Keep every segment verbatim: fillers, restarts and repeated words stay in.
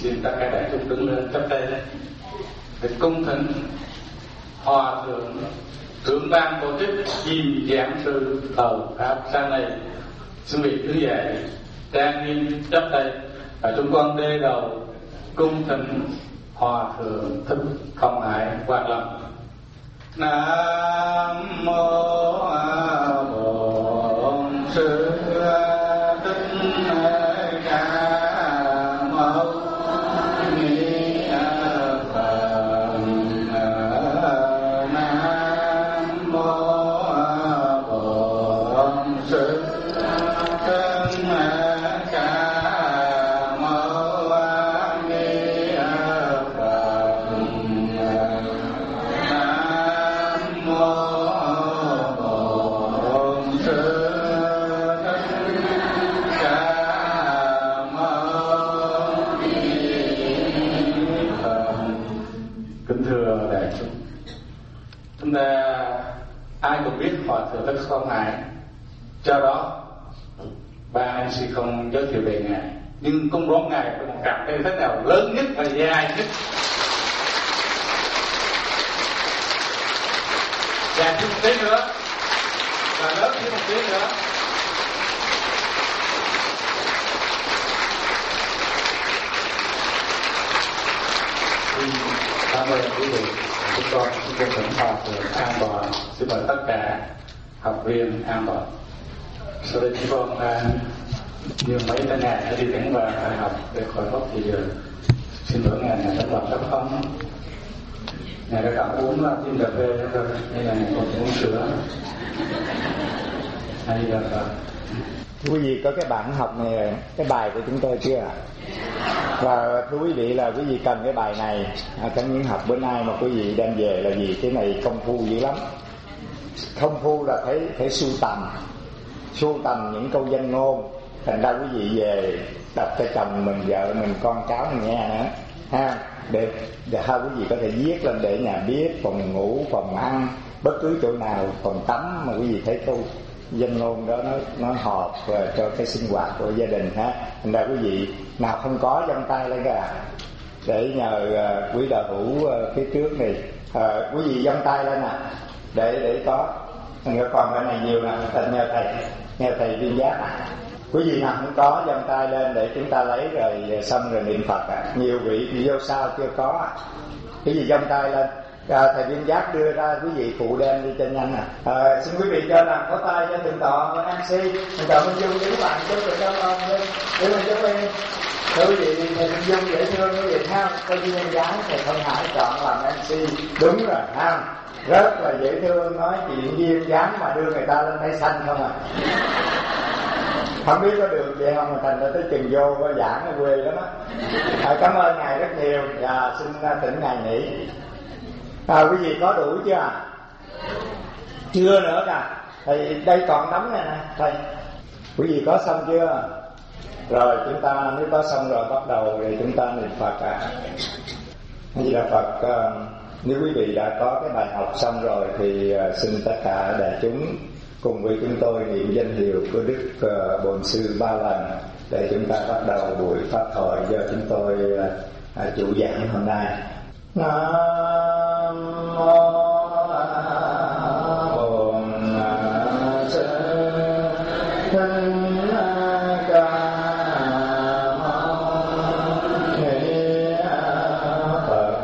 xin tất cả đại chúng đứng lên chắp tay để cung thỉnh Hòa thượng trưởng ban tổ chức Diêm Giảng sư Thầu Pháp sáng nay. Xin vị thứ dạy trang nghiêm chắp tay và chúng con đê đầu cung thỉnh Hòa thượng Thích Không Hải Quang Lâm. Nam mô Bổn Sư Thích Ca Mâu Ni Phật. Nam mô Bổn Sư Thích Ca Mâu Ni Phật. Nam mô Bổn Sư chúng ta ai cũng biết Hòa thượng Thích Không Hải, do đó ba anh sẽ không giới thiệu về ngài, nhưng công đón ngài có một cặp cây thế nào lớn nhất và dài nhất, dài thêm một tí nữa và lớn thêm một tí nữa. Cảm ơn quý vị. Chúng con xin cung thỉnh Hòa thượng an toàn. Xin mời tất cả học viên an toàn. Sau đây chúng con như mấy cái ngày đã đi thẳng vào đại học để khỏi mất thì giờ xin lỗi ngài ngài đã làm rất không. Ngài đã cảm uống là tim cà phê thôi, hay là ngài còn uống sữa. Hay là quý vị có cái bản học này, cái bài của chúng tôi chưa ạ? Và thưa quý vị là quý vị cần cái bài này à, trong những học bữa nay mà quý vị đem về là gì? Cái này công phu dữ lắm. Công phu là phải phải sưu tầm, sưu tầm những câu danh ngôn. Thành ra quý vị về đọc cho chồng mình, vợ mình, con cháu mình nghe nữa ha, để để hai quý vị có thể viết lên để nhà biết, phòng ngủ, phòng ăn, bất cứ chỗ nào, phòng tắm mà quý vị thấy câu danh ngôn đó nó nó hợp cho cái sinh hoạt của gia đình ha. Thành ra quý vị nào không có giơ tay lên cả để nhờ uh, quý đạo hữu uh, phía trước này, uh, quý vị giơ tay lên nè để để có. Còn cái này nhiều nè, thành nhờ thầy nhờ thầy Viên Giác nè. Quý vị nào không có giơ tay lên để chúng ta lấy rồi xong rồi niệm Phật à. Nhiều vị thì vô sao chưa có, quý vị giơ tay lên. À, thầy Viên Giác đưa ra quý vị phụ đem đi cho nhanh nè. À, xin quý vị cho làm có tay cho thượng tọa và em xê. Thượng tọa Minh Dung đứng bạn chút rồi cho con đi. Đứng lên chút đi. Thưa quý vị, thầy Minh Dung dễ thương quý vị ha. Có Viên Giác thầy Không Hải chọn làm em xê. Đúng rồi ha. Rất là dễ thương, nói chuyện Viên Giác mà đưa người ta lên đây xanh không à. Không biết có được vậy không mà thành ra tới chừng vô có giảng ở quê lắm á. À, cảm ơn ngài rất nhiều và xin thỉnh ngài nghỉ. À, quý vị có đủ chưa? Chưa nữa nè. Thì đây còn đóng này nè thầy. Quý vị có xong chưa? Rồi chúng ta nếu có xong rồi bắt đầu thì chúng ta niệm Phật ạ. À. Như là Phật, uh, nếu quý vị đã có cái bài học xong rồi thì uh, xin tất cả đại chúng cùng với chúng tôi niệm danh hiệu của Đức uh, Bổn Sư ba lần để chúng ta bắt đầu buổi pháp thoại do chúng tôi uh, uh, chủ giảng hôm nay. Nam mô Bổn Sư Thích Ca Mâu Ni Phật.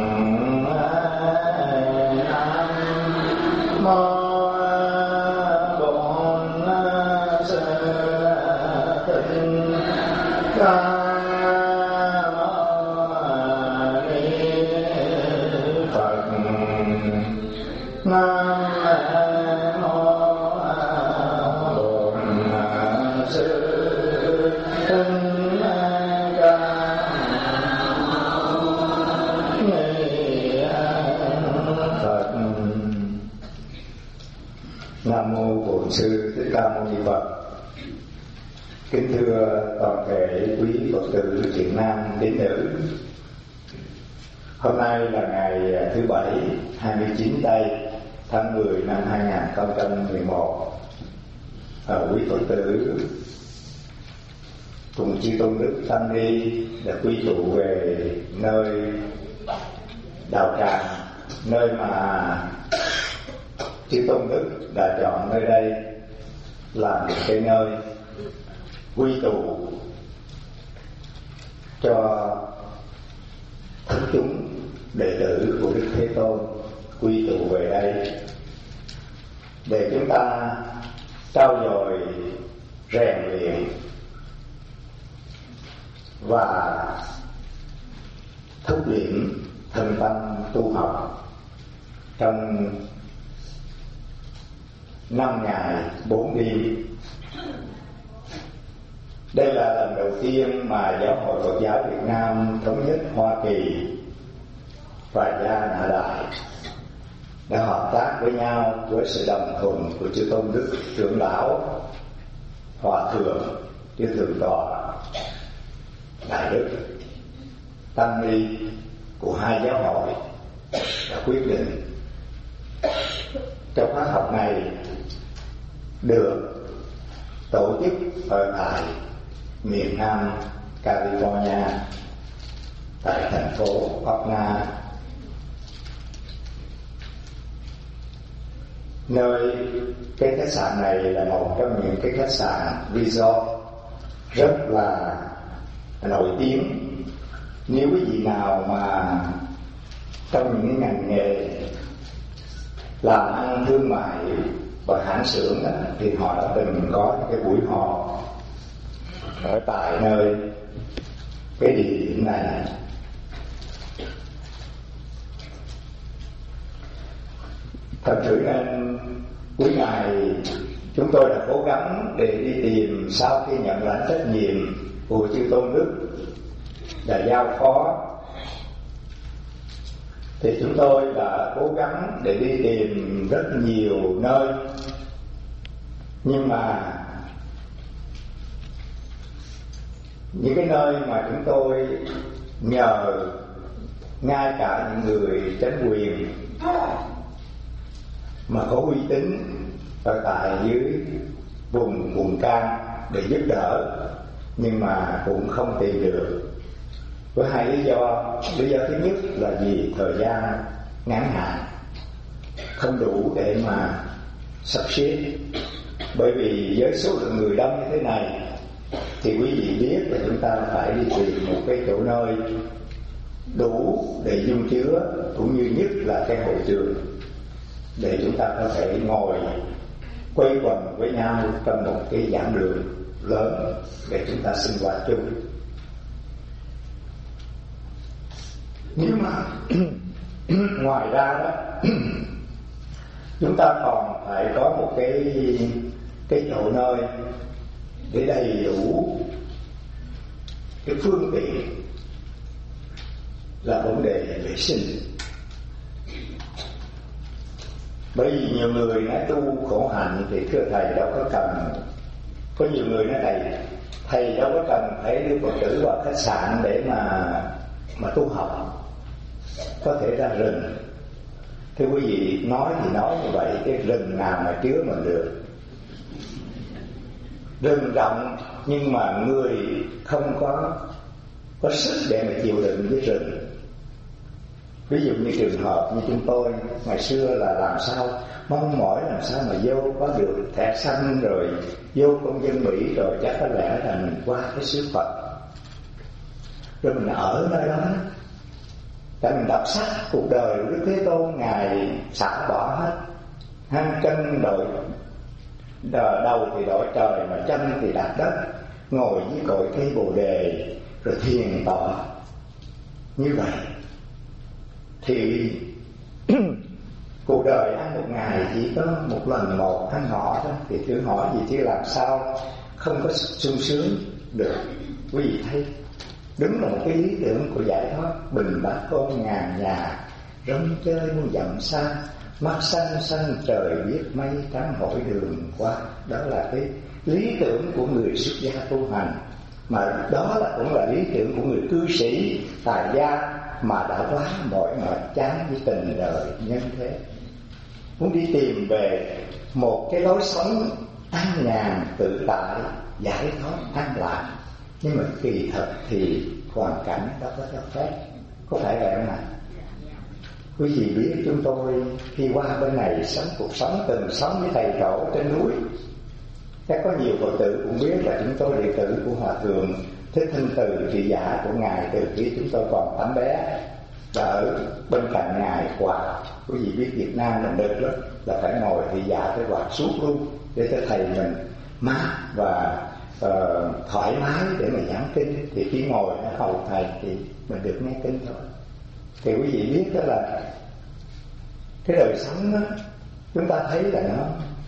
Nam mô Bổn Sư Thích Ca Nam mô Bổn Sư Thích Ca Phật. Nam mô Bổn Sư Thích Ca Mâu Ni Phật. Kính thưa toàn thể quý Phật tử Việt Nam tín nữ, hôm nay là ngày thứ bảy hai mươi chín tây tháng mười năm hai nghìn không trăm mười một. À, quý Phật tử cùng chư tôn đức tăng ni đã quy tụ về nơi đạo tràng, nơi mà chư tôn đức đã chọn nơi đây làm một cái nơi quy tụ cho thánh chúng đệ tử của Đức Thế Tôn quy tụ về đây để chúng ta trau dồi rèn luyện và thúc luyện thân tâm tu học trong năm ngày bốn đêm. Đây là lần đầu tiên mà Giáo hội Phật giáo Việt Nam thống nhất Hoa Kỳ và Gia Nạ Đại đã hợp tác với nhau với sự đồng thuận của chư tôn đức trưởng lão, hòa thượng, chư thượng tọa, đại đức, tăng ni của hai giáo hội đã quyết định cho khóa học này được tổ chức ở tại miền Nam California, tại thành phố Oakland, nơi cái khách sạn này là một trong những cái khách sạn resort rất là nổi tiếng. Nếu quý vị nào mà trong những cái ngành nghề làm ăn thương mại và hãng xưởng đó, thì họ đã từng có cái buổi họp ở tại nơi cái địa điểm này. Thật sự nên cuối ngày chúng tôi đã cố gắng để đi tìm, sau khi nhận lãnh trách nhiệm của chư tôn đức đã giao phó, thì chúng tôi đã cố gắng để đi tìm rất nhiều nơi, nhưng mà những cái nơi mà chúng tôi nhờ ngay cả những người chánh quyền mà có uy tín ở tại dưới vùng vùng cam để giúp đỡ, nhưng mà cũng không tìm được, với hai lý do. Lý do thứ nhất là vì thời gian ngắn hạn, không đủ để mà sắp xếp. Bởi vì với số lượng người đông như thế này thì quý vị biết là chúng ta phải đi tìm một cái chỗ nơi đủ để dung chứa, cũng như nhất là cái hội trường để chúng ta có thể ngồi quây quần với nhau trong một cái giảng đường lớn để chúng ta sinh hoạt chung. Nhưng mà ngoài ra đó chúng ta còn phải có một cái cái chỗ nơi để đầy đủ cái phương tiện là vấn đề vệ sinh. Bởi vì nhiều người nói tu khổ hạnh thì thưa thầy đâu có cần, có nhiều người nói thầy thầy đâu có cần phải đưa Phật tử vào khách sạn để mà mà tu học, có thể ra rừng. Thưa quý vị, nói thì nói như vậy, cái rừng nào mà chứa mình được? Rừng rộng nhưng mà người không có có sức để mà chịu đựng với rừng. Ví dụ như trường hợp như chúng tôi ngày xưa là làm sao mong mỏi làm sao mà vô có được thẻ xanh, rồi vô công dân Mỹ, rồi chắc có lẽ là mình qua cái xứ Phật, rồi mình ở nơi đó, tại mình đọc sách cuộc đời của Đức Thế Tôn. Ngài xả bỏ hết, hang chân đội đầu thì đội trời, mà chân thì đặt đất, ngồi dưới cội cây Bồ Đề rồi thiền tọa như vậy. Thì cuộc đời ăn một ngày chỉ có một lần một ăn ngọ thôi, thì thử hỏi gì chứ làm sao không có sung sướng được. Quý vị thấy đúng là một cái lý tưởng của giải thoát. Bình bát con ngàn nhà, rong chơi muôn dặm xa, mắt xanh xanh trời biết mây, trắng hỏi đường qua. Đó là cái lý tưởng của người xuất gia tu hành, mà đó là cũng là lý tưởng của người cư sĩ tài gia mà đã quá mỏi mệt chán với tình đời nhân thế, muốn đi tìm về một cái lối sống an nhàn tự tại, giải thoát an lạc. Nhưng mà kỳ thật thì hoàn cảnh đó có cho phép. Có phải vậy không ạ? Quý vị biết chúng tôi khi qua bên này sống cuộc sống từng sống với thầy tổ trên núi, chắc có nhiều Phật tử cũng biết là chúng tôi đệ tử của Hòa Thượng Thích Thanh Từ Trị Giả của Ngài từ khi chúng tôi còn tấm bé. Và ở bên cạnh Ngài quạt, quý vị biết Việt Nam mình được lắm, là phải ngồi thị giả phải quạt suốt luôn để cho thầy mình mát và uh, thoải mái để mà giảng kinh. Thì khi ngồi ở hầu thầy thì mình được nghe kinh thôi. Thì quý vị biết đó là cái đời sống đó, chúng ta thấy là nó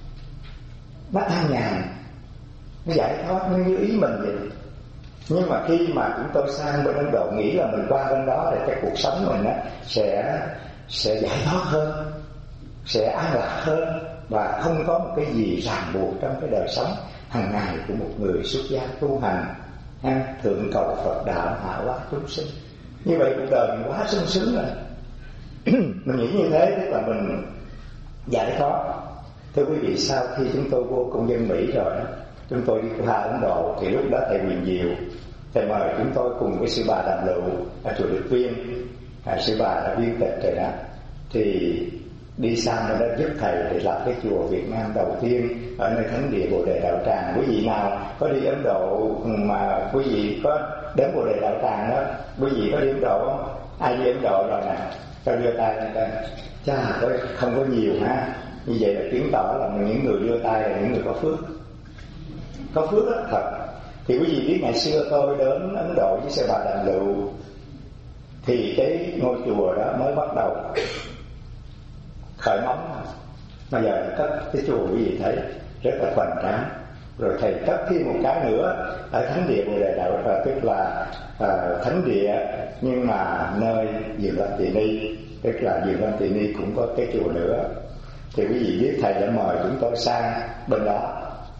nó an nhàn, nó giải thoát, nó như ý mình vậy. Nhưng mà khi mà chúng tôi sang bên Ấn Độ, nghĩ là mình qua bên đó để cái cuộc sống mình á sẽ sẽ giải thoát hơn, sẽ an lạc hơn, và không có một cái gì ràng buộc trong cái đời sống hàng ngày của một người xuất gia tu hành, ha, thượng cầu Phật đạo, hạ hóa chúng sinh. Như vậy cuộc đời mình quá sung sướng rồi. Mình nghĩ như thế tức là mình giải thoát. Thưa quý vị, sau khi chúng tôi vô công dân Mỹ rồi, chúng tôi đi qua Ấn Độ, thì lúc đó thầy Quyền Diệu thầy mời chúng tôi cùng với sư bà Đàm Lựu ở chùa Đức Viên. À, sư bà đã viên tịch rồi đó, thì đi sang nơi đó giúp thầy để lập cái chùa Việt Nam đầu tiên ở nơi thánh địa Bồ Đề Đạo Tràng. Quý vị nào có đi Ấn Độ mà quý vị có đến Bồ Đề Đạo Tràng đó, quý vị có đi Ấn Độ không? Ai đi Ấn Độ rồi nè, cho đưa tay lên đây. Chà, không có nhiều ha. Như vậy là chứng tỏ là những người đưa tay là những người có phước, có phước rất thật. Thì quý vị biết ngày xưa tôi đến Ấn Độ với sư bà Đàm Lựu, thì cái ngôi chùa đó mới bắt đầu khởi móng. Bây giờ cất cái chùa quý vị thấy rất là hoành tráng. Rồi thầy cất thêm một cái nữa ở thánh địa Bồ Đề Đạo Tràng, tức là uh, thánh địa nhưng mà nơi Diệu Lâm Tỳ Ni, tức là Diệu Lâm Tỳ Ni cũng có cái chùa nữa. Thì quý vị biết thầy đã mời chúng tôi sang bên đó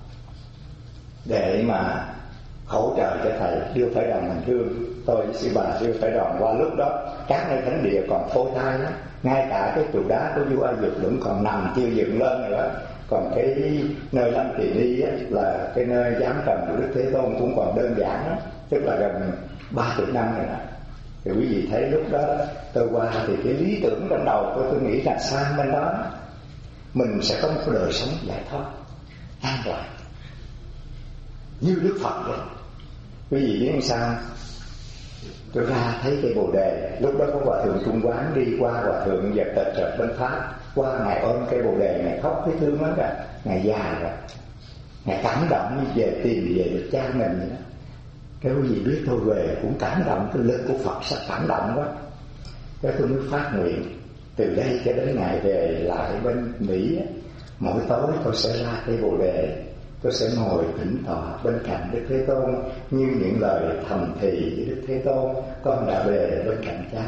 để mà hỗ trợ cho thầy đưa phải đoàn hành hương. Tôi với sư bà đưa phải đoàn qua, lúc đó các nơi thánh địa còn phôi thai lắm, ngay cả cái trụ đá của vua A Dục vẫn còn nằm chưa dựng lên nữa. Còn cái nơi Lâm Tỳ Ni á, là cái nơi giám trầm của Đức Thế Tôn cũng còn đơn giản lắm, tức là gần ba chục năm rồi nè. Thì quý vị thấy lúc đó tôi qua thì cái lý tưởng trong đầu tôi tôi nghĩ là sang bên đó mình sẽ có một cái đời sống giải thoát, an lạc như Đức Phật vậy. Quý vị biết sao? Tôi ra thấy cây Bồ Đề, lúc đó có Hòa Thượng Trung Quán đi qua, Hòa Thượng Vật Tịch ở bên Pháp qua, Ngài ôm cây Bồ Đề, Ngài khóc thấy thương lắm rồi, Ngài già rồi, Ngài cảm động như về tìm về được cha mình vậy đó. Cái quý vị biết tôi về cũng cảm động, cái lực của Phật sao cảm động quá. Cái tôi mới phát nguyện từ đây cho đến ngày về lại bên Mỹ, mỗi tối tôi sẽ ra cây Bồ Đề, tôi sẽ ngồi tĩnh tọa bên cạnh Đức Thế Tôn, như những lời thầm thì với Đức Thế Tôn: con đã về bên cạnh cha,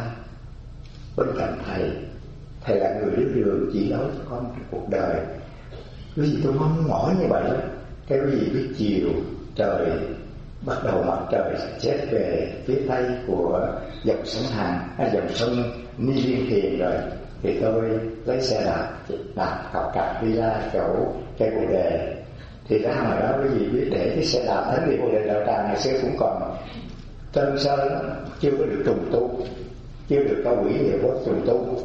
bên cạnh thầy, thầy là người đưa đường chỉ lối cho con trong cuộc đời. Quý vị, tôi mong mỏi như vậy đó. Cái quý vị biết chiều trời bắt đầu mặt trời chết về phía tây của dòng sông Hằng, à, dòng sông Ni Liên Thiền rồi, thì tôi lấy xe đạp đạp cặp cặp đi ra chỗ cây Bồ Đề. Thì ra ngoài đó quý vị biết để cái xe đạp thánh địa Bồ Đề Đạo Tràng ngày xưa cũng còn trơn sơ lắm, chưa có được trùng tu, chưa được cao quỷ địa vô trùng tu.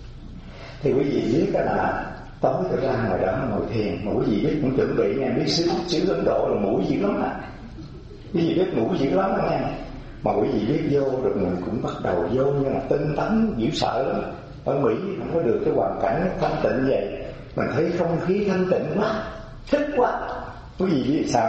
Thì quý vị biết là tối tôi ra ngoài đó ngồi thiền, mà quý vị biết cũng chuẩn bị nha, biết xứ xứ Ấn Độ là mũi dữ lắm à, quý vị biết mũi dữ lắm đó nha. Mà quý vị biết vô được mình cũng bắt đầu vô, nhưng mà tinh tấn dữ sợ lắm. Ở Mỹ không có được cái hoàn cảnh thanh tịnh vậy, mình thấy không khí thanh tịnh quá, thích quá. Quý vị biết sao?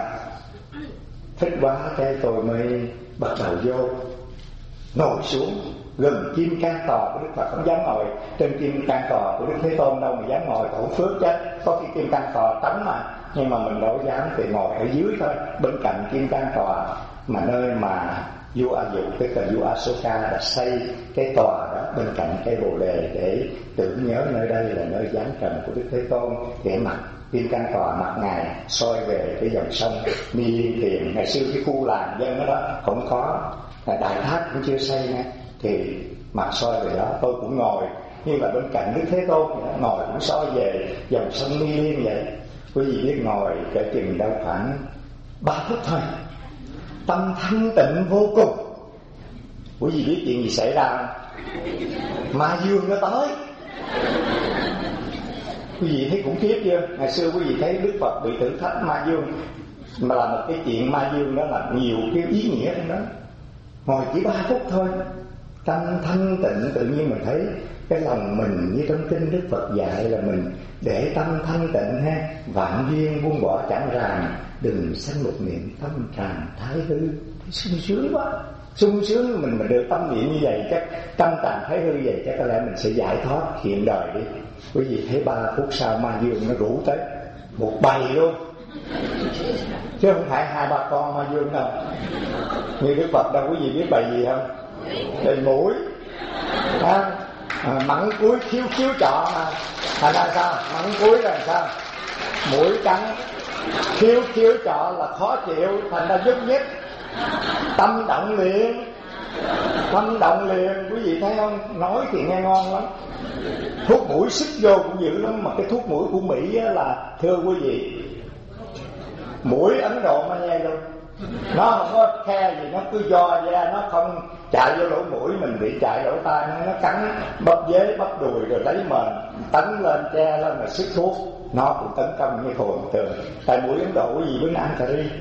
Thích quá cái tôi mới bắt đầu vô, ngồi xuống gần kim cang tòa của Đức Phật. Không dám ngồi trên kim cang tòa của Đức Thế Tôn đâu mà dám ngồi, khẩu phước chết. Có cái kim cang tòa tắm mà, nhưng mà mình đâu dám, thì ngồi ở dưới thôi, bên cạnh kim cang tòa, mà nơi mà vua A Dục, tức là vua Asoka đã xây cái tòa đó bên cạnh cây Bồ Đề để tưởng nhớ nơi đây là nơi giáng trần của Đức Thế Tôn. Để mặt kim cang tòa, mặt ngài soi về cái dòng sông Ni Liên Thiền. Ngày xưa cái khu làng dân đó, đó không có đại tháp cũng chưa xây nha, thì mặt soi về đó. Tôi cũng ngồi như là bên cạnh Đức Thế Tôn, ngồi cũng soi về dòng sông Ni Liên vậy. Quý vị biết ngồi cỡ chừng đâu khoảng ba phút thôi, tâm thanh tịnh vô cùng. Quý vị biết chuyện gì xảy ra không? Ma dương nó tới. Quý vị thấy khủng khiếp chưa? Ngày xưa quý vị thấy Đức Phật bị thử thách ma dương, mà là một cái chuyện ma dương đó là nhiều cái ý nghĩa trong đó. Ngồi chỉ ba phút thôi, tâm thanh tịnh, tự nhiên mình thấy cái lòng mình như trong kinh Đức Phật dạy là mình để tâm thanh tịnh ha, vạn duyên buông bỏ chẳng ràng, đừng sanh một niệm tâm tràn thái hư. Sung sướng quá, sung sướng. Mình mà được tâm niệm như vậy chắc tâm tràn thái hư vậy chắc có lẽ mình sẽ giải thoát hiện đời đi. Quý vị thấy ba phút sau ma dương nó rủ tới một bầy luôn, chứ không phải hai ba con ma dương đâu. Như Đức Phật đâu, quý vị biết bầy gì không? Bầy muỗi à, à, mắng cuối khiếu khiếu trọ mà. Thành ra sao? Mắng cuối là sao? Mũi cắn, khiếu khiếu trọ là khó chịu, thành ra nhúc nhích, tâm động liền, tâm động liền. Quý vị thấy không? Nói thì nghe ngon lắm, thuốc mũi xích vô cũng dữ lắm. Mà cái thuốc mũi của Mỹ á là, thưa quý vị, mũi Ấn Độ mà nghe luôn, nó không có khe gì, nó cứ do ra, nó không chạy vô lỗ mũi mình bị chạy lỗ tai, nó cắn bắp dế bắp đùi rồi lấy mền tấn lên che lên là xích thuốc, nó cũng tấn công như thường thường. Tại mũi Ấn Độ cái gì với nó ăn cà ri,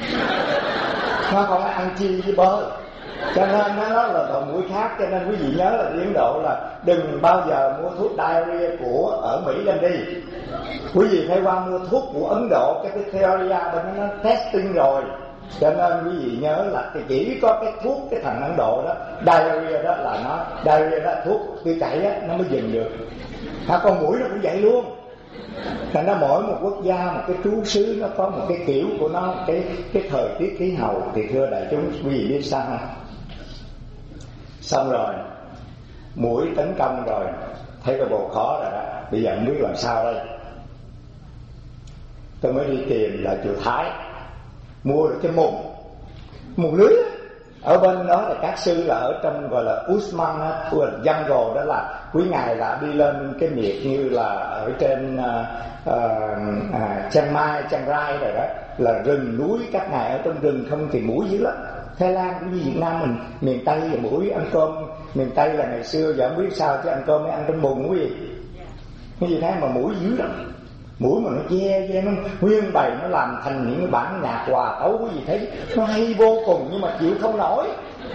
nó không ăn chi với bơ, cho nên nó nói là đầu mũi khác. Cho nên quý vị nhớ là đi Ấn Độ là đừng bao giờ mua thuốc diarrhea của ở Mỹ lên đi. Quý vị phải qua mua thuốc của Ấn Độ, cái cái theory bên nó testing rồi. Cho nên quý vị nhớ là chỉ có cái thuốc cái thằng Ấn Độ đó, diarrhea đó là nó diarrhea đó, thuốc tiêu chảy á, nó mới dừng được. Ha, con mũi nó cũng vậy luôn. Thành ra mỗi một quốc gia, một cái trú xứ nó có một cái kiểu của nó, cái cái thời tiết khí hậu. Thì thưa đại chúng, quý vị biết sao không? Xong rồi mũi tấn công rồi, thấy cái bộ khó rồi đó, bây giờ không biết làm sao đây. Tôi mới đi tìm là chùa Thái, mua được cái mùng mùng lưới đó. Ở bên đó là các sư là ở trong gọi là Usman á, jungle, đó là quý ngài là đi lên cái miệt như là ở trên uh, uh, Chiang Mai, Chiang Rai rồi đó, là rừng núi. Các ngài ở trong rừng không thì mũi dữ lắm. Thái Lan cũng như Việt Nam mình, miền Tây là mũi ăn cơm. Miền Tây là ngày xưa giờ không biết sao chứ ăn cơm mới ăn trong mùng quý vị. Cái gì thế mà mũi dữ lắm. Mũi mà nó che che nó nguyên bầy, nó làm thành những cái bản nhạc hòa tấu, quý vị thấy nó hay vô cùng, nhưng mà chịu không nổi,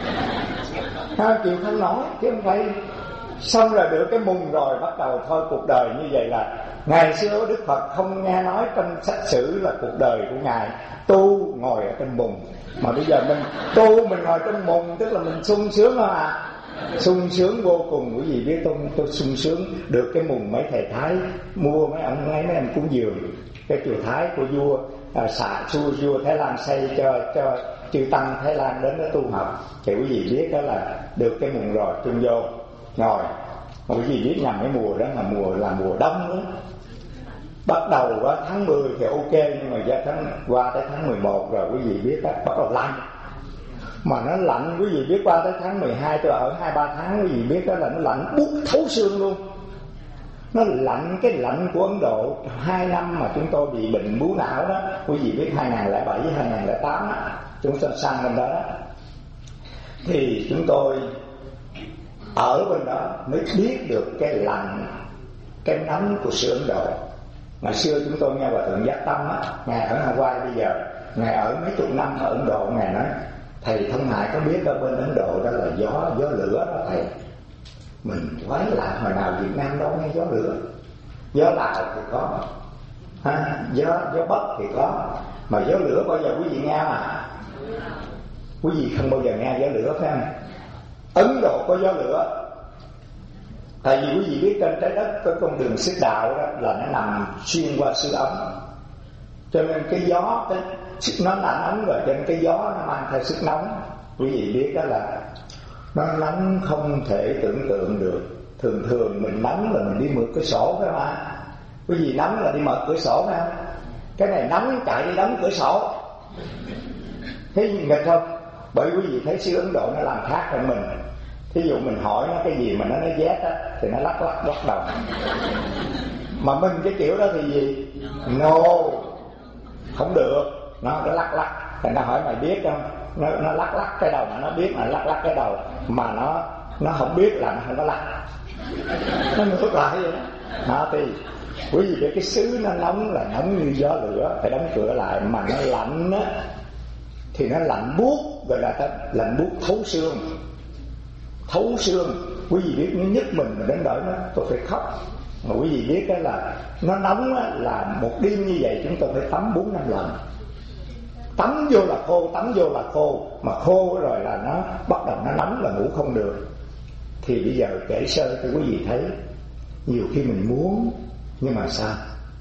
ha, chịu không nổi chứ không phải. Xong rồi được cái mùng rồi bắt đầu thôi cuộc đời như vậy. Là ngày xưa Đức Phật không nghe nói trong sách sử là cuộc đời của ngài tu ngồi ở trên mùng, mà bây giờ mình tu mình ngồi trên mùng tức là mình sung sướng không à? Sung sướng vô cùng. Quý vị biết tôi tôi sung sướng được cái mùng mấy thầy Thái mua mấy ông mấy mấy em cúng dường cái chùa Thái của vua à, xạ xua vua Thái Lan xây cho cho chư tăng Thái Lan đến đó tu học. Thì quý vị biết đó là được cái mùng rồi chung vô ngồi. Mà quý vị biết nhằm cái mùa đó là mùa là mùa đông đó. Bắt đầu qua tháng mười thì ok, nhưng mà ra tháng qua tới tháng mười một rồi quý vị biết đó, bắt đầu lạnh. Mà nó lạnh, quý vị biết qua tới tháng mười hai tôi ở hai ba tháng, quý vị biết đó là nó lạnh buốt thấu xương luôn. Nó lạnh, cái lạnh của Ấn Độ. Hai năm mà chúng tôi bị bệnh bú não đó, quý vị biết hai không không bảy với hai không không tám đó, chúng tôi sang bên đó, đó thì chúng tôi ở bên đó mới biết được cái lạnh, cái nóng của xứ Ấn Độ. Ngày xưa chúng tôi nghe Hòa Thượng Giác Tâm á, ngài ở Hawaii bây giờ, ngài ở mấy chục năm ở Ấn Độ, ngài nói thầy Thông Hải có biết ở bên Ấn Độ đó là gió gió lửa đó thầy. Mình quái lạ, hồi nào Việt Nam đâu nghe gió lửa. Gió Lào thì có, ha, gió gió Bắc thì có, mà gió lửa bao giờ quý vị nghe mà? Quý vị không bao giờ nghe gió lửa phải không? Ấn Độ có gió lửa. Tại vì quý vị biết trên trái đất có con đường xích đạo đó là nó nằm xuyên qua xứ ấm, cho nên cái gió cái nó đã nóng rồi, cho nên cái gió nó mang theo sức nóng. Quý vị biết đó là nó nóng không thể tưởng tượng được. Thường thường mình nóng là mình đi mở cửa sổ phải không ạ? Quý vị nóng là đi mở cửa sổ phải không? Cái này nóng chạy đi đóng cửa sổ. Thấy gì nghịch không? Bởi quý vị thấy xứ Ấn Độ nó làm khác hơn mình. Thí dụ mình hỏi nó cái gì mà nó nói yes á, thì nó lắc lắc lắc đầu. Mà mình cái kiểu đó thì gì? No, không được. Nó nó lắc lắc. Thành ra hỏi mày biết không? nó, nó lắc lắc cái đầu, mà nó biết là lắc lắc cái đầu, mà nó nó không biết là nó không có lắc, nó ngược lại vậy đó. Đó thì quý vị biết cái xứ nó nóng là nóng như gió lửa, phải đóng cửa lại, mà nó lạnh á thì nó lạnh buốt, gọi là ta lạnh buốt thấu xương, thấu xương. Quý vị biết nó nhức mình mà đến đợi nó tôi phải khóc. Mà quý vị biết đó là nó nóng á, là một đêm như vậy chúng tôi phải tắm bốn năm lần. Tắm vô là khô, tắm vô là khô, mà khô rồi là nó bắt đầu nó nóng là ngủ không được. Thì bây giờ kể sơ cho quý vị thấy, nhiều khi mình muốn nhưng mà sao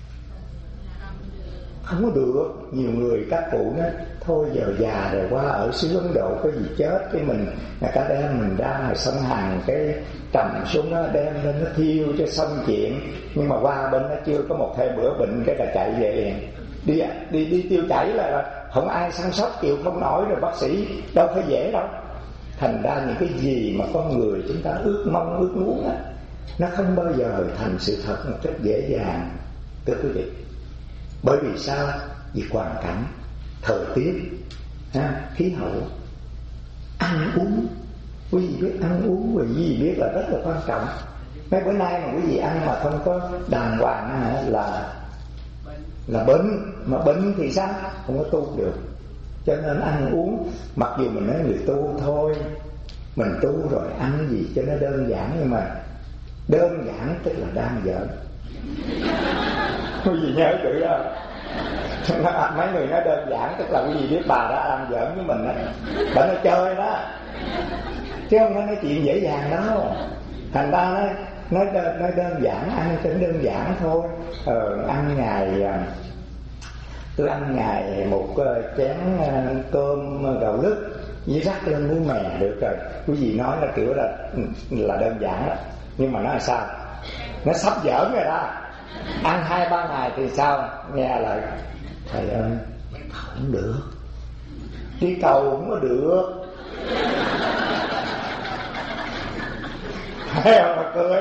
không có được. Nhiều người các cụ nói thôi giờ già rồi qua ở xứ Ấn Độ có gì chết, cái mình người ta đem mình ra ngoài sông Hằng cái trầm xuống nó đem lên nó thiêu cho xong chuyện. Nhưng mà qua bên nó chưa có một hai bữa bệnh cái là chạy về, đi đi đi tiêu chảy là không ai săn sóc chịu không nổi, rồi bác sĩ đâu phải dễ đâu. Thành ra những cái gì mà con người chúng ta ước mong ước muốn á, nó không bao giờ thành sự thật một cách dễ dàng, thưa quý vị. Bởi vì sao? Vì hoàn cảnh, thời tiết, ha, khí hậu, ăn uống. Quý vị biết ăn uống và quý vị biết là rất là quan trọng. Mấy bữa nay mà quý vị ăn mà không có đàng hoàng là là bệnh. Mà bệnh thì sao? Không có tu được. Cho nên ăn uống, mặc dù mình nói người tu thôi, mình tu rồi ăn gì cho nó đơn giản, nhưng mà đơn giản tức là đang giỡn. Quý vị nhớ chữ đó. Mấy người nói đơn giản tức là quý vị biết bà đã đang giỡn với mình đó, bà nói chơi đó, chứ không có nói chuyện dễ dàng đâu. Thành ra nói nói đơn, nói đơn giản, ăn cho đơn giản thôi. Ờ, ăn ngày tôi ăn ngày một chén cơm gạo lứt với rắc lên muối mè được rồi. Quý vị nói là kiểu là là đơn giản đó, nhưng mà nó là sao? Nó sắp giỡn rồi đó. Ăn hai ba ngày thì sao? Nghe lại thầy ơi không được, đi cầu không có được. Thấy không mà cười.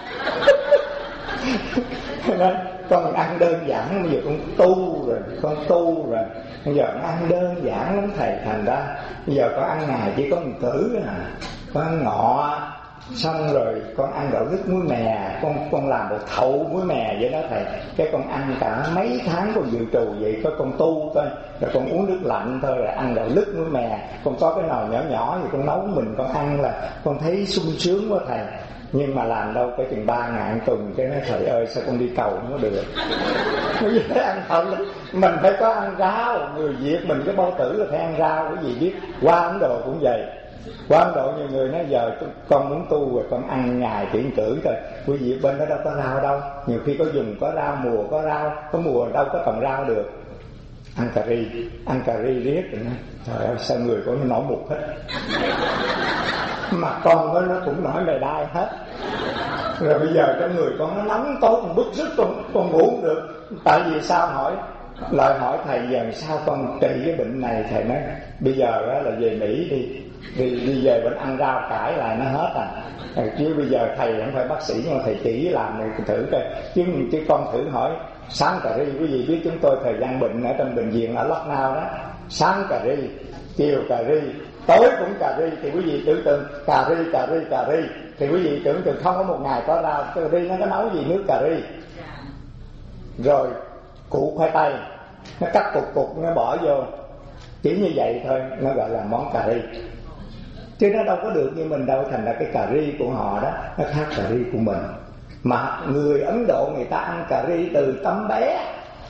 Nên con ăn đơn giản, bây giờ con tu rồi, con tu rồi, bây giờ con ăn đơn giản lắm thầy. Thành ra bây giờ con ăn ngày chỉ có một cử à, con ăn ngọ, xong rồi con ăn gạo lứt muối mè, con con làm một thậu muối mè vậy đó thầy. Cái con ăn cả mấy tháng con dự trù vậy, có con tu thôi, rồi con uống nước lạnh thôi, rồi ăn gạo lứt muối mè. Con có cái nồi nhỏ nhỏ thì con nấu mình con ăn là con thấy sung sướng quá thầy. Nhưng mà làm đâu cái chừng ba ngàn tuần cái nói thầy ơi sao con đi cầu không có được. Bởi vì ăn thật mình phải có ăn rau. Người Việt mình cái bao tử là phải ăn rau. Cái gì biết qua Ấn Độ cũng vậy. Qua Ấn Độ nhiều người nói giờ con muốn tu rồi con ăn ngày chỉ cử thôi. Quý vị bên đó đâu có rau đâu. Nhiều khi có dùng có rau, mùa có rau, có mùa đâu có trồng rau được. Ăn cà ri, ăn cà ri riết rồi nói trời ơi sao người con nó nổi mụt hết. Mà con của nó cũng nổi mề đai hết. Rồi bây giờ cái người con nó nóng tối, con bức rứt, con, con ngủ không được. Tại vì sao hỏi? Lời hỏi thầy giờ sao con trị cái bệnh này? Thầy nói bây giờ đó là về Mỹ đi, đi, đi về bệnh ăn rau cải lại nó hết à. Chứ bây giờ thầy không phải bác sĩ nhưng mà thầy chỉ làm này thử coi. Chứ, chứ con thử hỏi sáng cà ri, quý vị biết chúng tôi thời gian bệnh ở trong bệnh viện ở Lucknow đó, sáng cà ri, chiều cà ri, tối cũng cà ri, thì quý vị tưởng tượng cà ri cà ri cà ri thì quý vị tưởng tượng không có một ngày có rau. Cà ri nó có nấu gì nước cà ri, rồi củ khoai tây nó cắt cục cục nó bỏ vô, chỉ như vậy thôi nó gọi là món cà ri. Chứ nó đâu có được như mình đâu. Thành ra cái cà ri của họ đó nó khác cà ri của mình. Mà người Ấn Độ người ta ăn cà ri từ tấm bé.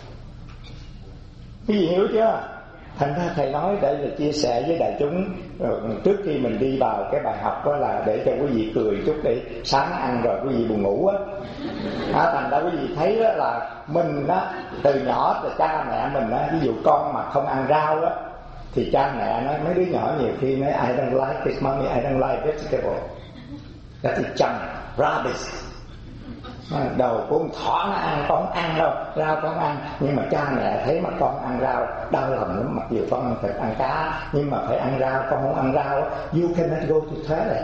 Cái gì hiểu chưa? Thành ra thầy nói để là chia sẻ với đại chúng rồi, trước khi mình đi vào cái bài học đó là để cho quý vị cười chút, để sáng ăn rồi quý vị buồn ngủ á. À, thành ra quý vị thấy đó là mình á, từ nhỏ từ cha mẹ mình á, ví dụ con mà không ăn rau á thì cha mẹ nói, mấy đứa nhỏ nhiều khi nói I don't like this mommy, I don't like vegetable. Đó thì chồng rubbish. Đầu của con thỏ nó ăn, con không ăn đâu, rau con không ăn. Nhưng mà cha mẹ thấy mà con ăn rau đau lòng lắm. Mặc dù con ăn thịt ăn cá nhưng mà phải ăn rau, con không ăn rau. You cannot go to toilet.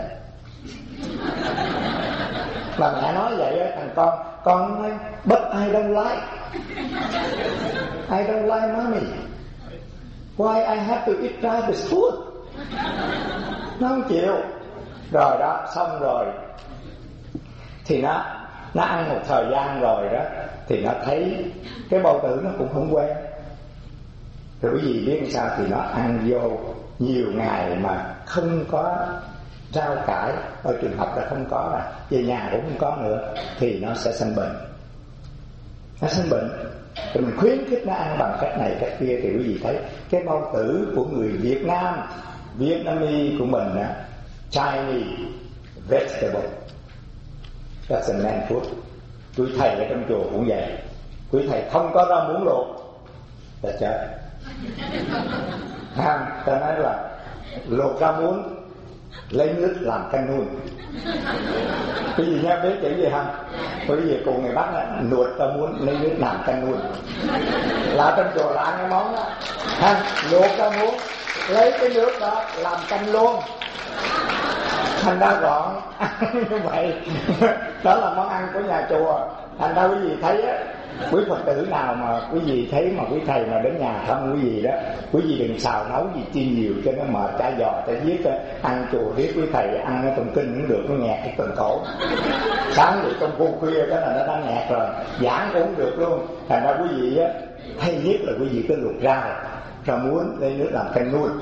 Mà mẹ nói vậy á, thằng con con nói but I don't like, I don't like mommy. Why I have to eat garbage food? Nó không chịu. Rồi đó, xong rồi thì nó nó ăn một thời gian rồi đó, thì nó thấy cái bao tử nó cũng không quen. Rồi quý vị biết sao? Thì nó ăn vô nhiều ngày mà không có rau cải, ở trường học là không có, là về nhà cũng không có nữa, thì nó sẽ sanh bệnh. Nó sanh bệnh. Rồi mình khuyến khích nó ăn bằng cách này cách kia, thì quý vị thấy cái bao tử của người Việt Nam, Vietnamese của mình á, Chinese vegetable, that's a man food. Quý thầy ở trong chùa cũng vậy. Quý thầy không có rau muống luộc là chết. Ha, ta nói là luộc rau muống lấy nước làm canh nuôi. Quý vị nhớ biết chữ gì không? Quý vị cùng người Bắc á, luộc rau muống lấy nước làm canh nuôi. Là trong chùa là ăn cái món đó. Ha, luộc rau muống lấy cái nước đó làm canh luôn. Thành ra gọn như vậy. Đó là món ăn của nhà chùa. Thành ra quý vị thấy á, quý Phật tử nào mà quý vị thấy mà quý thầy mà đến nhà thăm quý vị đó, quý vị đừng xào nấu gì chi nhiều cho nó mệt, chả giò chả giết. Ăn chùa biết quý thầy ăn ở trong kinh cũng được, nó nghẹt cái tuần cổ. Sáng thì trong khu khuya cái là nó đã nghẹt rồi, giảng cũng không được luôn. Thành ra quý vị á, hay nhất là quý vị cứ luộc rau, rau muống lấy nước làm canh nuôi,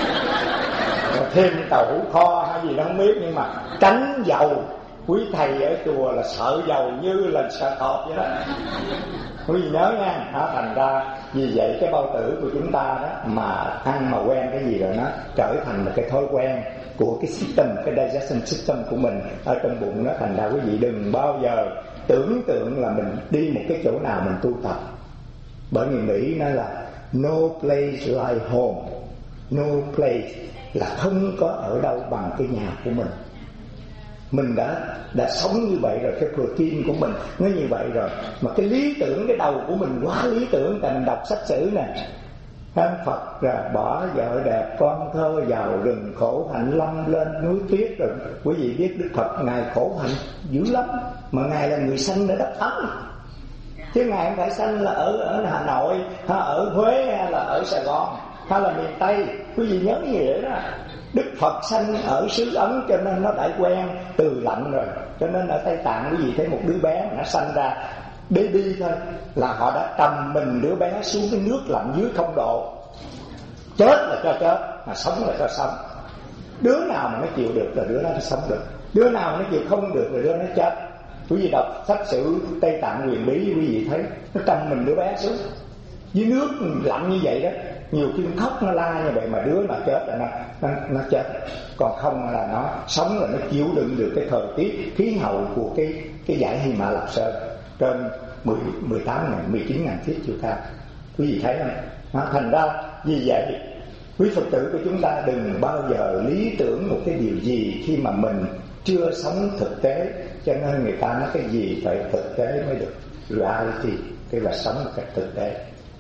thêm tàu hũ kho hay gì đó không biết, nhưng mà tránh dầu. Quý thầy ở chùa là sợ dầu như là sợ cọp vậy đó. Quý vị nhớ nha. Đó, thành ra vì vậy cái bao tử của chúng ta đó mà ăn mà quen cái gì rồi nó trở thành một cái thói quen của cái system, cái digestion system của mình ở trong bụng đó. Thành ra quý vị đừng bao giờ tưởng tượng là mình đi một cái chỗ nào mình tu tập. Bởi người Mỹ nói là no place like home. No place là không có ở đâu bằng cái nhà của mình. Mình đã đã sống như vậy rồi, cái protein của mình nó như vậy rồi, mà cái lý tưởng, cái đầu của mình quá lý tưởng. Tại mình đọc sách sử nè, Phật rồi bỏ vợ đẹp con thơ vào rừng khổ hạnh lâm lên núi tuyết. Rồi quý vị biết Đức Phật ngài khổ hạnh dữ lắm, mà ngài là người sanh ở đất Ấn, chứ ngài không phải sanh là ở ở Hà Nội hay ở Huế hay là ở Sài Gòn hay là miền Tây. Quý vị nhớ như vậy đó. Đức Phật sanh ở xứ Ấn cho nên nó đã quen từ lạnh rồi. Cho nên ở Tây Tạng quý vị thấy một đứa bé mà nó sanh ra baby thôi là họ đã trầm mình đứa bé xuống cái nước lạnh dưới không độ. Chết là cho chết, mà sống là cho sống. Đứa nào mà nó chịu được là đứa đó nó sống được, đứa nào mà nó chịu không được là đứa nó chết. Quý vị đọc sách sử Tây Tạng huyền bí, quý vị thấy nó trầm mình đứa bé xuống dưới nước lạnh như vậy đó. Nhiều khi nó khóc nó la như vậy, mà đứa nào chết là nó, nó, nó chết. Còn không là nó sống, là nó chịu đựng được cái thời tiết khí hậu của cái cái dãy Hy Mã Lạp Sơn trên mười, mười tám ngàn, mười chín ngàn feet chiều cao. Quý vị thấy không? Nó thành ra vì vậy quý Phật tử của chúng ta đừng bao giờ lý tưởng một cái điều gì khi mà mình chưa sống thực tế. Cho nên người ta nói cái gì phải thực tế mới được. Reality, cái là sống một cách thực tế.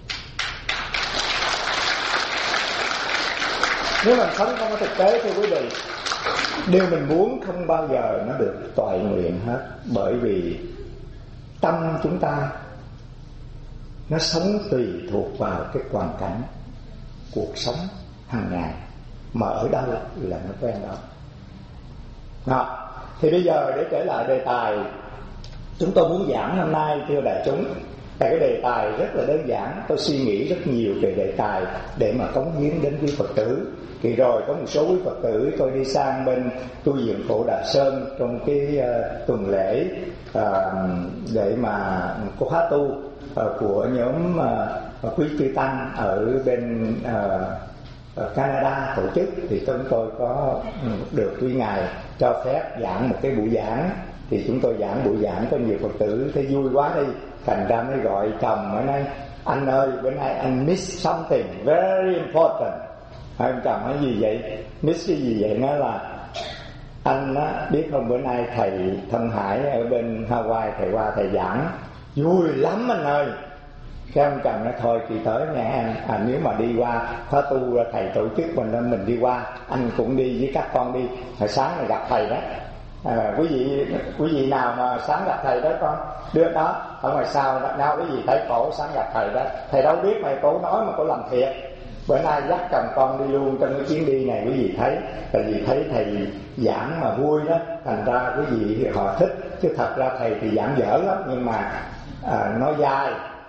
Nếu mình sống không có thực tế thưa quý vị, điều mình muốn không bao giờ nó được toại nguyện hết. Bởi vì tâm chúng ta nó sống tùy thuộc vào cái hoàn cảnh cuộc sống hàng ngày, mà ở đâu là nó quen đó. Đó. Thì bây giờ để trở lại đề tài chúng tôi muốn giảng hôm nay thưa đại chúng. Tại cái đề tài rất là đơn giản, tôi suy nghĩ rất nhiều về đề tài để mà cống hiến đến quý Phật tử. Thì rồi có một số quý Phật tử tôi đi sang bên tu viện Phổ Đà Sơn trong cái uh, tuần lễ uh, để mà có khóa tu uh, của nhóm uh, quý chư tăng ở bên uh, Canada tổ chức. Thì chúng tôi có được quý ngài cho phép giảng một cái buổi giảng. Thì chúng tôi giảng buổi giảng có nhiều Phật tử thấy vui quá đi, thành ra mới gọi chồng mới nói anh ơi bữa nay anh miss something very important. Anh chồng nói gì vậy? Miss cái gì vậy? Nói là anh á, biết không, bữa nay thầy Thân Hải ở bên Hawaii thầy qua thầy giảng vui lắm anh ơi. Cái ông chồng nói thôi chị tới nha em, à, nếu mà đi qua khóa tu thầy tổ chức mình nên mình đi qua, anh cũng đi với các con đi. Hồi sáng là gặp thầy đó. À, quý vị quý vị nào mà sáng gặp thầy đó con đưa đó ở ngoài sau đó, nào quý vị thấy cổ sáng gặp thầy đó, thầy đâu biết mày cổ nói mà cổ làm thiệt. Bữa nay dắt chồng con đi luôn trong cái chuyến đi này quý vị thấy, tại vì thấy thầy giảng mà vui đó, thành ra quý vị thì họ thích. Chứ thật ra thầy thì giảng dở lắm, nhưng mà à, nói dai,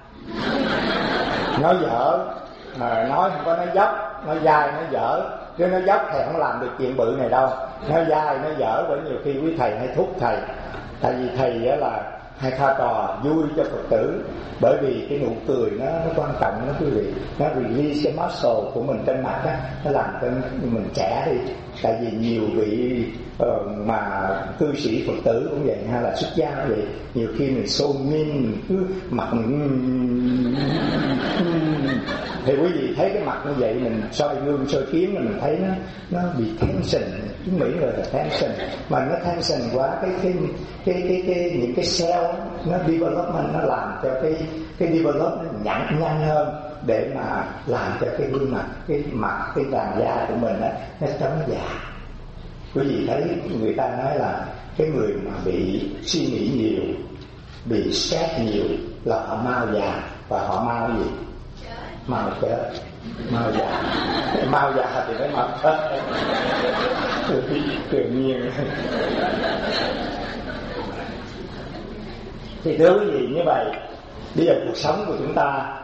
nói dở, à, nói không có nói dốc, nói dai, nói dở. Chứ nói dốc thầy không làm được chuyện bự này đâu. Nói dai, nói dở, bởi nhiều khi quý thầy hay thúc thầy. Tại vì thầy á là hay pha trò vui cho Phật tử, bởi vì cái nụ cười nó, nó quan trọng đó quý vị. Nó release cái muscle của mình trên mặt á, nó làm cho mình trẻ đi. Tại vì nhiều vị uh, mà cư sĩ Phật tử cũng vậy, hay là xuất gia cũng vậy, nhiều khi mình so mean, mình cứ mặt mình thì quý vị thấy cái mặt như vậy, mình soi gương soi kiến mình thấy nó nó bị tension, tiếng Mỹ gọi là tension, mà nó tension quá, cái cái cái cái, cái những cái cell nó development, nó làm cho cái cái develop nó nhanh nhanh hơn, để mà làm cho cái gương mặt, cái mặt, cái làn da của mình á nó chống già. Quý vị thấy người ta nói là cái người mà bị suy nghĩ nhiều, bị stress nhiều là họ mau già, và họ mau gì? Mau chết, mau già. Mau già thì mới mau chết. Tự nhiên. Thì thưa quý vị, như vậy bây giờ cuộc sống của chúng ta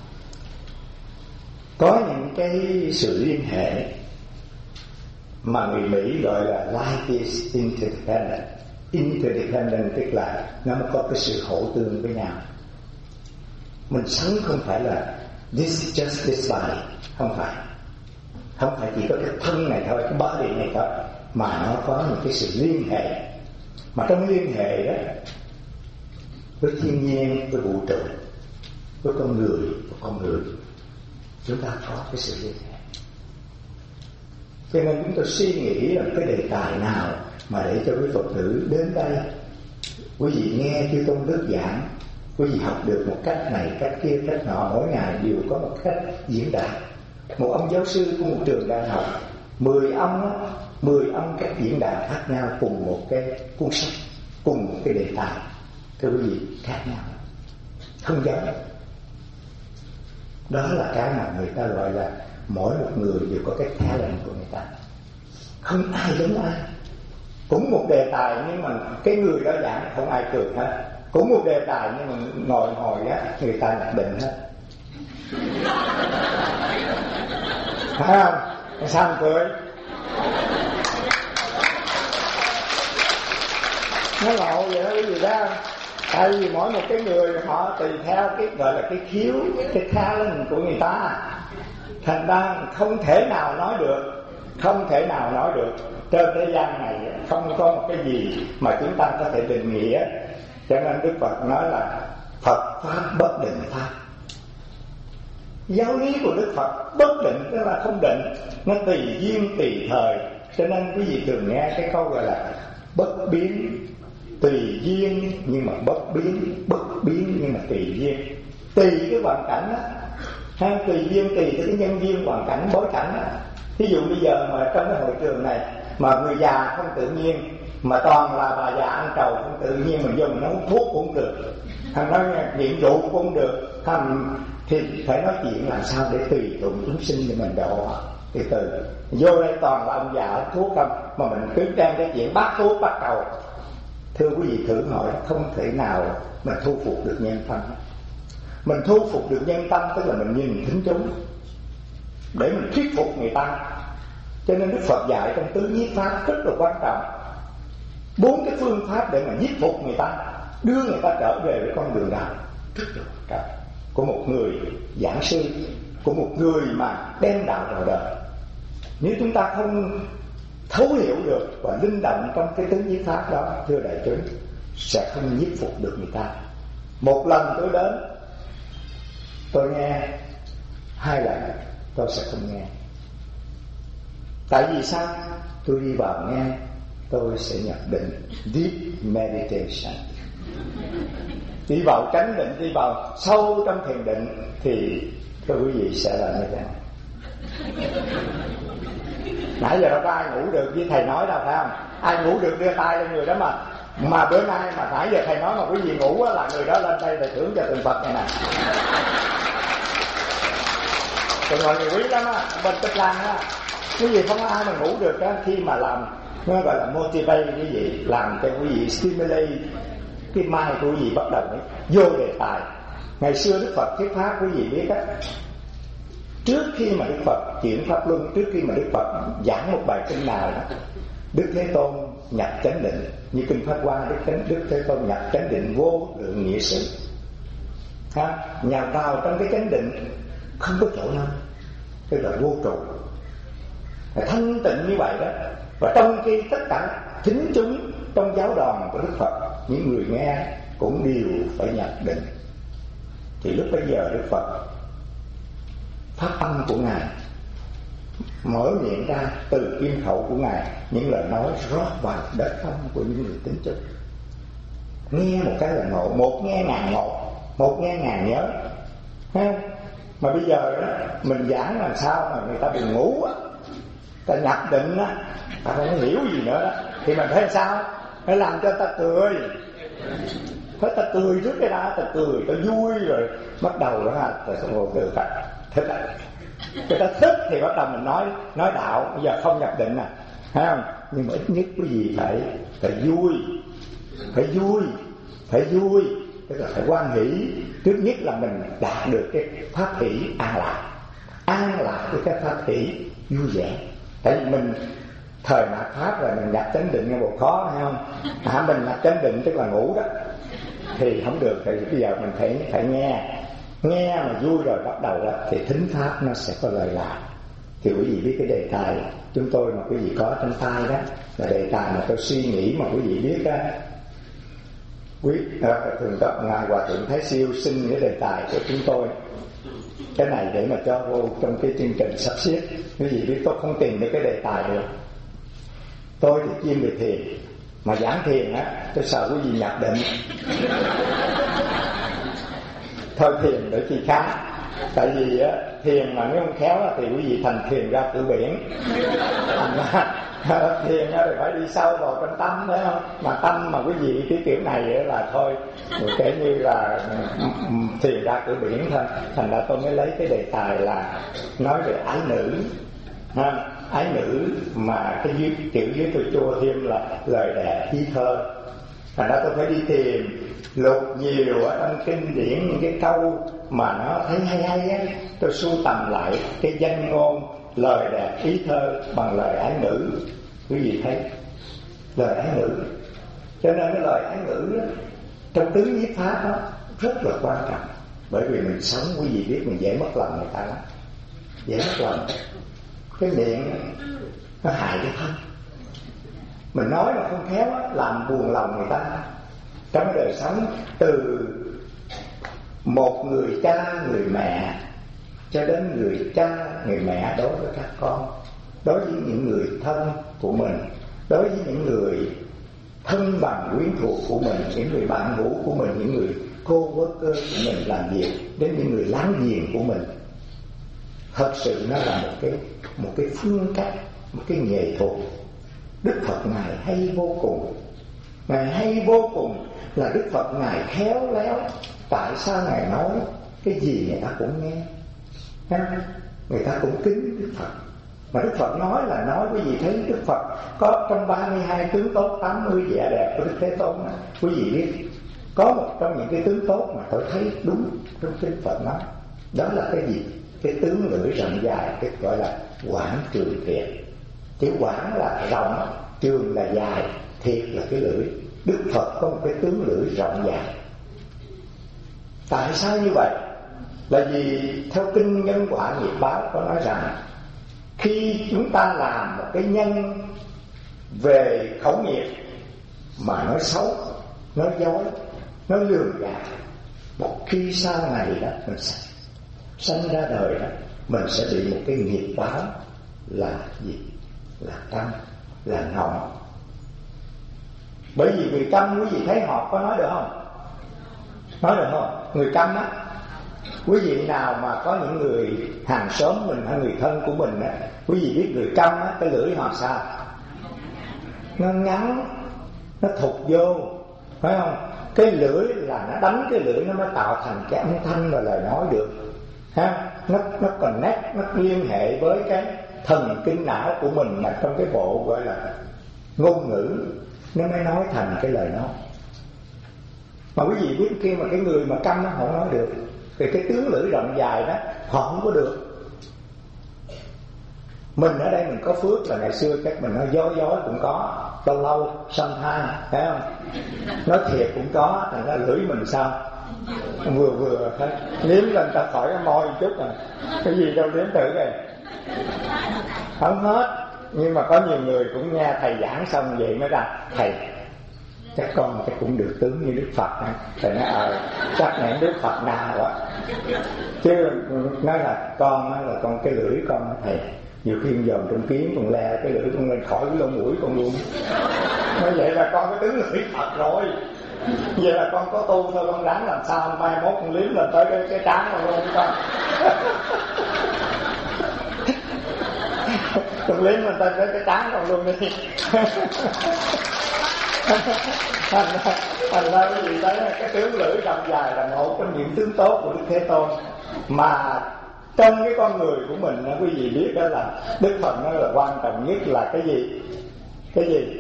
có những cái sự liên hệ mà người Mỹ gọi là life is interdependent. Interdependent tức là nó có cái sự hỗ tương với nhau. Mình sống không phải là this is just this body, không phải. Không phải chỉ có cái thân này thôi, cái body này thôi, mà nó có những cái sự liên hệ. Mà trong liên hệ đó, với thiên nhiên, với vũ trụ, với con người, với con người, chúng ta có cái sự liên hệ. Cho nên chúng tôi suy nghĩ là cái đề tài nào mà để cho quý Phật tử đến đây, quý vị nghe chư Tôn Đức giảng, quý vị học được một cách này, cách kia, cách nọ, mỗi ngày đều có một cách diễn đạt. Một ông giáo sư của một trường đại học, mười ông, mười ông cách diễn đạt khác nhau cùng một cái cuốn sách, cùng một cái đề tài, thưa quý vị, khác nhau, không giống. Đó là cái mà người ta gọi là mỗi một người đều có cái talent của người ta, không ai giống ai. Cũng một đề tài nhưng mà cái người đó giảng không ai cười hết. Cũng một đề tài nhưng mà ngồi ngồi á người ta nhận định hết. Phải không? Sao không cười? Nó lộ vậy đó cái gì đó. Tại vì mỗi một cái người họ tùy theo cái gọi là cái khiếu, cái talent của người ta, thành ra không thể nào nói được, không thể nào nói được. Trên thế gian này không có một cái gì mà chúng ta có thể định nghĩa. Cho nên Đức Phật nói là Phật pháp bất định pháp. Giáo lý của Đức Phật bất định tức là không định, nó tùy duyên tùy thời. Cho nên quý vị thường nghe cái câu gọi là bất biến, tùy duyên nhưng mà bất biến, bất biến nhưng mà tùy duyên. Tùy cái hoàn cảnh đó, hay tùy duyên tùy cái nhân duyên, hoàn cảnh, bối cảnh đó. Ví dụ bây giờ mà trong cái hội trường này mà người già không tự nhiên, mà toàn là bà già ăn trầu không tự nhiên, mình dùng nó uống thuốc cũng được, thằng nói nghiện rượu cũng được, thằng thì phải nói chuyện làm sao để tùy thuận chúng sinh để mình độ từ từ. Vô đây toàn là ông già uống thuốc không, mà mình cứ đem cái chuyện bắt thuốc bắt cầu. Thưa quý vị thử hỏi, không thể nào mà thu phục được nhân tâm. Mình thu phục được nhân tâm tức là mình nhìn thính chúng để mình thuyết phục người ta. Cho nên Đức Phật dạy trong tứ nhiếp pháp rất là quan trọng, bốn cái phương pháp để mà nhiếp phục người ta, đưa người ta trở về với con đường đạo, rất là quan trọng, của một người giảng sư, của một người mà đem đạo vào đời. Nếu chúng ta không thấu hiểu được và linh động trong cái tứ nhiếp pháp đó, thưa đại chúng, sẽ không nhiếp phục được người ta. Một lần tôi đến, tôi nghe, hai lần tôi sẽ không nghe. Tại vì sao? Tôi đi vào nghe, tôi sẽ nhập định, deep meditation. Đi vào chánh định, đi vào sâu trong thiền định, thì thưa quý vị sẽ là như thế nào? Nãy giờ đâu có ai ngủ được với thầy nói đâu, phải không? Ai ngủ được đưa tay lên người đó mà. Mà bữa nay mà nãy giờ thầy nói mà quý vị ngủ á, là người đó lên đây để thưởng cho tượng Phật này nè. còn mọi người quý lắm á, bên Tích Lan á, quý vị không có ai mà ngủ được á. Khi mà làm nó gọi là motivate quý vị, làm cho quý vị stimulate cái mind của quý vị bắt đầu ấy, vô đề tài. Ngày xưa Đức Phật thuyết pháp quý vị biết á, trước khi mà Đức Phật chuyển pháp luân, trước khi mà Đức Phật giảng một bài kinh nào đó, Đức Thế Tôn nhập chánh định. Như kinh Pháp Hoa, Đức Thánh Đức Thế Tôn nhập chánh định vô lượng nghĩa sự. Ha, nhà vào trong cái chánh định không có chỗ nào, tức là vô trụ, thanh tịnh như vậy đó. Và trong khi tất cả thính chúng trong giáo đoàn của Đức Phật, những người nghe cũng đều phải nhập định. Thì lúc bấy giờ Đức Phật phát âm của Ngài, mở miệng ra từ kim khẩu của Ngài, những lời nói rót vào đất tâm của những người tín chúng. Nghe một cái là ngộ, một nghe ngàn ngộ, một nghe ngàn nhớ. Thấy không? Mà bây giờ đó, mình giảng làm sao mà người ta bị ngủ á, ta nhập định á, ta không có hiểu gì nữa đó, thì mình thấy sao? Phải làm cho ta cười. Phải ta cười trước cái đó, ta cười, ta vui rồi bắt đầu đó ha, ta không có từ ta thích à. Người ta thích thì bắt đầu mình nói nói đạo. Bây giờ không nhập định à, thấy không? Nhưng mà ít nhất cái gì phải phải vui, phải vui, phải vui, tức là phải hoan hỷ. Trước nhất là mình đạt được cái pháp hỷ an lạc, an lạc với cái pháp hỷ vui vẻ. Tại vì mình thời mạt pháp rồi mình nhập chánh định nghe bộ khó, thấy không? À, mình nhập chánh định tức là ngủ đó thì không được. Thì bây giờ mình phải phải nghe, nghe mà vui rồi bắt đầu đó thì thính pháp nó sẽ có lời lạc. Thì quý vị biết cái đề tài chúng tôi mà quý vị có trong tay đó là đề tài mà tôi suy nghĩ mà quý vị biết đó. Quý à, thường tập ngài Hòa Thượng Thái Siêu xin cái đề tài của chúng tôi cái này để mà cho vô trong cái chương trình sắp xếp. Quý vị biết tôi không tìm được cái đề tài được. Tôi thì chuyên về thiền, mà giảng thiền á tôi sợ quý vị nhập định. Thôi thiền để chi khác. Tại vì á, thiền mà nếu không khéo á, thì quý vị thành thiền ra cửa biển. Thành ra thiền á, thì phải đi sâu vào trong tâm, phải không? Mà tâm mà quý vị cái kiểu này là thôi, kể như là thiền ra cửa biển thôi. Thành ra tôi mới lấy cái đề tài là nói về ái nữ. Ha, ái nữ mà cái dưới, kiểu dưới tôi chua thêm là lời đẹp thi thơ. Thành ra tôi phải đi tìm lục nhiều ở trong kinh điển những cái câu mà nó thấy hay hay á, tôi sưu tầm lại cái danh ngôn lời đẹp ý thơ bằng lời ái ngữ. Quý vị thấy lời ái ngữ, cho nên cái lời ái ngữ đó, trong tứ nhiếp pháp đó rất là quan trọng. Bởi vì mình sống, quý vị biết mình dễ mất lòng người ta lắm, dễ mất lòng. Cái miệng nó hại cái thân, mình nói mà không khéo á, làm buồn lòng người ta. Trong đời sống từ một người cha người mẹ cho đến người cha người mẹ đối với các con, đối với những người thân của mình, đối với những người thân bằng quyến thuộc của mình, những người bạn hữu của mình, những người cô worker của mình làm việc, đến những người láng giềng của mình. Thật sự nó là một cái một cái phương cách, một cái nghệ thuật. Đức Phật ngài hay vô cùng, ngài hay vô cùng là Đức Phật ngài khéo léo. Tại sao ngài nói cái gì người ta cũng nghe, người ta cũng kính Đức Phật. Mà Đức Phật nói là nói, quý vị thấy Đức Phật có trong ba mươi hai tướng tốt, tám mươi vẻ đẹp của Đức Thế Tôn này. Quý vị biết có một trong những cái tướng tốt mà tôi thấy đúng trong kinh Phật nói, đó là cái gì? Cái tướng lưỡi rộng dài, cái gọi là quảng trường thiệt. Chữ quảng là rộng, trường là dài, thiệt là cái lưỡi. Đức Phật có một cái tướng lưỡi rộng dài. Tại sao như vậy? Là vì theo kinh nhân quả nghiệp báo có nói rằng khi chúng ta làm một cái nhân về khẩu nghiệp mà nói xấu, nói dối, nói lường gạt, một khi sau này đó mình sanh ra đời đó, mình sẽ bị một cái nghiệp báo là gì? Là căm, là ngọng. Bởi vì người căm, quý vị thấy họ có nói được không? Nói được không? Người căm á, quý vị nào mà có những người hàng xóm mình hay người thân của mình á, quý vị biết người căm á, cái lưỡi họ sao? Nó ngắn, nó thụt vô, phải không? Cái lưỡi là nó đánh cái lưỡi nó mới tạo thành cái âm thanh và lời nói được, ha? nó nó connect, nó liên hệ với cái thần kinh não của mình, mà trong cái bộ gọi là ngôn ngữ nó mới nói thành cái lời nói. Mà quý vị biết khi mà cái người mà câm nó không nói được, thì cái tướng lưỡi rộng dài đó họ không có được. Mình ở đây mình có phước là ngày xưa chắc mình nói dối dối cũng có, lâu lâu sometime, thấy không? Nói thiệt cũng có, thành ra lưỡi mình sao vừa vừa thấy liếm lên ta khỏi cái môi một chút à, cái gì đâu liếm thử rồi không hết. Nhưng mà có nhiều người cũng nghe thầy giảng xong vậy mới ra, thầy chắc con chắc cũng được tướng như Đức Phật này. Thầy nói ờ chắc này Đức Phật nào á, chứ nói là con nói là con cái lưỡi con đó, thầy nhiều khi dòm trong kiếm còn le cái lưỡi con lên khỏi cái lông mũi con luôn. Nói vậy là con có tướng lưỡi thật rồi, vậy là con có tu thôi, con ráng làm sao mai mốt con liếm lên tới cái, cái trán con luôn con. Con liếm lên tới cái, cái trán con luôn đi. Thành ra, thành ra cái gì đấy, cái tướng lưỡi rộng dài là một trong những tướng tốt của Đức Thế Tôn. Mà trong cái con người của mình, quý vị biết đó là Đức Phật nói là quan trọng nhất là cái gì? Cái gì?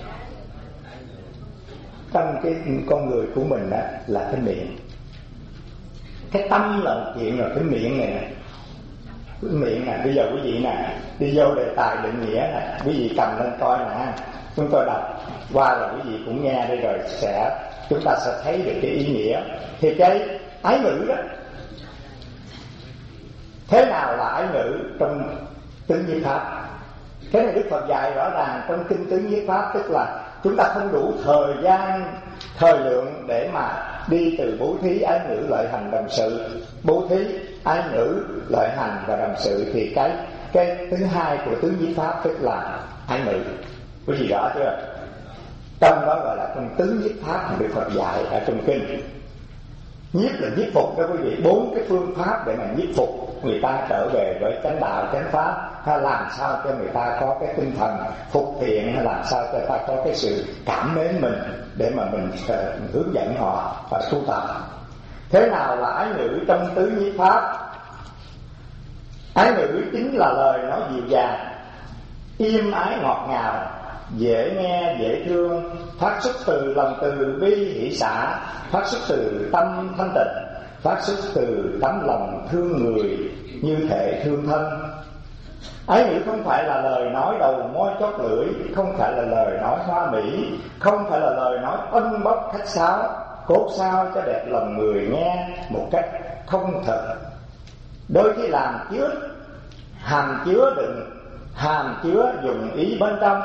Trong cái con người của mình đó là cái miệng. Cái tâm là một chuyện, rồi cái miệng này nè. Cái miệng nè, bây giờ quý vị nè đi vô đề tài định nghĩa nè, quý vị cầm lên coi nè, chúng tôi đọc qua rồi quý vị cũng nghe đây rồi sẽ chúng ta sẽ thấy được cái ý nghĩa. Thì cái ái ngữ đó, thế nào là ái ngữ trong tứ nhiếp pháp? Cái này Đức Phật dạy rõ ràng trong kinh tứ nhiếp pháp, tức là chúng ta không đủ thời gian, thời lượng để mà đi từ bố thí, ái ngữ, lợi hành, đồng sự. Bố thí, ái ngữ, lợi hành và đồng sự thì cái cái thứ hai của tứ nhiếp pháp tức là ái ngữ. Quý vị rõ chưa? Trong đó gọi là trong tứ nhiếp pháp mà Đức Phật dạy ở trong kinh. Nhiếp là nhiếp phục đó quý vị, bốn cái phương pháp để mà nhiếp phục người ta trở về với chánh đạo, chánh pháp, hay làm sao cho người ta có cái tinh thần phục thiện, hay làm sao cho người ta có cái sự cảm mến mình để mà mình uh, hướng dẫn họ và tu tập. Thế nào là ái ngữ trong tứ nhiếp pháp? Ái ngữ chính là lời nói dịu dàng, im ái ngọt ngào, dễ nghe dễ thương, phát xuất từ lòng từ bi hỷ xả, phát xuất từ tâm thanh tịnh, phát xuất từ tấm lòng thương người như thể thương thân. Ái ngữ không phải là lời nói đầu môi chót lưỡi, không phải là lời nói hoa mỹ, không phải là lời nói ân bốc khách sáo, cốt sao cho đẹp lòng người nghe một cách không thật. Đôi khi làm chứa hàm chứa đựng, hàm chứa dụng ý bên trong.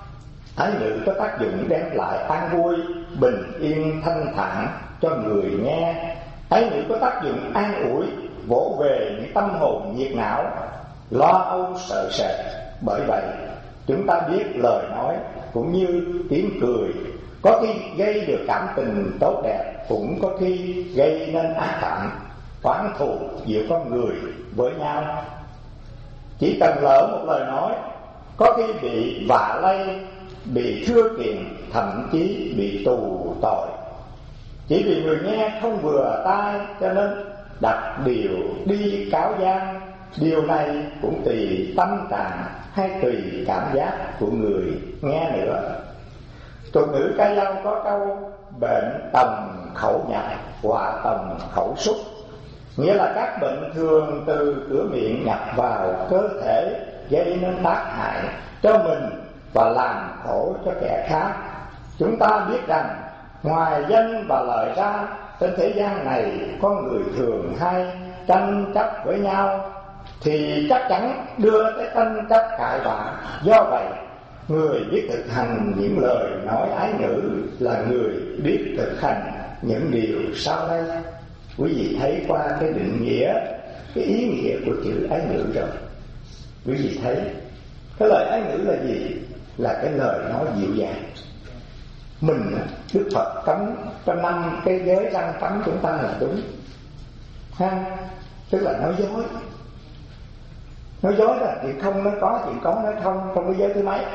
Ái ngữ có tác dụng đem lại an vui, bình yên, thanh thản cho người nghe. Ái ngữ có tác dụng an ủi, vỗ về những tâm hồn nhiệt não, lo âu sợ sệt. Bởi vậy chúng ta biết lời nói cũng như tiếng cười có khi gây được cảm tình tốt đẹp, cũng có khi gây nên ác cảm, oán thù giữa con người với nhau. Chỉ cần lỡ một lời nói có khi bị vạ lây, bị thưa kiện, thậm chí bị tù tội. Chỉ vì người nghe không vừa tai cho nên đặt điều đi cáo gian. Điều này cũng tùy tâm trạng hay tùy cảm giác của người nghe nữa. Tục ngữ ca dao có câu bệnh tầm khẩu nhập, họa tầm khẩu xúc, nghĩa là các bệnh thường từ cửa miệng nhập vào cơ thể, gây nên tác hại cho mình và làm khổ cho kẻ khác. Chúng ta biết rằng ngoài danh và lợi ra, trên thế gian này con người thường hay tranh chấp với nhau, thì chắc chắn đưa tới tranh chấp cãi vã. Do vậy người biết thực hành những lời nói ái ngữ là người biết thực hành những điều sau đây. Quý vị thấy qua cái định nghĩa, cái ý nghĩa của chữ ái ngữ rồi. Quý vị thấy cái lời ái ngữ là gì? Là cái lời nói dịu dàng. Mình, Đức Phật cấm cho năm cái giới răng cấm chúng ta là đúng ha, tức là nói dối. Nói dối là chuyện không nói có, chuyện có nói không. Trong cái giới thứ mấy?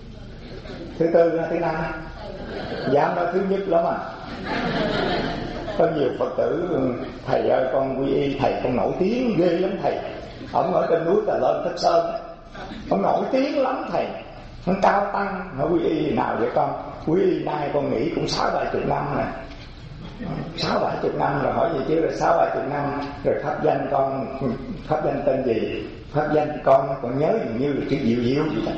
Thứ tư hay thứ năm? Dám nói thứ nhất lắm à. Có nhiều Phật tử: thầy ơi con quy y thầy, con nổi tiếng ghê lắm thầy. Ông ở trên núi Tà Lên Thích Sơn, ông nổi tiếng lắm thầy, ông cao tăng. Nó quy y nào vậy con? Quy y nay con nghĩ cũng sáu bảy chục năm nè, sáu bảy chục năm rồi. Hỏi gì chứ, rồi sáu bảy chục năm rồi pháp danh con, pháp danh tên gì? Pháp danh con còn nhớ dường như là chữ Diệu Diệu gì đó.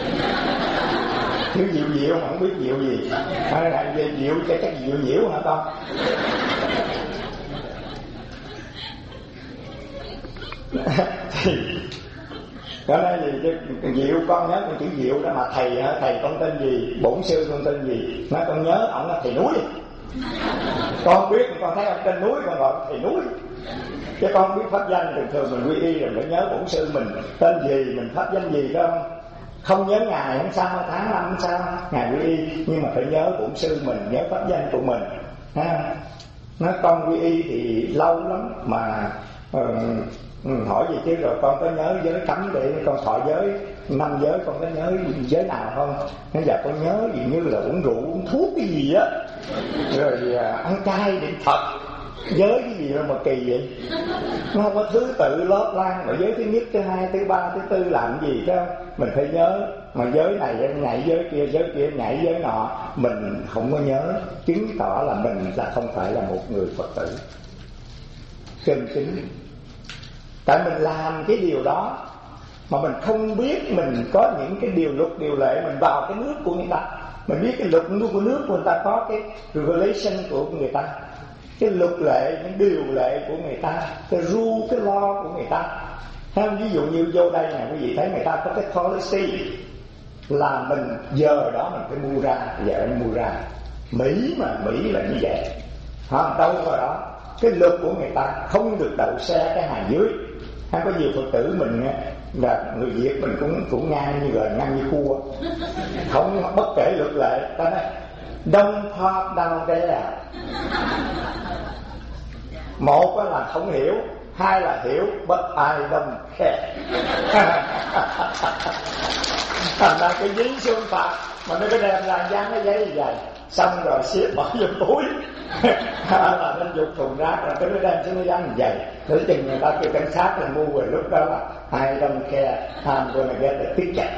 Chữ Diệu Diệu mà không biết Diệu gì, hay là Diệu chắc chắc Diệu Diệu hả con? Thì có nói gì chứ Diệu con nhớ con chữ Diệu đó, mà thầy hả? Thầy con tên gì? Bổn sư con tên gì? Nói con nhớ ổng là thầy núi. Con biết, con thấy ông trên núi con gọi thầy núi. Chứ con biết pháp danh thường thường mình quy y rồi phải nhớ bổn sư mình tên gì, mình pháp danh gì đó không? Không nhớ ngày không sao, tháng năm không sao, ngày quy y, nhưng mà phải nhớ bổn sư mình, nhớ pháp danh của mình ha. Nói con quy y thì lâu lắm mà uh, hỏi gì chứ rồi con có nhớ giới cấm để con thọ giới năm giới, con có nhớ giới nào không? Bây giờ con nhớ gì như là uống rượu uống thuốc cái gì á, rồi uh, ăn chay niệm Phật. Giới cái gì đâu mà kỳ vậy? Nó không có thứ tự lót lan, mà giới thứ nhất, thứ hai, thứ ba, thứ tư làm gì đó mình phải nhớ. Mà giới này nhảy giới kia, giới kia nhảy giới nọ, mình không có nhớ, chứng tỏ là mình là không phải là một người Phật tử chân chính. Tại mình làm cái điều đó mà mình không biết mình có những cái điều luật điều lệ, mình vào cái nước của người ta, mình biết cái luật của nước của người ta có cái regulation của người ta, cái luật lệ, những điều lệ của người ta, cái rule, cái law của người ta. Thấy không? Ví dụ như vô đây nè, quý vị thấy người ta có cái policy là mình giờ đó mình phải mua ra, giờ mình mua ra. Mỹ mà, Mỹ là như vậy. Không, đâu vào đó. Cái luật của người ta không được đậu xe cái hàng dưới. Hay có nhiều Phật tử mình là người Việt mình cũng cũng ngang như là ngang như cua. Không bất kể luật lệ, ta nói don't park down there. Một là không hiểu, hai là hiểu but I don't care. Thành ra cái giấy xương phạt mà nó có đem ra dán cái giấy như vậy, xong rồi xếp bỏ vô túi là nên dục thùng rác, rồi cái nó đem xuống nó dán như vậy. Tới chừng người ta kêu cảnh sát là mua, rồi lúc đó là I don't care, I'm gonna get a ticket.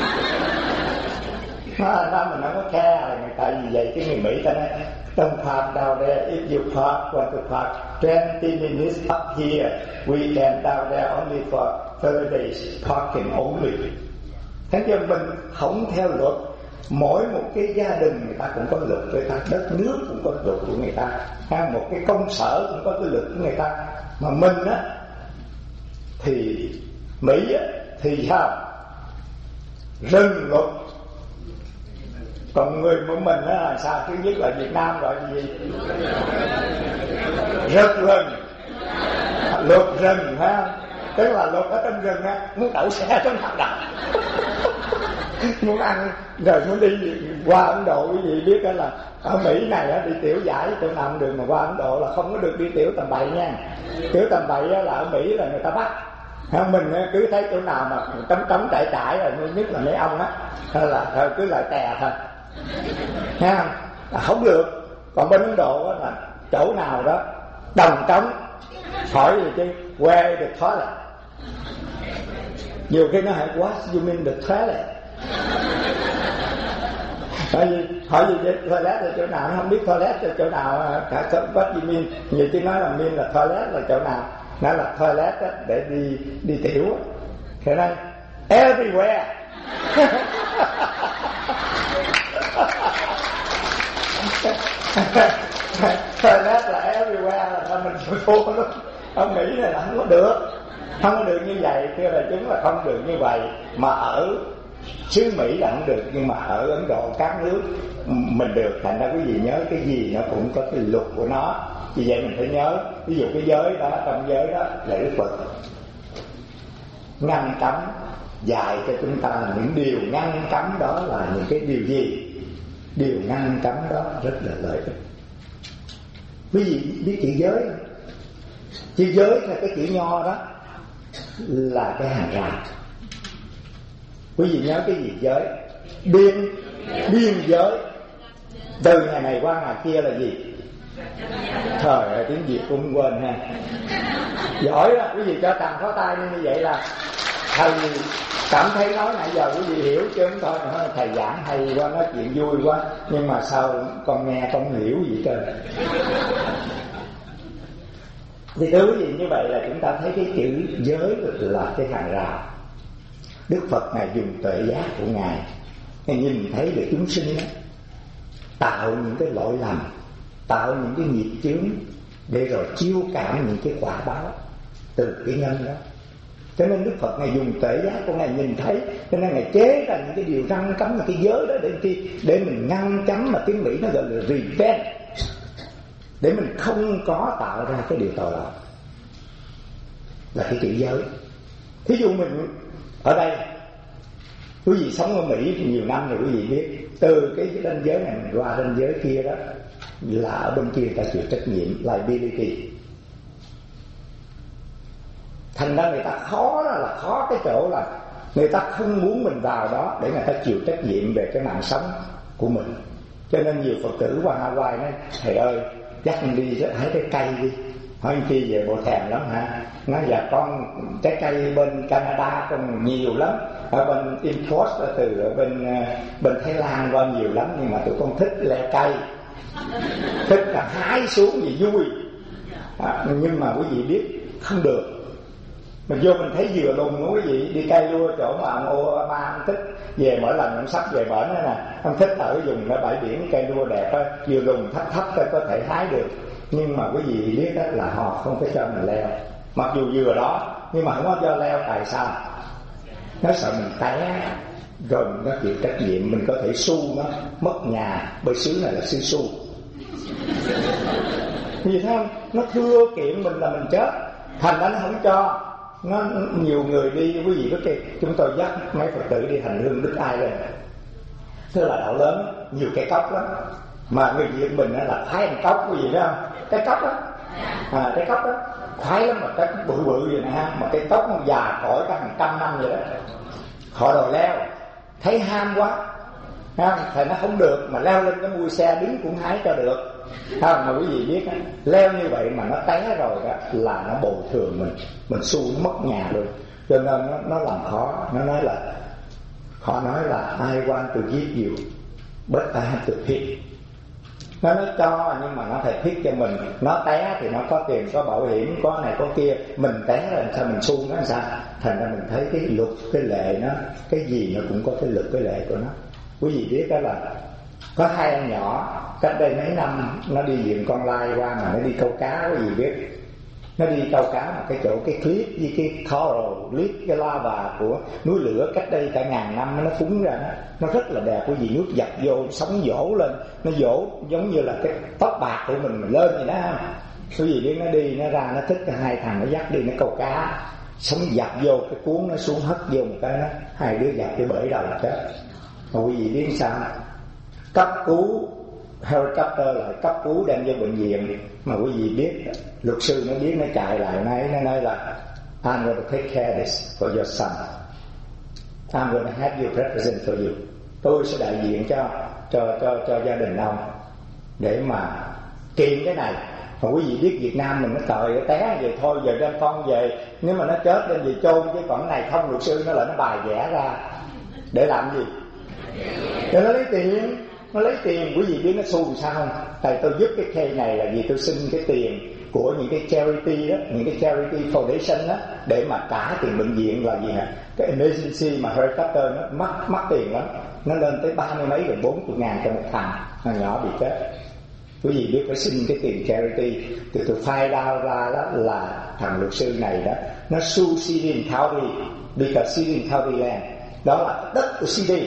Nó ra mình không có care là người ta gì vậy. Cái người Mỹ ta nói don't park down there, if you park, want to park twenty minutes up here, we can down there only for thirty days, parking only. Thế cho mình không theo luật. Mỗi một cái gia đình người ta cũng có luật người ta, đất nước cũng có luật của người ta, hay một cái công sở cũng có cái luật của người ta. Mà mình á thì Mỹ á thì sao? Rừng luật. Còn người của mình á là sao? Thứ nhất là Việt Nam gọi gì? Rực rừng, luật rừng, phải không? Tức là luật ở trong rừng á, muốn đậu xe trong nào đậu. Muốn ăn rồi muốn đi qua Ấn Độ, quý vị biết đó là ở Mỹ này á, đi tiểu giải chỗ nào không được, mà qua Ấn Độ là không có được đi tiểu tầm bậy nha. Tiểu tầm bậy á là ở Mỹ là người ta bắt. Mình cứ thấy chỗ nào mà trống trống trải trải rồi, nhất là mấy ông á, là cứ lại tè thôi, nghe không? À, không được. Còn bên Ấn Độ á là chỗ nào đó đồng trống, hỏi gì chứ where the toilet. Nhiều khi nó hỏi what you mean the toilet. Hỏi gì, hỏi gì chứ toilet là chỗ nào, nó không biết toilet là chỗ nào. Cả what you mean, nhiều khi nói là mean là toilet là chỗ nào. Nó là toilet á, để đi đi tiểu. Thế này everywhere. Toilet là everywhere, là sao mình phải thua luôn. Ở Mỹ này là không có được, không có được như vậy. Thưa là chúng là không được như vậy. Mà ở xứ Mỹ là không được, nhưng mà ở Ấn Độ các nước mình được. Thành ra quý vị nhớ cái gì nó cũng có cái luật của nó. Vì vậy mình phải nhớ. Ví dụ cái giới đó, trong giới đó là Đức Phật ngăn cấm, dạy cho chúng ta những điều ngăn cấm đó là những cái điều gì. Điều ngăn cấm đó rất là lợi ích. Quý vị biết chữ giới, chữ giới là cái chữ nho đó là cái hàng rào. Quý vị nhớ cái gì giới? Biên, biên giới. Từ ngày này qua ngày kia là gì? Trời ơi, tiếng Việt cũng quên ha. Giỏi đó, quý vị cho tràng pháo tay như vậy là thầy cảm thấy nói nãy giờ quý vị hiểu chứ không thôi. Thầy giảng hay quá, nói chuyện vui quá, nhưng mà sao con nghe con hiểu gì trơn. Thì thưa quý vị, như vậy là chúng ta thấy cái chữ giới là cái hàng rào. Đức Phật Ngài dùng tuệ giác của Ngài, Ngài nhìn thấy được chúng sinh đó, tạo những cái lỗi lầm, tạo những cái nghiệp chướng để rồi chiêu cảm những cái quả báo từ cái nhân đó. Cho nên Đức Phật Ngài dùng tuệ giác của Ngài nhìn thấy, cho nên Ngài chế ra những cái điều răn cấm là cái giới đó để chi, để mình ngăn chấm, mà tiếng Mỹ nó gọi là prevent, để mình không có tạo ra cái điều tội lỗi, là cái chữ giới. Thí dụ mình ở đây, quý vị sống ở Mỹ nhiều năm rồi, quý vị biết từ cái ranh giới này mình qua ranh giới kia đó là ở bên kia người ta chịu trách nhiệm, liability. Thành ra người ta khó đó là khó cái chỗ là người ta không muốn mình vào đó để người ta chịu trách nhiệm về cái mạng sống của mình. Cho nên nhiều Phật tử qua Hawaii nói: thầy ơi, dắt mình đi hái trái cây đi. Hỏi anh kia về bộ thèm lắm hả? Nói dạ con trái cây bên Canada còn nhiều lắm, ở bên import từ ở bên bên Thái Lan qua nhiều lắm, nhưng mà tụi con thích leo cây, thích là hái xuống gì vui. À, nhưng mà quý vị biết không được. Mình vô mình thấy dừa lùn quý vị, đi cây lua chỗ mà ông Obama ông thích, về mỗi lần ông sắp về bển đó nè, ông thích ở vùng cái bãi biển cây lua đẹp á, dừa lùn thấp thấp thôi có thể hái được. Nhưng mà quý vị biết đó là họ không có cho mình leo, mặc dù dừa đó nhưng mà không có cho leo. Tại sao? Nó sợ mình té rồi nó chịu trách nhiệm, mình có thể su nó mất nhà, bởi xứ này là xứ su. Vì thấy không? Nó thưa kiện mình là mình chết, thành ra nó không cho. Nó nhiều người đi, quý vị biết kìa, chúng tôi dắt mấy Phật tử đi hành hương Đức Ai lên, thưa là đạo lớn, nhiều cây cóc lắm, mà người Việt mình là khoái ăn cóc, quý vị thấy không? Cái cóc đó, à, cái cóc đó khoái lắm, mà cái bự bự vậy nè ha, mà cái cóc nó già cỗi cả hàng trăm năm vậy đó. Họ đòi leo, thấy ham quá, ha, thì nó không được, mà leo lên cái mui xe đứng cũng hái cho được. Ha, mà quý vị biết đó, leo như vậy mà nó té rồi đó là nó bồi thường mình, mình xu nó mất nhà luôn. Cho nên nó, nó làm khó. Nó nói là, họ nói là I want to give you but I have to pick. Nó nói cho nhưng mà nó phải pick cho mình. Nó té thì nó có tiền, có bảo hiểm, có này có kia. Mình té rồi sao mình xu nó làm sao? Thành ra mình thấy cái luật, cái lệ nó, cái gì nó cũng có cái luật, cái lệ của nó. Quý vị biết đó là có hai em nhỏ cách đây mấy năm nó đi viện con lai qua mà nó đi câu cá. Quý vị biết nó đi câu cá mà cái chỗ cái cliff với cái coral cliff, cái lava của núi lửa cách đây cả ngàn năm nó phúng ra, nó, nó rất là đẹp. Quý vị nước dập vô sóng vỗ lên, nó vỗ giống như là cái tóc bạc của mình, mình lên vậy đó. Quý vị biết nó đi nó ra nó thích, cái hai thằng nó dắt đi nó câu cá, sóng dập vô cái cuốn nó xuống hất vô một cái, nó hai đứa dập cái bể đầu chết. Mà quý vị biết sao? Cấp cứu helicopter lại cấp cứu đem vô bệnh viện. Mà quý vị biết luật sư nó biết, nó chạy lại nói, nó nói là I'm going to take care of this for your son, I'm going to have you represent for you. Tôi sẽ đại diện cho cho cho cho gia đình ông để mà kiện cái này. Mà quý vị biết Việt Nam mình nó trời nó té về thôi, giờ đem con về, nếu mà nó chết đem về chôn, chứ còn cái này không. Luật sư nó lại nó bài vẽ ra để làm gì? Để nó lấy tiền. Nó lấy tiền, quý vị biết nó xu sao không? Tại tôi giúp cái case này là vì tôi xin cái tiền của những cái charity đó, những cái charity foundation đó, để mà trả tiền bệnh viện là gì hả? Cái emergency mà helicopter nó mắc mắc tiền lắm, nó lên tới ba mươi mấy, gần bốn mươi ngàn cho một thằng thằng nhỏ bị chết. Quý vị biết phải xin cái tiền charity. Từ tôi find out ra đó là thằng luật sư này đó, nó sue Sidin County because Sidin County land đó là đất của Sidin.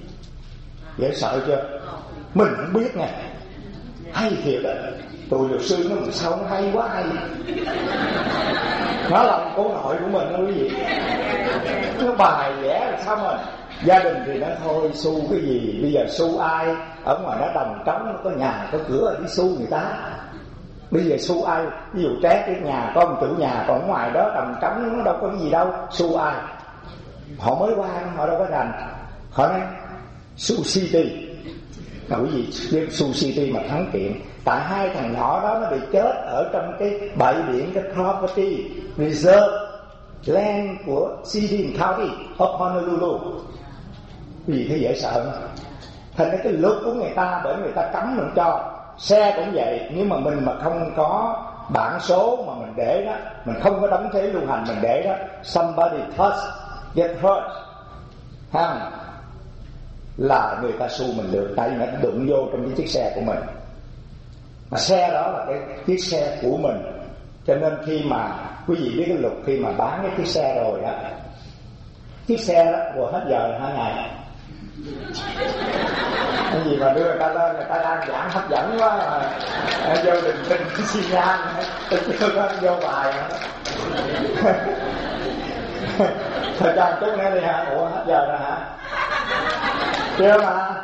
Dễ sợ chưa? Mình không biết nè, hay thiệt đó. Tụi luật sư nó sao nó hay quá hay. Nó là cô nội của mình đó quý vị. Nó bài vẽ là sao mà gia đình thì nó thôi xu cái gì. Bây giờ xu ai? Ở ngoài nó đồng trống, nó có nhà có cửa đi xu người ta. Bây giờ xu ai? Ví dụ trét cái nhà có một chủ nhà, còn ngoài đó đồng trống nó đâu có cái gì đâu. Xu ai? Họ mới qua họ đâu có rành. Họ nói xu city. mà quý vị biết Sioux City mà thắng kiện, tại hai thằng nhỏ đó nó bị chết ở trong cái bãi biển, cái property reserve land của City and County of Honolulu. Quý vị thấy dễ sợ không? Thành ra cái luật của người ta, bởi người ta cấm mình cho. Xe cũng vậy, nhưng mà mình mà không có bản số mà mình để đó, mình không có đóng thuế lưu hành mình để đó, somebody touch get hurt ha, là người ta xu mình được, tại vì nó đụng vô trong cái chiếc xe của mình. Mà xe đó là cái chiếc xe của mình, cho nên khi mà quý vị biết cái luật, khi mà bán cái chiếc xe rồi đó, chiếc xe đó rồi hết giờ là hai ngày. Cái gì mà đưa người ta lên, người ta đang giảng hấp dẫn quá mà vô đình tinh xi nhan tôi chưa có vô bài thôi cho chút nữa đi hả? Ủa hết giờ rồi hả? Chưa mà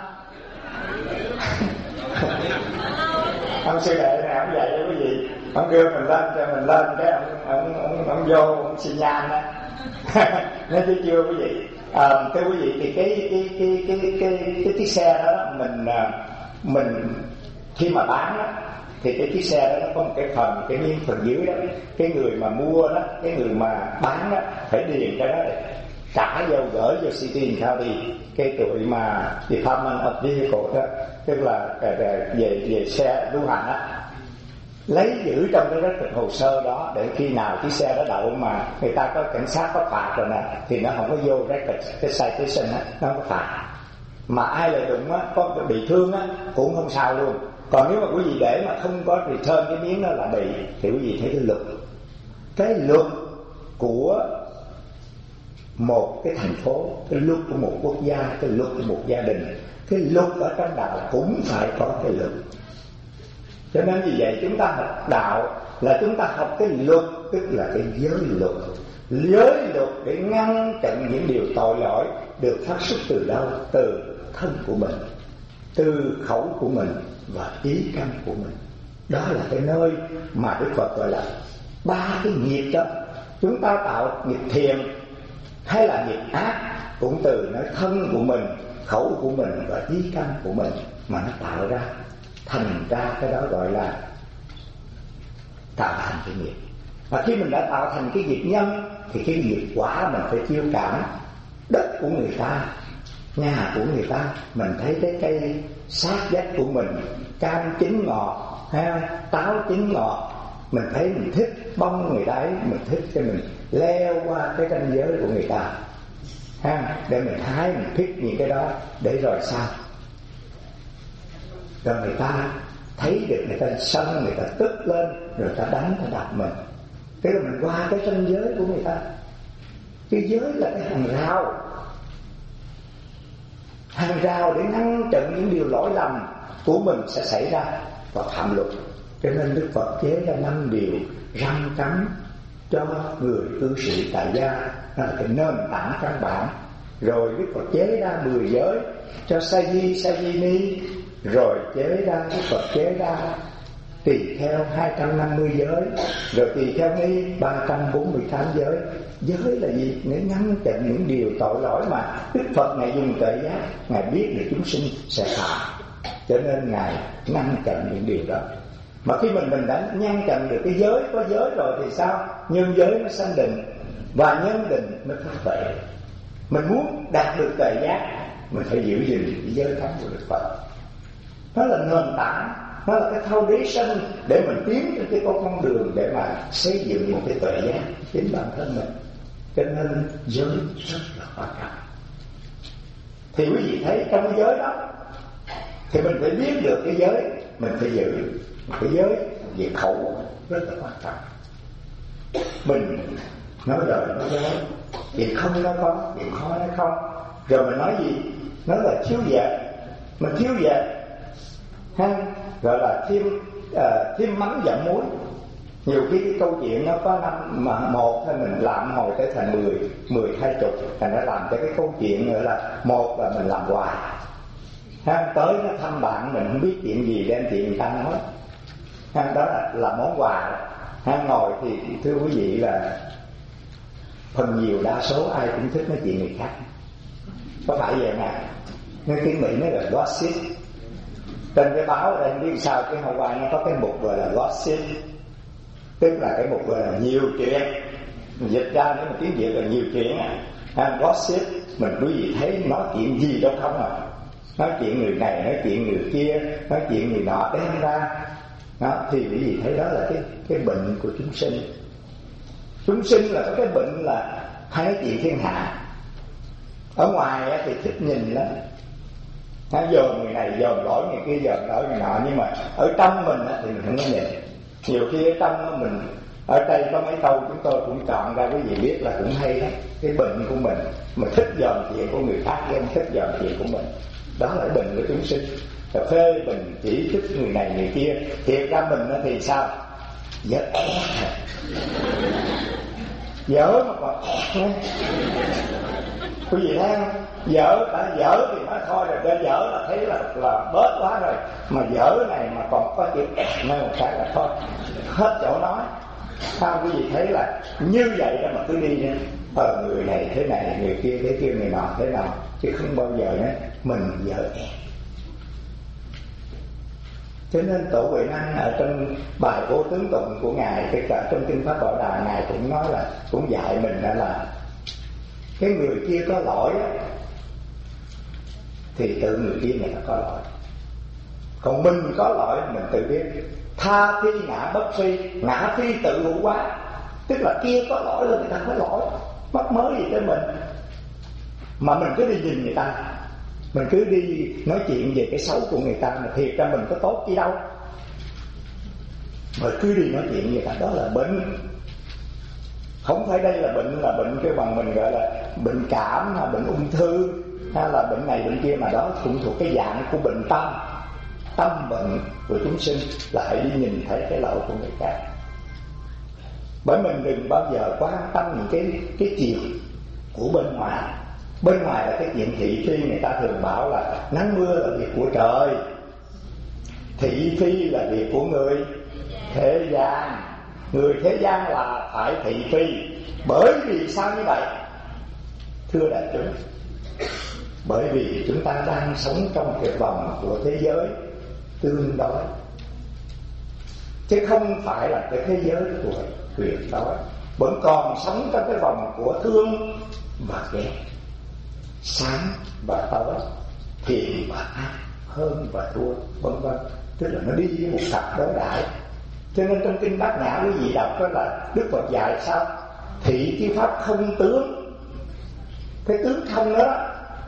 ông sư đệ này ông dạy cho quý vị, ông đưa mình lên cho mình lên cái ông ông ông, ông vô ông xi nhan đó nói chứ chưa quý vị. À, thưa quý vị, thì cái cái cái cái cái cái chiếc xe đó mình mình khi mà bán đó, thì cái chiếc xe đó nó có một cái phần, cái miếng phần dưới đó, cái người mà mua đó, cái người mà bán đó phải điền cho đó để trả vô, gửi vô City and County, cái tụi mà Department of Vehicle đó, tức là về về xe lưu hành á, lấy giữ trong cái record hồ sơ đó, để khi nào chiếc xe đó đậu mà người ta có cảnh sát có phạt rồi nè, thì nó không có vô record cái citation á, nó không có phạt. Mà ai lợi dụng á, có bị thương á cũng không sao luôn. Còn nếu mà quý vị để mà không có return cái miếng đó là bị, thì quý vị thấy cái luật, cái luật của một cái thành phố, cái luật của một quốc gia, cái luật của một gia đình, cái luật ở trong đạo cũng phải có cái luật. Cho nên vì vậy chúng ta học đạo là chúng ta học cái luật, tức là cái giới luật. Giới luật để ngăn chặn những điều tội lỗi được phát xuất từ đâu? Từ thân của mình, từ khẩu của mình và ý căn của mình. Đó là cái nơi mà Đức Phật gọi là ba cái nghiệp đó. Chúng ta tạo nghiệp thiện hay là nghiệp ác cũng từ nơi thân của mình, khẩu của mình và ý căn của mình mà nó tạo ra. Thành ra cái đó gọi là tạo thành cái nghiệp. Và khi mình đã tạo thành cái nghiệp nhân thì cái nghiệp quả mình phải chiêu cảm. Đất của người ta, nhà của người ta, mình thấy cái cây sát vách của mình, cam chín ngọt, ha, táo chín ngọt, mình thấy mình thích bông người ta ấy, mình thích cho mình leo qua cái ranh giới của người ta, ha, để mình hái, mình thích những cái đó, để rồi sao? Rồi người ta thấy được, người ta sân, người ta tức lên, rồi người ta đánh, người ta đập mình. Thế là mình qua cái ranh giới của người ta. Cái giới là cái hàng rào, hàng rào để ngăn chặn những điều lỗi lầm của mình sẽ xảy ra và phạm luật. Cho nên Đức Phật chế ra năm điều răn cấm cho người cư sĩ tại gia, đó là cái nền tảng căn bản. Rồi Đức Phật chế ra mười giới cho sa di, sa di ni. Rồi chế ra, Đức Phật chế ra tỳ kheo hai trăm năm mươi giới, rồi tỳ kheo ni ba trăm bốn mươi tám giới. Giới là gì? Để ngăn chặn những điều tội lỗi mà Đức Phật Ngài dùng tuệ giác, Ngài biết được chúng sinh sẽ phạm, cho nên Ngài ngăn chặn những điều đó. Mà khi mình mình đã ngăn chặn được cái giới, có giới rồi thì sao? Nhân giới nó sanh định, và nhân định nó phát tuệ. Mình muốn đạt được tuệ giác, mình phải giữ gìn cái giới thánh của Đức Phật. Nó là nền tảng, nó là cái foundation để mình tiến trên cái con đường để mà xây dựng một cái tuệ giác chính bản thân mình. Cho nên giới rất là quan trọng. Thì quý vị thấy trong cái giới đó, thì mình phải biết được cái giới, mình phải giữ cái giới về khẩu rất là quan trọng. Mình nói rồi nói dối, việc không nói có, việc khó nói không. Rồi mình nói gì? Nói là thiếu dệt, mình thiếu dệt, ha, gọi là thêm uh, thêm mắm dặm muối. Nhiều khi cái câu chuyện nó có năm mà một thôi, mình làm hồi tới thành mười, mười hai chục, thành nó làm cho cái câu chuyện nữa là một là mình làm hoài, ha, tới nó thăm bạn mình không biết chuyện gì đem chuyện người ta nói, ha, đó là, là món quà, ha. Ngồi thì thưa quý vị là phần nhiều đa số ai cũng thích nói chuyện người khác, có phải vậy nè? Nên tiếng Mỹ nó là gossip, Trên cái báo ở đây không biết sao, cái Hawaii nó có cái mục gọi là gossip, tức là cái mục gọi là nhiều chuyện. Mình dịch ra nếu mà tiếng Việt là nhiều chuyện à, gossip. Mình quý vị thấy nói chuyện gì đâu không à, nói chuyện người này, nói chuyện người kia, nói chuyện người nọ đem ra đó, thì quý vị thấy đó là cái cái bệnh của chúng sinh. Chúng sinh là có cái bệnh là hay nói chuyện thiên hạ. Ở ngoài thì thích nhìn lắm, nó dòm người này, dòm lỗi người kia, dòm lỗi người nọ, nhưng mà ở trong mình thì mình không có nhìn. Nhiều khi ở trong mình, ở đây có mấy câu chúng tôi cũng chọn ra, quý vị biết là cũng hay đó. Cái bệnh của mình, mình thích dòm chuyện của người khác, chứ không thích dòm chuyện của mình. Đó là bệnh của chúng sinh. Rồi phê bình chỉ trích người này người kia. Thiệt ra mình thì sao? Dở ép dở mà còn ép nữa. Quý vị thấy không? Dở, đã dở thì nói thôi rồi, để dở là thấy là, là bớt quá rồi. Mà dở này mà còn có chữ ép nữa một cái là thôi, hết chỗ nói. Sao quý vị thấy là như vậy đó mà cứ đi nha. Ờ người này thế này, người kia thế kia, người nọ thế nào, chứ không bao giờ nữa mình dở ép. Cho nên Tổ Huệ Năng ở trong bài Vô Tướng Tụng của Ngài, kể cả trong Kinh Pháp Bảo Đà, Ngài cũng nói là, cũng dạy mình là cái người kia có lỗi thì tự người kia người ta có lỗi, còn mình có lỗi mình tự biết. Tha phi ngã bất phi, ngã phi tự hữu quá, tức là kia có lỗi là người ta có lỗi, mắc mới gì tới mình. Mà mình cứ đi nhìn người ta, mình cứ đi nói chuyện về cái xấu của người ta, mà thiệt ra mình có tốt gì đâu, mà cứ đi nói chuyện với người ta, đó là bệnh. Không phải đây là bệnh là bệnh cái bằng mình gọi là bệnh cảm, hay bệnh ung thư, hay là bệnh này bệnh kia, mà đó cũng thuộc cái dạng của bệnh tâm. Tâm bệnh của chúng sinh là hãy đi nhìn thấy cái lỗi của người khác. Bởi mình đừng bao giờ quan tâm những cái cái chuyện của bên ngoài. Bên ngoài là cái chuyện thị phi, người ta thường bảo là nắng mưa là việc của trời, thị phi là việc của người thế gian. Người thế gian là phải thị phi. Bởi vì sao như vậy? Thưa đại chúng, bởi vì chúng ta đang sống trong cái vòng của thế giới tương đối, chứ không phải là cái thế giới của tuyệt đối. Vẫn còn sống trong cái vòng của thương và ghét, sáng và tối, thiện và ác, hơn và thua, vân vân. Tức là nó đi với một cặp đối đãi. Cho nên trong Kinh Bát Nhã quý vị đọc đó là Đức Phật dạy sao? Thị chi pháp không tướng. Cái tướng không đó,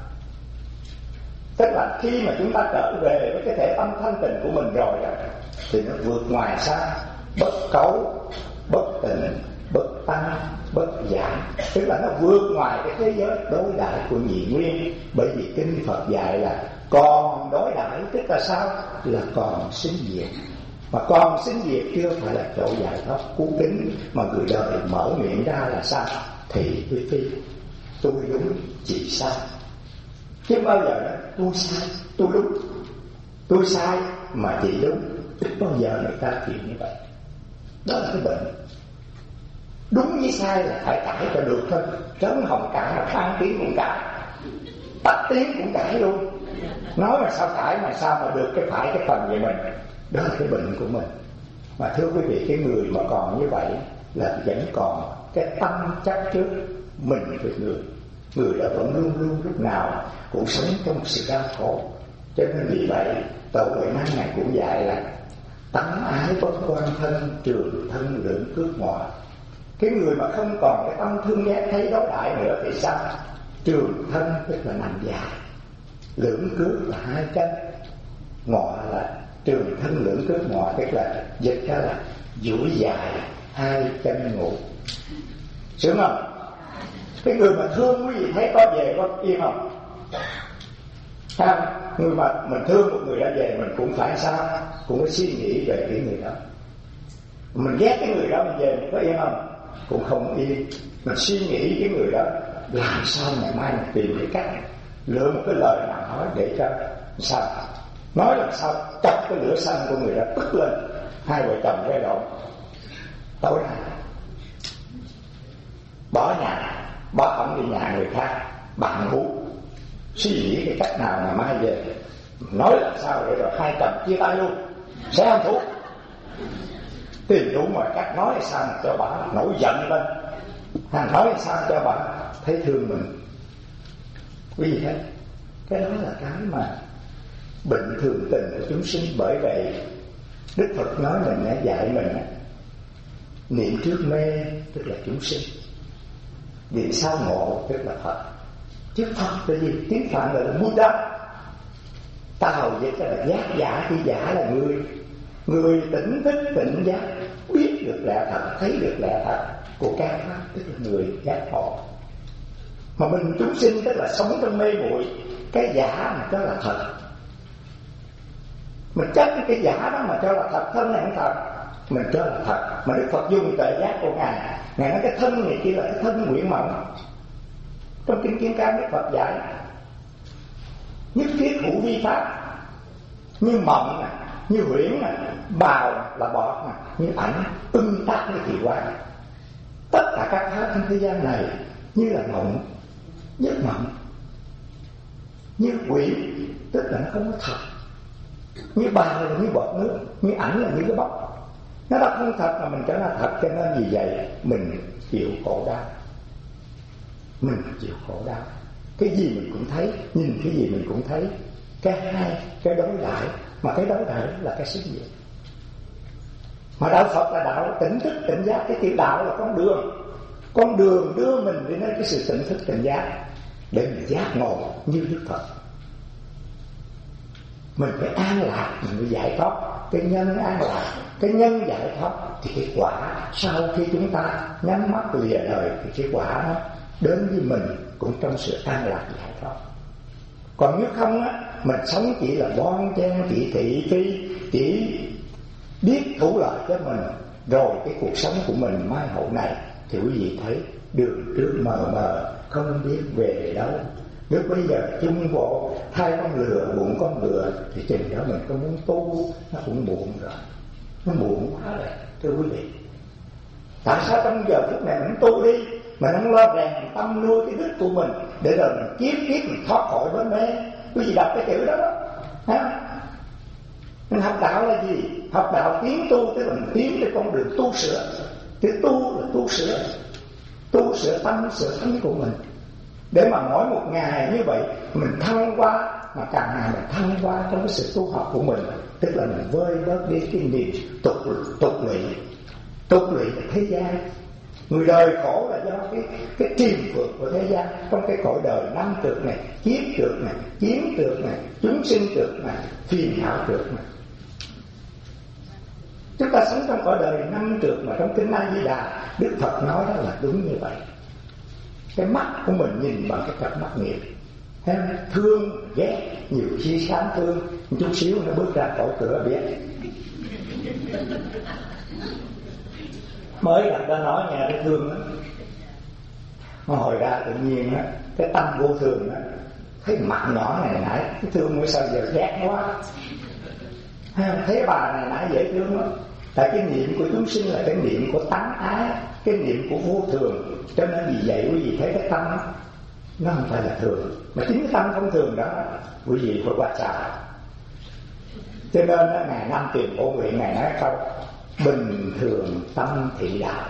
tức là khi mà chúng ta trở về với cái thể tâm thanh tịnh của mình rồi đó, thì nó vượt ngoài sao? Bất cấu, bất tịnh, bất tăng, bất giảm. Tức là nó vượt ngoài cái thế giới đối đãi của nhị nguyên. Bởi vì Kinh Phật dạy là còn đối đãi, tức là sao? Là còn sinh diệt. Mà còn sinh diệt chưa phải là chỗ giải thoát cứu kính, mà người đời mở miệng ra là sao? Thị phi phi, tôi đúng chị sai. Chứ bao giờ đó tôi sai, tôi đúng, tôi sai mà chị đúng. Ít bao giờ người ta chịu như vậy. Đó là cái bệnh. Đúng với sai là phải cãi cho được thôi. Trấn hồng cãi mà thang tiếng cũng cãi, tắt tiếng cũng cãi luôn. Nói mà sao cãi mà sao mà được cái phải cái phần về mình. Đó là cái bệnh của mình. Mà thưa quý vị, cái người mà còn như vậy là vẫn còn cái tâm chấp trước mình với người. Người đó vẫn luôn luôn lúc nào cũng sống trong sự đau khổ. Cho nên vì vậy Tổ Huệ Năng Ngài cũng dạy là tánh ái bất quan thân, trường thân lưỡng cước ngoại. Cái người mà không còn cái tâm thương ghét thấy đối đãi nữa thì sao? Trường thân tức là nằm dài, lưỡng cước là hai chân, ngọ là trường thân lưỡng cước ngọ, tức là dịch ra là duỗi dài hai chân ngủ. Sướng không? Cái người mà thương quý vị thấy có về có yên không? Sao? Người mà mình thương một người đã về, mình cũng phải sao? Cũng phải suy nghĩ về cái người đó. Mình ghét cái người đó, mình về mình có yên không? Cũng không yên. Mình suy nghĩ cái người đó, làm sao ngày mai mình tìm cái cách lựa một cái lời nào nói để cho sao? Nói làm sao chọc cái lửa xanh của người đó tức lên, hai vợ chồng gây lộn. Tối nay bỏ nhà, bỏ ổng đi nhà người khác, bạn hú suy nghĩ cái cách nào mà mai về nói làm sao để rồi hai chồng chia tay luôn, sẽ không thuốc tìm đủ mọi cách nói sao cho bà nổi giận lên, hàng nói sao cho bà thấy thương mình. Quý vị thấy cái đó là cái mà bệnh thường tình của chúng sinh. Bởi vậy Đức Phật nói mình dạy mình niệm trước mê tức là chúng sinh, niệm sau ngộ tức là Phật. Chứ Phật là gì? Tiếng Phạn là Buddha. Tao vậy là giác giả, khi giả là người người tỉnh thức tỉnh giác, biết được lẽ thật, thấy được lẽ thật của các pháp, tức là người giác ngộ. Mà mình chúng sinh tức là sống trong mê muội, cái giả mà cho là thật. Mình chấp cái giả đó mà cho là thật, thân này không thật, mình cho là thật. Mà Đức Phật dùng tuệ giác của Ngài, Ngài nói cái thân này chỉ là cái thân nguyện mộng. Trong Kinh Kim Cang Đức Phật dạy nhất thiết hữu vi pháp, như mộng này, như huyễn này, bào là bọt này, như ảnh tương tác với kỳ quan. Tất cả các pháp trên thế gian này như là mộng, giấc mộng, như quỷ tức là nó không có thật, như bào là như bọt nước, như ảnh là như cái bọt. Nó đã không thật mà mình trở là thật. Cho nên vì vậy mình chịu khổ đau, mình chịu khổ đau. Cái gì mình cũng thấy, nhìn cái gì mình cũng thấy. Cái hai, cái đối đãi. Mà cái đối đãi là cái sinh diệt. Mà đạo Phật là đạo tỉnh thức tỉnh giác. Cái chữ đạo là con đường. Con đường đưa mình đến cái sự tỉnh thức tỉnh giác, để mình giác ngộ như Đức Phật. Mình phải an lạc, mình phải giải thoát. Cái nhân an lạc, cái nhân giải thoát, thì cái quả sau khi chúng ta nhắm mắt lìa đời, thì cái quả nó đến với mình cũng trong sự an lạc giải thoát. Còn nếu không á, mình sống chỉ là bon chen, chỉ thị phi, chỉ biết thủ lợi cho mình, rồi cái cuộc sống của mình mai hậu này thì quý vị thấy đường trước mờ mờ, không biết về đâu. Nếu bây giờ chung bộ hai con lừa bụng con lừa, thì chừng đó mình có muốn tu nó cũng muộn rồi, nó muộn quá rồi. Thưa quý vị, tại sao trong giờ phút này mình tu đi, mình không lo rèn tâm nuôi cái đức của mình, để rồi mình kiếp kiếp mình thoát khỏi bến mê. Quý vị đọc cái chữ đó đó, ha? Mình học đạo là gì? Học đạo tiến tu, tức là mình tiến trên con đường tu sửa. Cái tu là tu sửa, tu sửa tâm sửa thân của mình, để mà mỗi một ngày như vậy mình thăng qua, mà càng ngày mình thăng qua trong cái sự tu học của mình, tức là mình vơi bớt đi cái niềm tục tục lụy. Tục lụy là thế gian. Người đời khổ là do cái cái triền phược của thế gian. Trong cái cõi đời năm trược này, kiếp trược này, chiến trược này, chúng sinh trược này, phiền não trược này. Chúng ta sống trong cõi đời năm trược mà trong Kinh A Di Đà Đức Phật nói đó là đúng như vậy. Cái mắt của mình nhìn bằng cái cặp mắt nghiệp, thương ghét, nhiều khi sáng thương, một chút xíu nó bước ra khỏi cửa biết. Mới gặp ta nói nghe cái thương đó, hồi ra tự nhiên á, cái tâm vô thường á, thấy mặt nhỏ này nãy cái thương mới sao giờ ghét quá. Thấy bà này nãy dễ thương lắm. Tại cái niệm của chúng sinh là cái niệm của tánh ái, cái niệm của vô thường. Cho nên vì vậy quý vị thấy cái tâm đó, nó không phải là thường. Mà chính cái tâm không thường đó quý vị phải qua trả. Cho nên đó, ngày năm tiền bổ nguyện ngày nói câu bình thường tâm thị đạo.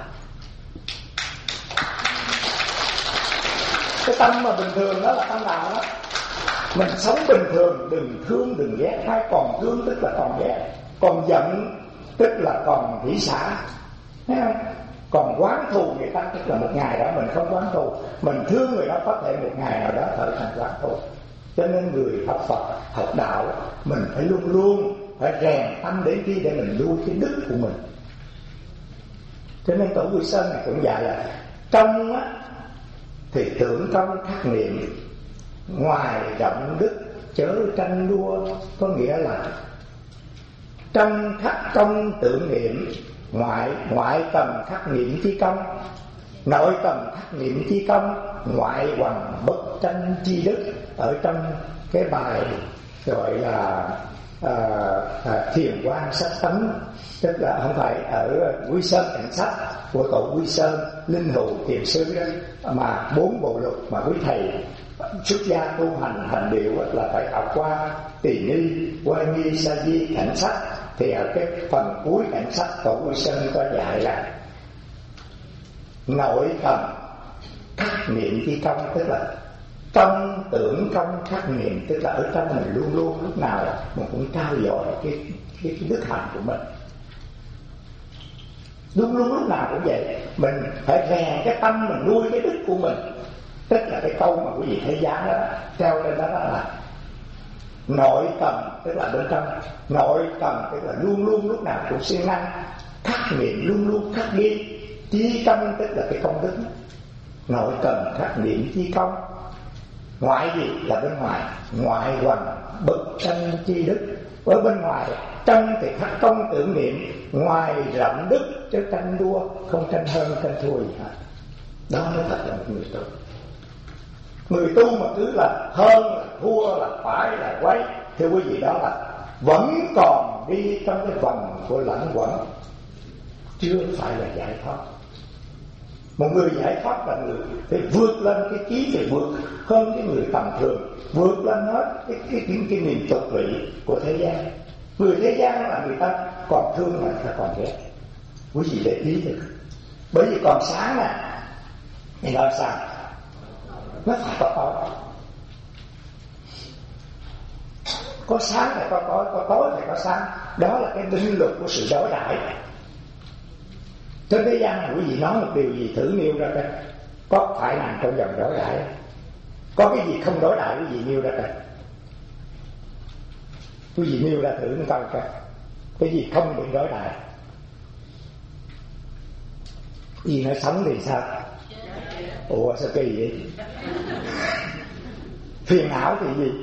Cái tâm mà bình thường đó là tâm đạo đó. Mình sống bình thường, đừng thương đừng ghét. Hay còn thương tức là còn ghét, còn giận tức là còn hỷ xả, thấy không? Còn oán thù người ta tức là một ngày đó mình không oán thù, mình thương người đó có thể một ngày nào đó trở thành oán thù. Cho nên người học Phật, học đạo, mình phải luôn luôn phải rèn tâm đến khi để mình nuôi cái đức của mình. Cho nên Tổ Quy Sơn này cũng dạy là trong á, thì tưởng công khắc niệm, ngoài rộng đức chớ tranh đua. Có nghĩa là trong khắc công tưởng niệm, ngoại ngoại tầm khắc niệm chi công, nội tầm khắc niệm chi công, ngoại hoằng bất tranh chi đức. Ở trong cái bài gọi là à, à, Thiền Quang Sách Tấn, tức là không phải ở Quy Sơn Cảnh Sách của Tổ Quy Sơn Linh Hữu Thiền Sư đó, mà bốn bộ luật mà quý thầy xuất gia tu hành hành điệu là phải học qua tỳ ni, qua nghi sa di cảnh sách. Thì ở cái phần cuối cảnh sách Tổ Quy Sơn có dạy là nội tâm khắc niệm chi công, tức là trong tưởng công khắc niệm, tức là ở trong mình luôn luôn lúc nào mình cũng trao dồi cái, cái, cái đức hạnh của mình. Luôn luôn lúc nào cũng vậy, mình phải rèn cái tâm mình, nuôi cái đức của mình. Tức là cái câu mà quý vị thấy giá đó treo lên đó, đó là nội tâm, tức là bên trong. Nội tâm tức là luôn luôn lúc nào cũng siêng năng khắc niệm, luôn luôn khắc ghi. Chi công tức là cái công đức. Nội tâm khắc niệm chi công. Ngoại gì là bên ngoài, ngoại hoằng bậc tranh chi đức. Ở bên ngoài trong thì khắc công tưởng niệm, ngoài rộng đức chứ tranh đua, không tranh hơn tranh thua gì hết. Đó mới thật là một người tu. Người tu mà cứ là hơn là thua là phải là quấy, thưa quý vị, đó là vẫn còn đi trong cái vòng của lẫn quẩn, chưa phải là giải thoát. Một người giải thoát là người phải vượt lên cái trí, phải vượt hơn cái người tầm thường, vượt lên hết cái cái cái, cái niềm tục lụy của thế gian. Người thế gian là người ta còn thương mà người ta còn ghét. Quý vị để ý được, bởi vì còn sáng nè thì nói sao nó phải có tối, có sáng phải có tối, có tối phải có sáng. Đó là cái định luật của sự đối đãi. Trên thế gian này quý vị nói một điều gì thử nêu ra coi, có phải nằm trong dòng đối đãi? Có cái gì không đối đãi quý vị nêu ra coi. Quý vị nêu ra thử một câu coi, cái gì không bị đối đãi? Gì nói sống thì sao? Ủa sao kỳ vậy? Phiền não thì gì?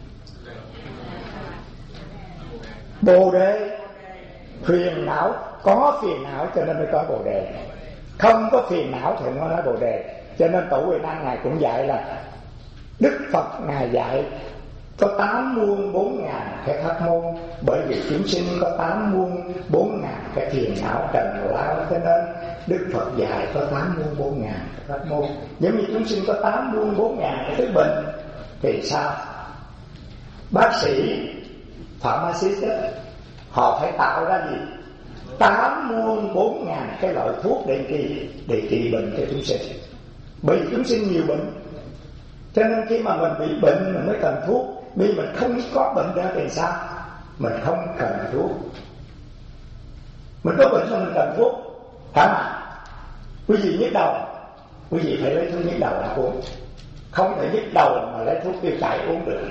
Bồ đề. Phiền não, có phiền não cho nên mới có bồ đề. Không có phiền não thì nó nói bồ đề. Cho nên Tổ Huệ Năng Ngài cũng dạy là Đức Phật Ngài dạy có tám muôn bốn ngàn cái pháp môn, bởi vì chúng sinh có tám muôn bốn ngàn cái phiền não trần lao, cho nên Đức Phật dạy có tám muôn bốn ngàn cái pháp môn. Giống như chúng sinh có tám muôn bốn ngàn cái thứ bệnh thì sao? Bác sĩ pharmacist họ phải tạo ra gì? Tám muôn bốn ngàn cái loại thuốc để trị để trị bệnh cho chúng sinh. Bởi vì chúng sinh nhiều bệnh, cho nên khi mà mình bị bệnh mình mới cần thuốc. Vì mình không có bệnh ra thì sao? Mình không cần thuốc. Mình có bệnh sao mình cần thuốc? Hả mà? Quý vị nhức đầu, quý vị phải lấy thuốc nhức đầu là uống. Không thể nhức đầu mà lấy thuốc tiêu chảy uống được.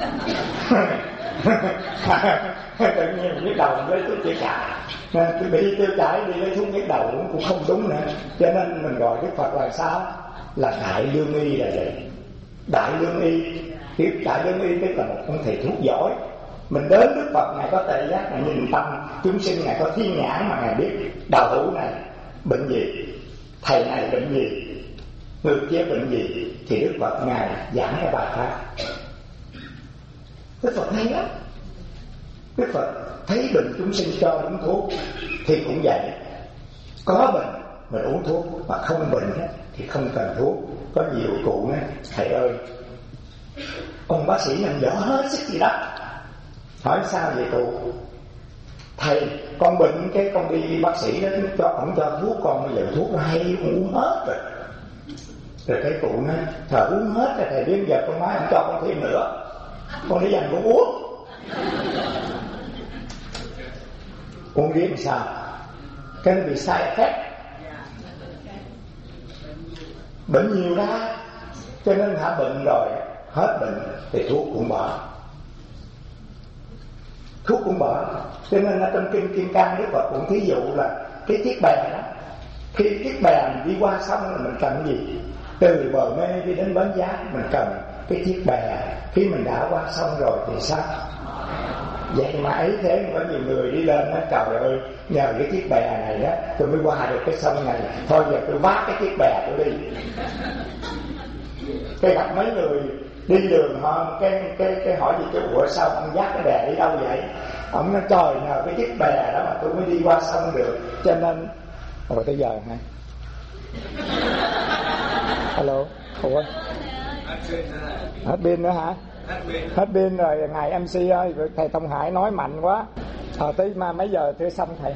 Tự nhiên mình nhức đầu mình lấy thuốc tiêu chảy, nên bị tiêu chảy đi lấy thuốc nhức đầu uống cũng không đúng nữa. Cho nên mình gọi Đức Phật là sao? Là Đại Lương Y là vậy. Đại Lương Y, cái Đại Lương Y tức là một ông thầy thuốc giỏi. Mình đến Đức Phật Ngài có tuệ giác, Ngài nhìn tâm chúng sinh, Ngài có thiên nhãn mà Ngài biết đạo hữu này bệnh gì, thầy này bệnh gì, người kia bệnh gì, thì Đức Phật Ngài giảng cái bài pháp. Đức Phật hay lắm. Đức Phật thấy bệnh chúng sinh cho uống thuốc thì cũng vậy. Có bệnh mình uống thuốc, mà không bệnh thì không cần thuốc. Có nhiều cụ nói thầy ơi, ông bác sĩ làm rõ hết sức gì đó. Hỏi sao vậy cụ? Thầy con bệnh cái con đi bác sĩ đó cho ông cho thuốc, con bây giờ thuốc nó hay uống hết rồi. Rồi cái cụ nói thầy uống hết rồi thầy bây giờ con nói ông cho con thêm nữa, con để dành con uống. Uống biết sao? Cái nó bị sai effect, bệnh nhiều ra, cho nên hả bệnh rồi hết bệnh thì thuốc cũng bỏ, thuốc cũng bỏ. Cho nên ở trong kinh Kim Cang Đức Phật cũng thí dụ là cái chiếc bè đó, khi chiếc bè mình đi qua sông là mình cần gì? Từ bờ mê đi đến bến giác mình cần cái chiếc bè. Khi mình đã qua sông rồi thì sao? Vậy mà ấy thế mà có nhiều người đi lên đó, trời ơi nhờ cái chiếc bè này đó tôi mới qua được cái sông này, thôi giờ tôi vác cái chiếc bè tôi đi. Cái gặp mấy người đi đường hơn, cái cái cái hỏi gì chứ ủa sao ông vác cái bè đi đâu vậy? Ông nói trời nhờ cái chiếc bè đó mà tôi mới đi qua sông được. Cho nên rồi tới giờ hả? Alo, ủa Hết pin nữa hả? Hết pin rồi. Ngài em xê ơi, thầy Thông Hải nói mạnh quá. Ờ tới mà mấy giờ thưa xong thầy?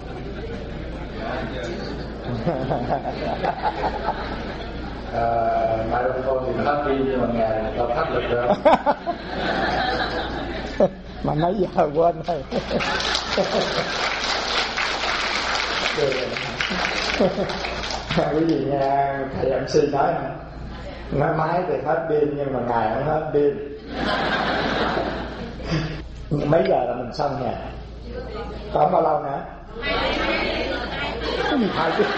À, mai đông con thì hết pin nhưng mà ngàyเราthắt lực rồi. Mà mấy giờ quên rồi. Quý vị nghe thầy em xê nói không? Nói máy thì hết pin nhưng mà ngày không hết pin. Mấy giờ là mình xong nha? Còn bao lâu nữa? Cái gì phải chứ?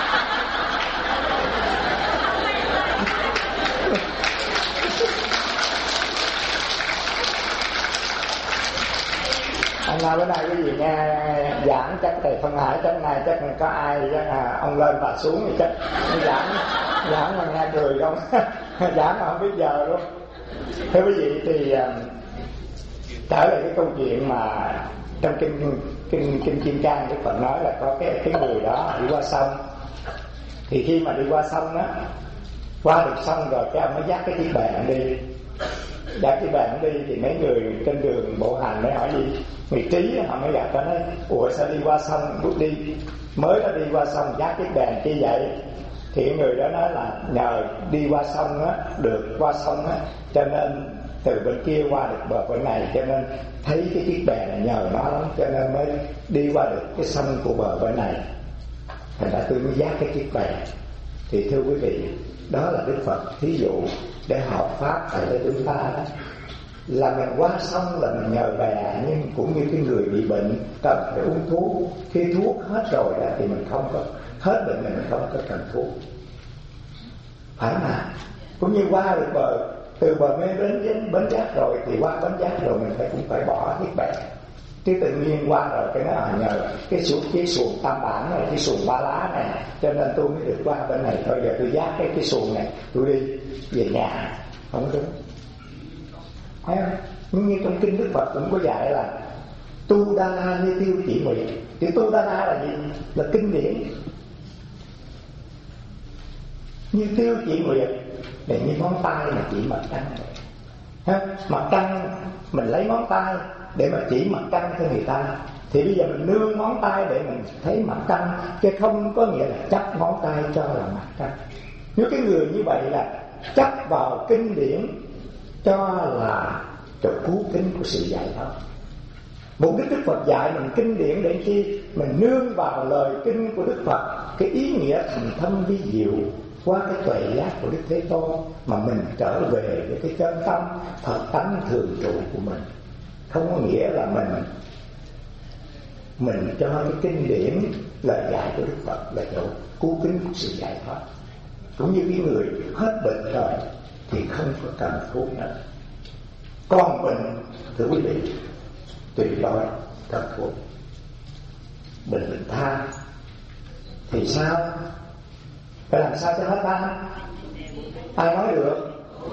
Hôm nay bữa nay quý vị nghe giảng chắc thầy Phân Hải chắc này chắc có ai chắc là ông lên và xuống thì chắc giảng giảng mà nghe cười không? Giảng mà không biết giờ luôn. Thưa quý vị thì trở lại cái câu chuyện mà trong kinh kinh kinh Kim Cang Đức Phật nói là có cái cái người đó đi qua sông, thì khi mà đi qua sông á, qua được sông rồi cái ông mới dắt cái chiếc bè đi. Dắt chiếc bè đi thì mấy người trên đường bộ hành mới hỏi gì người trí, họ mới gặp nó nói ủa sao đi qua sông bước đi mới đã đi qua sông dắt chiếc bè chi vậy? Thì người đó nói là nhờ đi qua sông á, được qua sông á, cho nên từ bên kia qua được bờ bên này, cho nên thấy cái chiếc bè này nhờ nó lắm, cho nên mới đi qua được cái sông của bờ bên này. Thành ra tôi mới dắt cái chiếc bè. Thì thưa quý vị, đó là Đức Phật thí dụ để học pháp tại cho chúng ta đó, là mình qua sông là mình nhờ bè, nhưng cũng như cái người bị bệnh cần phải uống thuốc, khi thuốc hết rồi đó thì mình không có hết bệnh, mình không có cần thuốc, phải mà. Cũng như qua được bờ, từ bờ mê đến đến bến giác rồi thì qua bến giác rồi mình phải cũng phải bỏ chiếc bè, chứ tự nhiên qua rồi cái nó à nhờ cái xuồng cái xuồng tam bản này, cái xuồng ba lá này, cho nên tôi mới được qua bên này thôi, giờ tôi dắt cái cái xuồng này tôi đi về nhà, không đúng, thấy không? Nhưng như trong kinh Đức Phật cũng có dạy là tu đa la như tiêu chỉ nguyện. Chữ tu đa la là gì? Là kinh điển. Như tiêu chỉ nguyện để như ngón tay mà chỉ mặt trăng này. Mặt trăng mình lấy ngón tay để mà chỉ mặt trăng cho người ta, thì bây giờ mình nương ngón tay để mình thấy mặt trăng, chứ không có nghĩa là chấp ngón tay cho là mặt trăng. Nếu cái người như vậy là chấp vào kinh điển cho là chỗ cứu kính của sự dạy đó. Mục đích Đức Phật dạy mình kinh điển để chi? Mình nương vào lời kinh của Đức Phật, cái ý nghĩa thành thâm vi diệu qua cái tuệ giác của Đức Thế Tôn, mà mình trở về với cái chân tâm Phật tánh thường trụ của mình. Không có nghĩa là mình mình cho cái kinh điển lời dạy của Đức Phật là chỗ cứu kính của sự dạy Pháp. Cũng như cái người hết bệnh rồi thì không có cần thuốc nữa. Còn bệnh, thưa quý vị, tùy đôi cần thuốc. Bệnh bệnh tha thì sao? Phải làm sao cho hết tha? Ai nói được?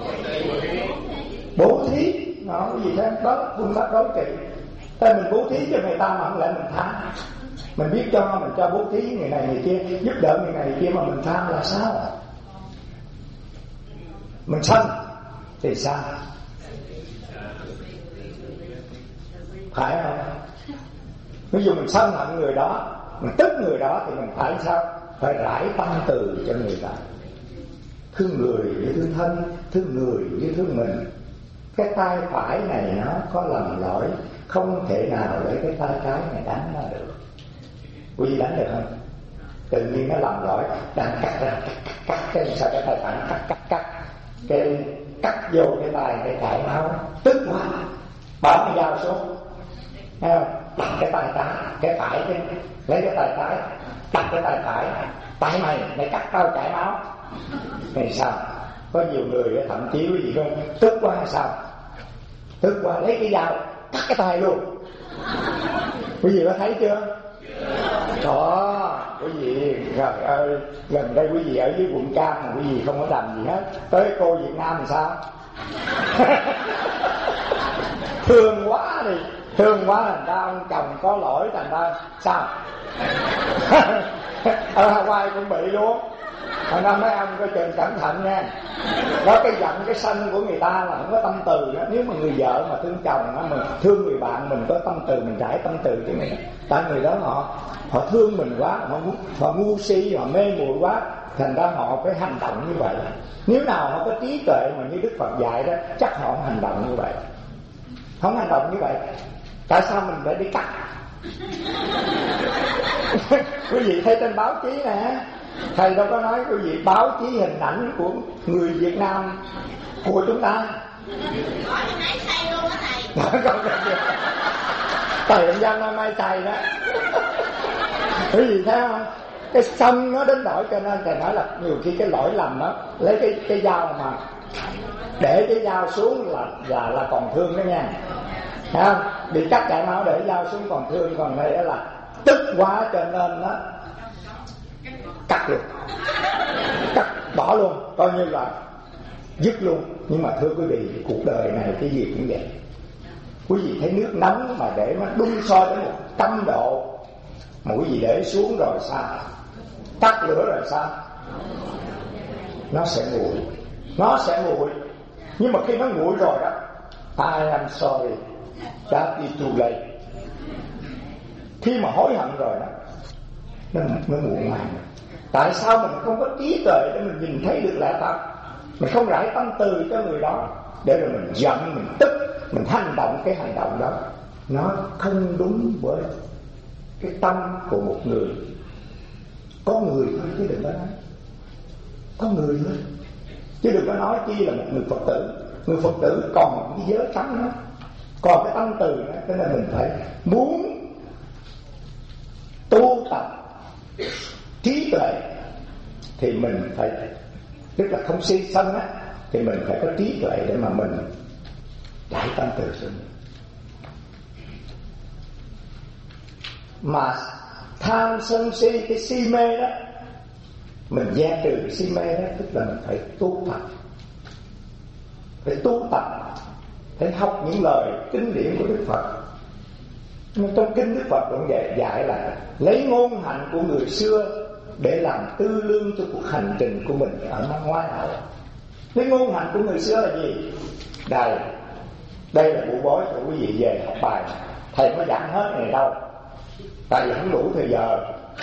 Bố thí, nó cái gì thế? Đó, phương pháp đối trị. Tại mình bố thí cho người ta mà không lẽ mình tha. Mình biết cho, mình cho bố thí người này người kia, giúp đỡ người này người kia mà mình tha là sao? Mình sân thì sao? Phải không? Ví dụ mình sân hận người đó, mình tức người đó thì mình phải sao? Phải rải tâm từ cho người ta. Thương người với thương thân, thương người với thương mình. Cái tay phải này nó có lầm lỗi, không thể nào lấy cái tay trái này đánh nó được. Quý vị đánh được không? Tự nhiên nó lầm lỗi, đang cắt ra, cắt, cắt, cắt, cái sao cái tay phải cắt, cắt, cắt, cái cắt vô cái tay, cái chảy máu, tức quá, bỏ cái dao xuống, thấy không? Đặt cái tay trái, cái phải, cái, lấy cái tay trái, đặt cái tay phải, tay mày, mày cắt tao chảy máu, thì sao? Có nhiều người thậm chí quý vị không, tức quá sao? Tức quá lấy cái dao cắt cái tay luôn. Quý vị có thấy chưa? Đó, quý vị trời ơi, gần đây quý vị ở dưới quận Cam mà quý vị không có làm gì hết, tới cô Việt Nam làm sao? Thương quá đi, thương quá thành ra ông chồng có lỗi, thành ra sao? Ở Hawaii cũng bị luôn. Hồi năm mấy ông coi chừng cẩn thận nha. Đó, cái giận cái sân của người ta là không có tâm từ đó. Nếu mà người vợ mà thương chồng đó, mình thương người bạn mình có tâm từ, mình trải tâm từ cho mình. Tại người đó họ họ thương mình quá, họ, họ ngu si, họ mê muội quá, thành ra họ phải hành động như vậy. Nếu nào họ có trí tuệ mà như Đức Phật dạy đó, chắc họ không hành động như vậy. Không hành động như vậy. Tại sao mình phải đi cắt? Quý vị thấy trên báo chí nè, thầy đâu có nói quý vị báo chí hình ảnh của người Việt Nam của chúng ta. Thầy ông Giang năm nay thầy đó. Quý vị thấy không? Cái sân nó đến đổi, cho nên thầy nói là nhiều khi cái lỗi lầm đó, lấy cái cái dao mà để cái dao xuống là là là còn thương đó nha. Thấy không? Bị cắt chảy máu để dao xuống còn thương, còn đây đó là tức quá cho nên nó cắt luôn, cắt bỏ luôn, coi như là dứt luôn. Nhưng mà thưa quý vị, cuộc đời này cái gì cũng vậy. Quý vị thấy nước nóng mà để nó đun sôi đến một trăm độ mà quý vị để xuống rồi sao? Tắt lửa rồi sao? Nó sẽ nguội, nó sẽ nguội. Nhưng mà khi nó nguội rồi đó, I am sorry, that is too late. Khi mà hối hận rồi đó, nó, nó muộn màng. Tại sao mình không có trí tuệ để mình nhìn thấy được lẽ thật? Mình không rải tâm từ cho người đó, để rồi mình giận, mình tức, mình hành động cái hành động đó nó không đúng với cái tâm của một người. Có người thôi chứ đừng có nói, có người thôi chứ đừng có nói chi là một người Phật tử. Người Phật tử còn cái giới trắng đó, còn cái tâm từ đó. Cho nên mình phải muốn tu tập trí tuệ thì mình phải, tức là không si sân á, thì mình phải có trí tuệ để mà mình giải tâm từ sự. Mà tham sân si, cái si mê đó, mình gia trừ cái si mê đó, tức là mình phải tu tập, phải tu tập, phải học những lời kinh điển của Đức Phật. Trong kinh Đức Phật cũng dạy, dạy là lấy ngôn hạnh của người xưa để làm tư lương cho cuộc hành trình của mình ở năm ngoái hậu. Lấy ngôn hạnh của người xưa là gì? Đây, đây là bộ bối cho quý vị về học bài. Thầy có giảng hết ngày đâu, tại vì không đủ thời giờ.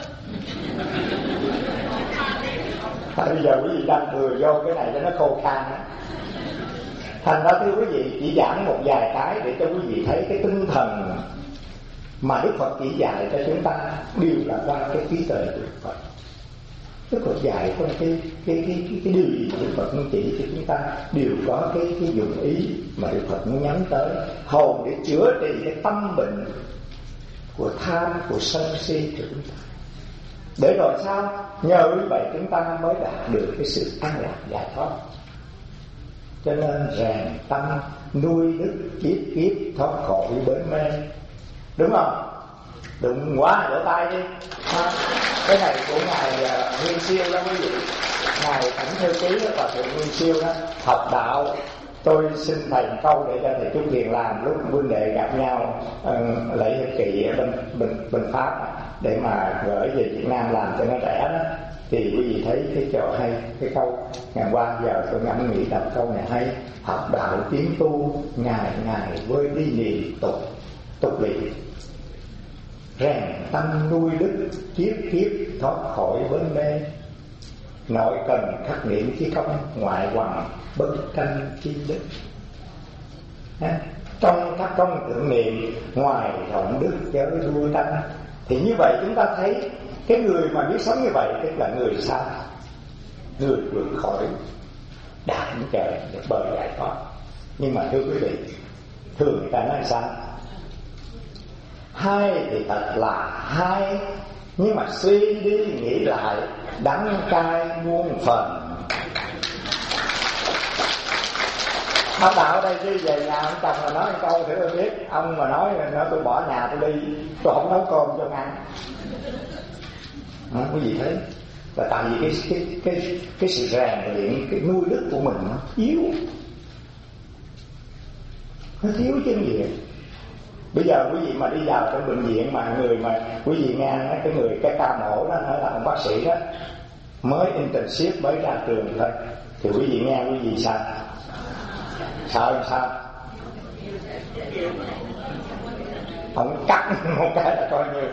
Tại bây giờ quý vị đang cười vô cái này cho nó khô khan á. Thành ra thưa quý vị, chỉ giảng một vài cái để cho quý vị thấy cái tinh thần mà Đức Phật chỉ dạy cho chúng ta đều là qua cái trí tuệ của Đức Phật. Đức Phật dạy có cái cái cái cái, cái điều gì Đức Phật muốn chỉ cho chúng ta đều có cái cái dụng ý mà Đức Phật muốn nhắm tới, hầu để chữa trị cái tâm bệnh của tham, của sân si của chúng ta. Để rồi sao? Nhờ như vậy chúng ta mới đạt được cái sự an lạc giải thoát. Cho nên rèn tâm nuôi đức, kiếp kiếp thoát khỏi bến mê. Đúng không? Đừng quá vỗ tay đi. À, cái này của ngài uh, Nguyên Siêu đó quý vị. Ngài Thẩm Thư Ký đó và thầy Nguyên Siêu đó học đạo. Tôi xin thầy một câu để cho thầy Trung Hiền làm lúc huynh đệ gặp nhau uh, lễ hiệp kỳ ở bên, bên, bên Pháp để mà gửi về Việt Nam làm cho nó rẻ đó. Thì quý vị thấy cái chỗ hay, cái câu ngày qua giờ tôi ngẫm nghĩ đọc câu này hay: học đạo tiến tu, ngày ngày vơi đi niệm tục tục lỵ, rèn tâm nuôi đức, kiếp kiếp thoát khỏi bến mê. Nội cần khắc niệm chi công, ngoại hoằng bất tranh chi đức. À, trong các công tưởng niệm, ngoài rộng đức chớ đua tranh. Thì như vậy chúng ta thấy cái người mà biết sống như vậy tức là người sao? Người vượt khỏi đạt đến trời được bờ giải thoát. Nhưng mà thưa quý vị, thường người ta nói sao? Hay thì thật là hay, nhưng mà suy đi nghĩ lại đắng cay muôn phần. Học đạo đây đi về nhà ông chồng mà nói một câu thì tôi biết. Ông mà nói nói tôi bỏ nhà tôi đi, tôi không nấu cơm cho ăn. Đó, quý vị thấy là tại vì cái cái cái cái sự rèn luyện, cái nuôi đức của mình nó yếu, nó thiếu chân diện. Bây giờ quý vị mà đi vào trong bệnh viện mà người mà quý vị nghe cái người cái ca mổ đó nói là ông bác sĩ đó, mới internship mới ra trường thôi, thì quý vị nghe quý vị sao? Sợ làm sao? Không cắt một cái là coi như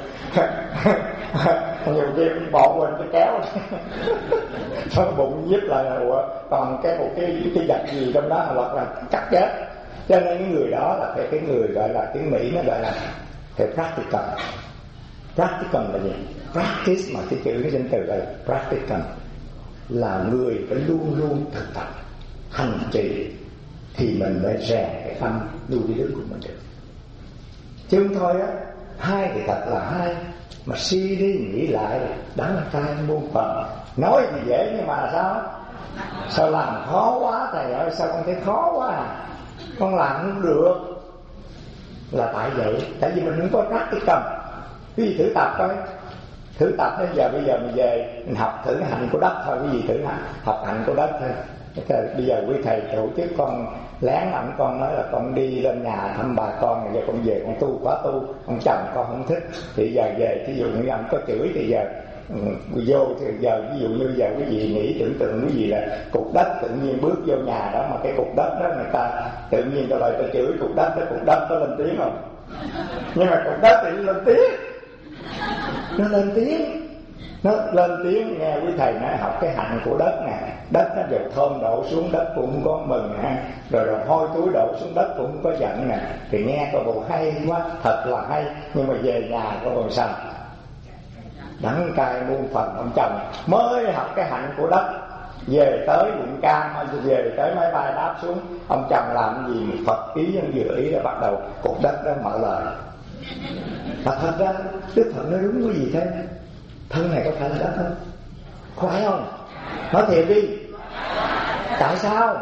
nhiều khi bỏ quên cái kéo nó bụng nhíp lại là ủa còn cái một cái cái vật gì trong đó hoặc là cắt chết. Cho nên cái người đó là phải cái người gọi là tiếng Mỹ nó gọi là phải practical. Practical là gì? Practice mà cái chữ cái danh từ là practical, là người phải luôn luôn thực tập hành trì thì mình mới rèn cái tâm lưu đi đức của mình được. Chứ không thôi á, hai thì thật là hai, mà suy đi nghĩ lại đắng cay muôn phần. Nói thì dễ nhưng mà sao? Sao làm khó quá thầy ơi, sao con thấy khó quá à? Con làm không được. Là tại vậy, tại vì mình không có rắc cái cầm. Cái gì thử tập thôi. Thử tập đến giờ bây giờ mình về mình học thử hạnh của đất thôi. Cái gì thử hạnh, học hạnh của đất thôi. Bây giờ quý thầy tổ chức con lén ảnh con nói là con đi lên nhà thăm bà con, giờ con về con tu quá tu, ông chồng con không thích thì giờ về ví dụ như ông có chửi thì giờ um, vô thì giờ ví dụ như giờ quý vị nghĩ tưởng tượng cái gì là cục đất tự nhiên bước vô nhà đó mà cái cục đất đó người ta tự nhiên ta lại ta chửi cục đất đó, cục đất có lên tiếng không? Nhưng mà cục đất thì lên tiếng, nó lên tiếng. Nó lên tiếng nghe quý thầy nói học cái hạnh của đất nè, đất nó dầu thơm đổ xuống đất cũng không có mừng ha, rồi rồi hôi túi đổ xuống đất cũng không có giận nè, thì nghe coi bộ hay quá, thật là hay. Nhưng mà về nhà coi bộ sao? Đắng cay muôn phần. Ông chồng mới học cái hạnh của đất, về tới quận Cam, về tới máy bay đáp xuống, ông chồng làm gì mà Phật ý vừa ý là bắt đầu cục đất đó mở lời. Thật thật ra Đức Phật nói đúng cái gì thế? Thân này có phải là đất không? Phải không? Nói thiệt đi. Tại sao?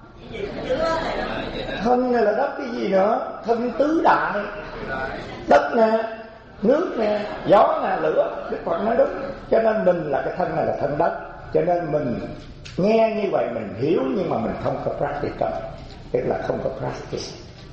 Thân này là đất cái gì nữa? Thân tứ đại. Đất nè, nước nè, gió nè, lửa. Đức Phật nói đúng. Cho nên mình là cái thân này là thân đất. Cho nên mình nghe như vậy mình hiểu, nhưng mà mình không có practical, tức là không có practice.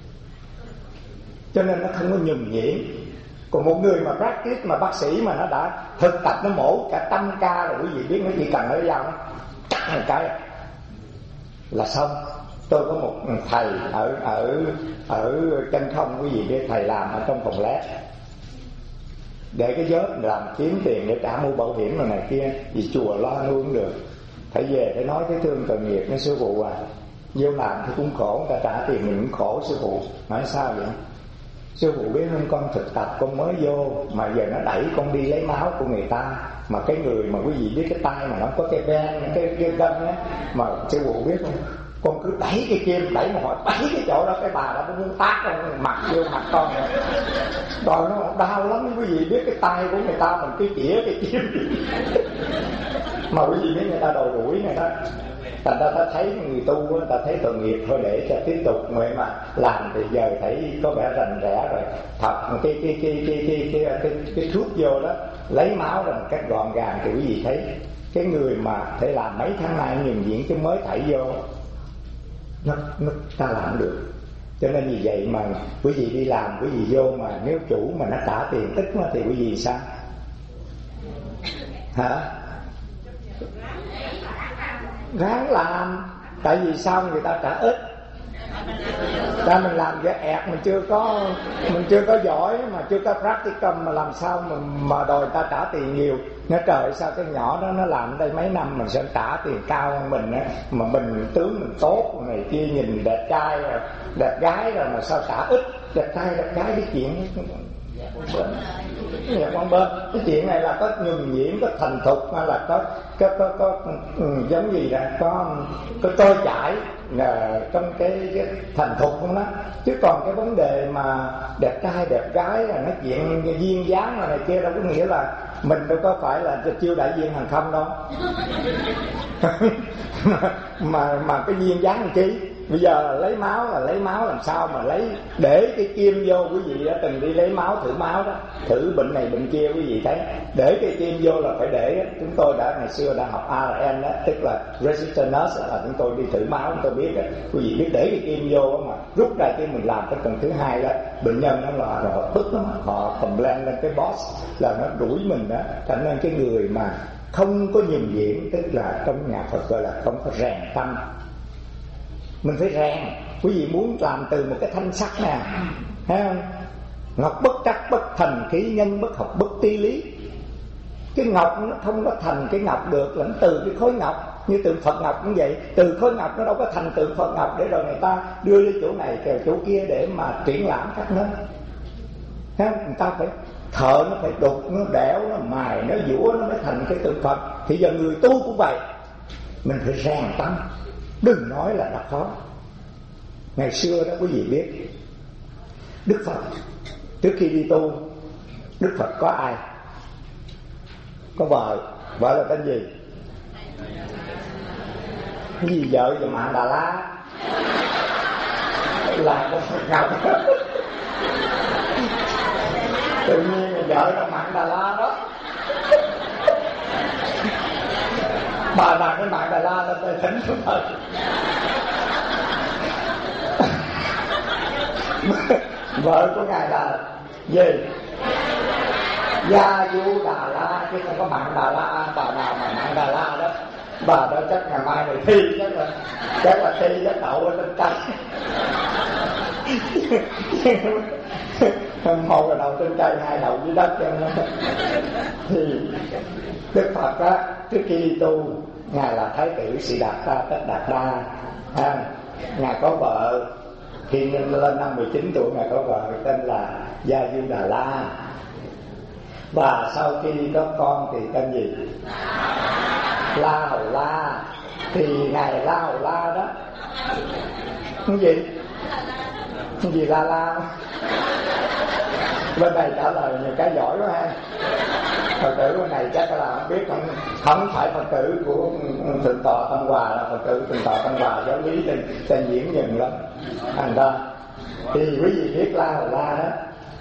Cho nên nó không có nhuần nhuyễn. Còn một người mà practice, mà bác sĩ mà nó đã thực tập, nó mổ cả trăm ca rồi, quý vị biết nó chỉ cần ở dao nó cắt một cái là xong. Tôi có một thầy ở ở ở Chân Không, quý vị biết, thầy làm ở trong phòng lab để cái job làm kiếm tiền để trả mua bảo hiểm rồi này kia, vì chùa lo nuôi cũng được. Phải về để nói cái thương tội nghiệp với sư phụ à, vô làm thì cũng khổ, người ta trả tiền mình cũng khổ. Sư phụ nói sao vậy? Sư phụ biết không, con thực tập con mới vô mà giờ nó đẩy con đi lấy máu của người ta, mà cái người mà quý vị biết cái tay mà nó có cái ven, cái cái gân á, mà sư phụ biết không, con cứ đẩy cái kim, đẩy một hồi đẩy cái chỗ đó, cái bà đó nó muốn tát con mặt vô mặt con rồi. Rồi nó đau lắm, quý vị biết cái tay của người ta mình cứ chĩa cái kim mà quý vị biết người ta đòi đuổi này đó. Thành ra ta thấy người tu, người ta thấy tội nghiệp thôi để cho tiếp tục mới mà làm, thì giờ thấy có vẻ rành rẽ rồi. Thật cái cái cái cái cái cái cái, cái, cái thuốc vô đó lấy máu ra một cách gọn gàng, thì quý vị thấy cái người mà phải làm mấy tháng nay nhuần nhuyễn chứ mới thảy vô nó, nó ta làm được. Cho nên vì vậy mà quý vị đi làm, quý vị vô mà nếu chủ mà nó trả tiền ít mà thì quý vị sao? Hả? Ráng làm. Tại vì sao người ta trả ít? Tại mình làm dễ ẹt, mình chưa có mình chưa có giỏi, mà chưa có practicum, mà làm sao mà, mà đòi ta trả tiền nhiều. Nó trời sao cái nhỏ đó nó làm đây mấy năm mình sẽ trả tiền cao hơn mình á, mà mình tướng mình tốt này kia, nhìn đẹp trai rồi, đẹp gái rồi mà sao trả ít? Đẹp trai đẹp gái cái chuyện dạ con bên cái chuyện này là có nhuần nhuyễn, có thành thục, hay là có có có, có ừ, giống gì là có có trôi chảy là trong cái, cái thành thục không đó. Chứ còn cái vấn đề mà đẹp trai đẹp gái là nói chuyện duyên dáng này kia đâu có nghĩa là mình đâu có phải là chiêu đại viên hàng không đâu mà, mà mà cái duyên dáng làm chi? Bây giờ lấy máu là lấy máu, làm sao mà lấy để cái kim vô? Quý vị đã từng đi lấy máu thử máu đó, thử bệnh này bệnh kia, quý vị thấy để cái kim vô là phải để. Chúng tôi đã ngày xưa đã học a rờ en đó, tức là register nurse, là chúng tôi đi thử máu, chúng tôi biết đó. Quý vị biết để cái kim vô mà rút ra cái mình làm cái phần thứ hai đó, bệnh nhân nó là rồi họ tức lắm, họ complain lên cái boss là nó đuổi mình đó. Cho nên cái người mà không có nhường nhịn, tức là trong nhà Phật gọi là không có rèn tâm. Mình phải rèn. Quý vị muốn làm từ một cái thanh sắt nè, thấy không? Ngọc bất trắc bất thành khí, nhân bất học bất tí lý. Cái ngọc nó không có thành cái ngọc được là từ cái khối ngọc. Như tượng Phật ngọc cũng vậy, từ khối ngọc nó đâu có thành tượng Phật ngọc để rồi người ta đưa đi chỗ này kèo chỗ kia để mà triển lãm các nơi. Thấy không? Người ta phải thợ, nó phải đục, nó đẽo, nó mài, nó dũa nó mới thành cái tượng Phật. Thì giờ người tu cũng vậy, mình phải rèn tâm, đừng nói là nó khó. Ngày xưa đó quý vị biết, Đức Phật trước khi đi tu, Đức Phật có ai? Có vợ. Vợ là tên gì? Cái gì vợ và Mạng Đà La là con Phật ngọc. Tự nhiên là vợ là Mạng Đà La đó. Bà là cái Mạng Đà La là tên thỉnh của Phật. Vợ của ngài là gì? Gia Du Đà La, chứ không có Mạng Đà La. Bà nào mà Mạng Đà La đó, bà đó chắc ngày mai này thi, chắc là chắc là thi chắc đậu ở trên tranh. Một là đầu trên cây, hai đầu dưới đất. Thì Đức Phật á, trước khi đi tu, ngài là Thái tử Sĩ Đạt Ta Tất Đạt Đa, ha. Ngài có vợ. Khi lên năm mười chín tuổi ngài có vợ tên là Gia Du Đà La. Và sau khi có con thì tên gì? La Hầu La. Thì ngài La Hầu La đó, cái gì? Cái gì La La? Bên này trả lời nhiều cái giỏi quá ha. Phật tử bên này chắc là không biết, không, không phải Phật tử của Thượng tọa Tân Hòa, là Phật tử Thượng tọa Tân Hòa giáo lý trên, trên diễn dừng lắm. Thành ra thì quý vị biết La Hầu La đó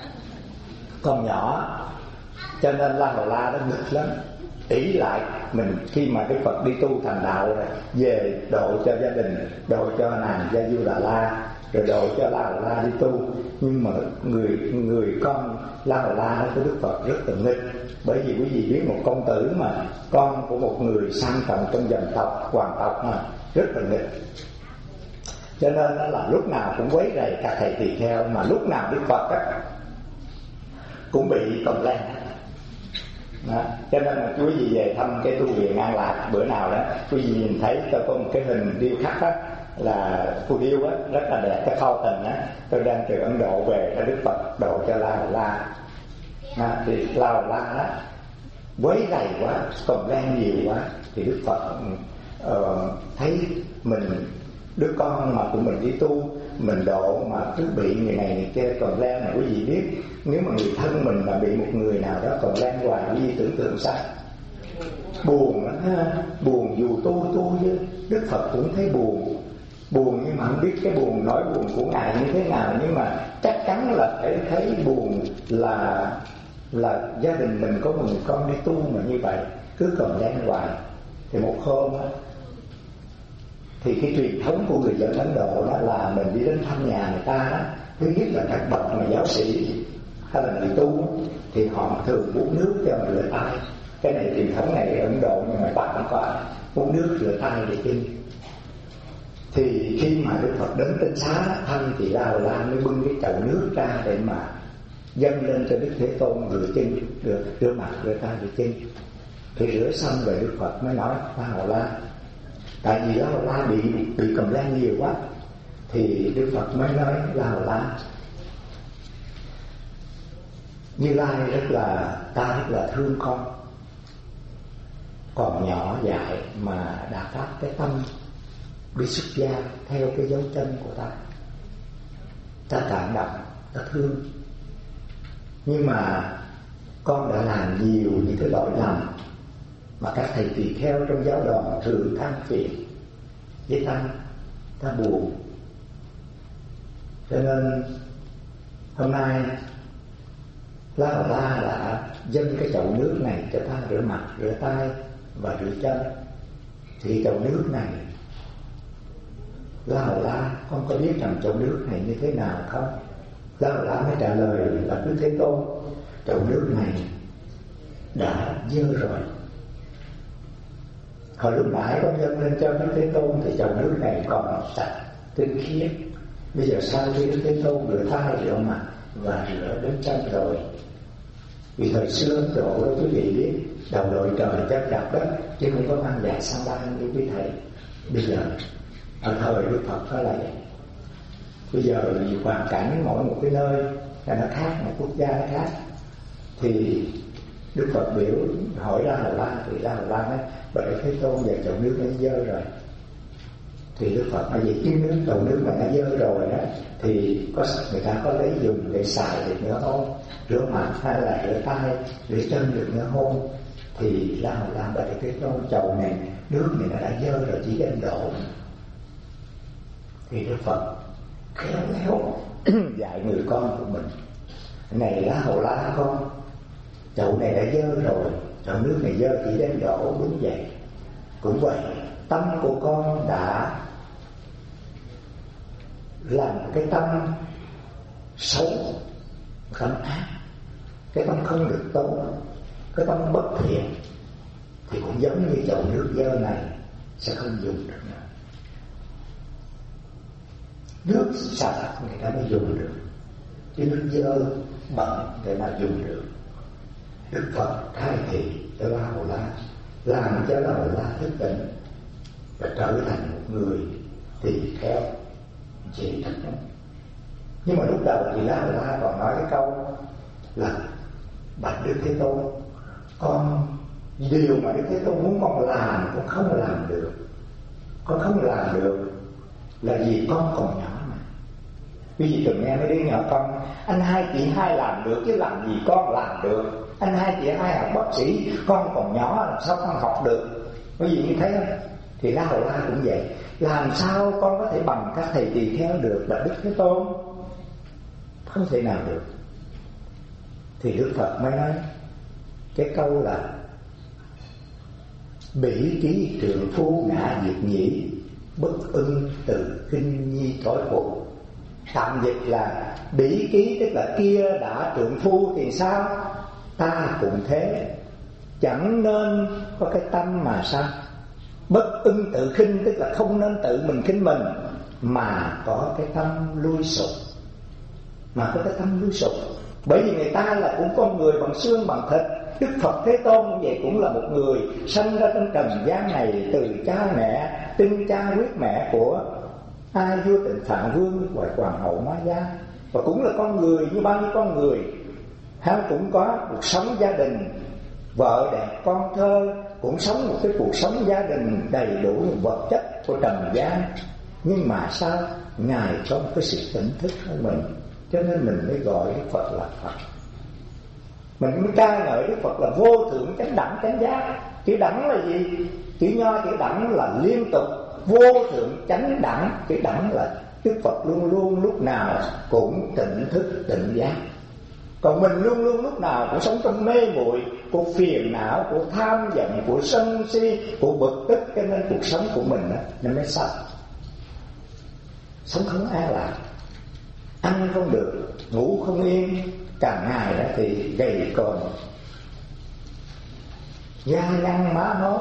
còn nhỏ, cho nên La Hầu La đó nghịch lắm, ỷ lại mình. Khi mà Đức Phật đi tu thành đạo rồi, về độ cho gia đình, độ cho nàng Gia Du Đà La, rồi độ cho La Hầu La đi tu. Nhưng mà người người con La Hầu La của Đức Phật rất là nghịch. Bởi vì quý vị biết một công tử mà, con của một người sang trọng trong dòng tộc hoàng tộc mà, rất là nghịch. Cho nên đó là lúc nào cũng quấy rầy cả thầy tỳ kheo, mà lúc nào Đức Phật á cũng bị Cồng Lan. Đó. Cho nên là quý vị về thăm cái tu viện An Lạc bữa nào đó, quý vị nhìn thấy tôi có một cái hình điêu khắc á, là phù điêu á, rất là đẹp, cái phao tình á. Tôi đang từ Ấn Độ về cho Đức Phật độ cho La Hầu La. Đó. Thì La Hầu La á quấy rầy quá, Cồng Lan nhiều quá, thì Đức Phật uh, thấy mình đứa con mà tụi mình đi tu, mình độ mà cứ bị người này người kia Cồng Lan này. Quý vị biết, nếu mà người thân mình mà bị một người nào đó Cồng Lan hoài, quý vị tưởng tượng sao? Buồn lắm ha. Buồn dù tu tu chứ Đức Phật cũng thấy buồn. Buồn nhưng mà không biết cái buồn, nỗi buồn của ngài như thế nào. Nhưng mà chắc chắn là phải thấy buồn là là gia đình mình có một người con đi tu mà như vậy, cứ Cồng Lan hoài. Thì một hôm á, thì cái truyền thống của người dân Ấn Độ đó là mình đi đến thăm nhà người ta đó, thứ nhất là các bậc mà giáo sĩ hay là người tu thì họ thường uống nước cho mình rửa tay. Cái này truyền thống này ở Ấn Độ, nhưng mà Bắc không có, uống nước rửa tay để chân. Thì khi mà Đức Phật đến Tinh Xá thăm thì La Hầu La mới bưng cái chậu nước ra để mà dâng lên cho Đức Thế Tôn rửa chân, rửa, rửa mặt, rửa tay, rửa chân. Thì rửa xong rồi Đức Phật mới nói La Hầu La, tại vì La Hầu La bị bị Cồng Lan nhiều quá, thì Đức Phật mới nói La Hầu La, Như Lai rất là, ta rất là thương con, còn nhỏ dại mà đã phát cái tâm đi xuất gia theo cái dấu chân của ta, ta cảm động, ta thương. Nhưng mà con đã làm nhiều những cái lỗi lầm mà các thầy tỳ kheo trong giáo đoàn thường than phiền với ta, ta buồn. Cho nên hôm nay La Hầu La đã dâng cái chậu nước này cho ta rửa mặt, rửa tay và rửa chân. Thì chậu nước này, La Hầu La con có biết rằng chậu nước này như thế nào không? La Hầu La mới trả lời là Đức Thế Tôn, chậu nước này đã dơ rồi, Hồi lúc nãy con dâng lên cho Đức Thế Tôn thì chậu nước này còn sạch tinh khiết. Bây giờ sau khi Đức Thế Tôn rửa tay rửa mặt và rửa đến chân rồi. Vì thời xưa độ đó quý vị biết, đầu đội trời chân đạp đất chứ không có mang giày sang ban như quý thầy. Bây giờ ở thời Đức Phật đó là vậy. Bây giờ vì hoàn cảnh mỗi một cái nơi là nó khác, một quốc gia nó khác, thì Đức Phật biểu hỏi ra Hầu La, thì ra Hầu La nói vậy Thế Tôn về chậu nước nó dơ rồi. Thì Đức Phật nói vậy chứ nước chậu nước mà nó dơ rồi đó thì có người ta có lấy dùng để xài được nữa không? Rửa mặt hay là rửa tay, rửa chân được nữa không? Thì la Hầu La vậy Thế Tôn chậu này nước này nó đã dơ rồi, chỉ đem đổ. Thì Đức Phật khéo léo dạy người con của mình, này La Hầu La con, chậu này đã dơ rồi, chậu nước này dơ chỉ đem đổ, đúng vậy. Cũng vậy, tâm của con đã làm cái tâm xấu, tâm ác, cái tâm không được tốt, cái tâm bất thiện, thì cũng giống như chậu nước dơ này sẽ không dùng được nữa. Nước sạch người ta mới dùng được, chứ nước dơ bẩn để mà dùng được. Đức Phật thay thị cho La Hầu La, làm cho La Hầu La thức tỉnh và trở thành một người tỳ kheo dễ thức lắm. Nhưng mà lúc đầu thì La Hầu La còn nói cái câu là bạch Đức Thế Tôn, con điều mà Đức Thế Tôn muốn con làm con không làm được. Con không làm được là vì con còn nhỏ mà. Quý vị từng nghe mấy đứa nhỏ con, anh hai chị hai làm được chứ làm gì con làm được. Anh hai chị hai học bác sĩ, con còn nhỏ làm sao con học được. Quý vị như thế không? Thì La Hầu La cũng vậy. Làm sao con có thể bằng các thầy tỳ kheo được là Đức Thế Tôn? Không thể nào được. Thì Đức Phật mới nói cái câu là bỉ trí trượng phu ngã diệt nhĩ, bất ưng từ kinh nhi thói phụ. Tạm dịch là bỉ ký tức là kia đã trượng phu thì sao? Ta cũng thế, chẳng nên có cái tâm mà sao? Bất ưng tự khinh tức là không nên tự mình khinh mình, mà có cái tâm lui sụp. Mà có cái tâm lui sụp. Bởi vì người ta là cũng con người bằng xương bằng thịt. Đức Phật Thế Tôn như vậy cũng là một người sanh ra trên trần gian này từ cha mẹ, tinh cha huyết mẹ của ai vua Tịnh Phạn Vương và Hoàng hậu Ma Gia, và cũng là con người như bao nhiêu con người. Hắn cũng có cuộc sống gia đình, vợ đẹp con thơ, cũng sống một cái cuộc sống gia đình đầy đủ những vật chất của trần gian. Nhưng mà sao? Ngài có một cái sự tỉnh thức của mình, cho nên mình mới gọi Đức Phật là Phật. Mình mới ca ngợi Đức Phật là vô thượng chánh đẳng chánh giác. Chữ đẳng là gì? Chữ nho chữ đẳng là liên tục. Vô thượng chánh đẳng, chữ đẳng là Đức Phật luôn luôn lúc nào cũng tỉnh thức tỉnh giác. Còn mình luôn luôn lúc nào cũng sống trong mê muội của phiền não, của tham giận, của sân si, của bực tức. Cho nên cuộc sống của mình đó, nó mới sạch. Sống không an lạc, ăn không được, ngủ không yên, cả ngày đó thì gầy còm, da nhăn má hót,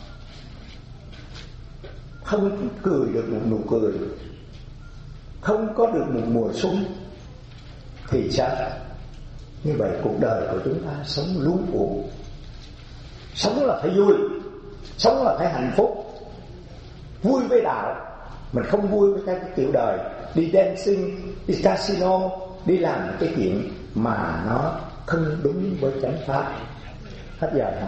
không cười được một nụ cười, không có được một mùa xuân. Thì sao? Như vậy cuộc đời của chúng ta sống luống cuống. Sống là phải vui, sống là phải hạnh phúc. Vui với đạo, mình không vui với cái kiểu đời đi dancing, đi casino, đi làm cái chuyện mà nó không đúng với chánh pháp. Hết giờ hả?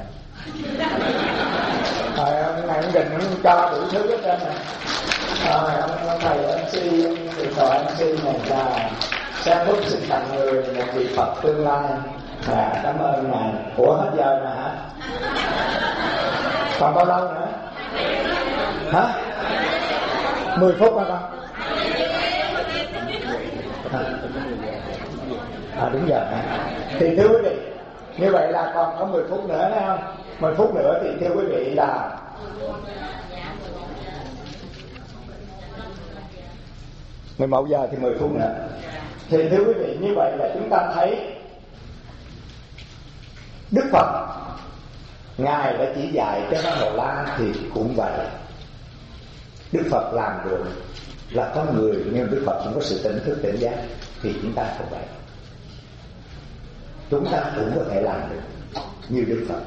Rồi ông này ông Đình cũng cho đủ thứ hết trơn nè. Rồi ông thầy em xê, điện thoại em xê này là Sáng Phúc xin tặng người một vị Phật tương lai. À, cảm ơn ngài. Ủa hết giờ nè hả? Còn bao lâu nữa? Hả? Mười phút hả con? À đúng giờ hả? Thì thưa quý vị, như vậy là còn có mười phút nữa, thấy không? Mười phút nữa thì thưa quý vị là mười một giờ thì mười phút nữa. Thì thưa quý vị, như vậy là chúng ta thấy Đức Phật Ngài đã chỉ dạy cho nó Hầu La thì cũng vậy. Đức Phật làm được là con người, nhưng Đức Phật cũng có sự tỉnh thức tỉnh giác, thì chúng ta không vậy. Chúng ta cũng có thể làm được như Đức Phật.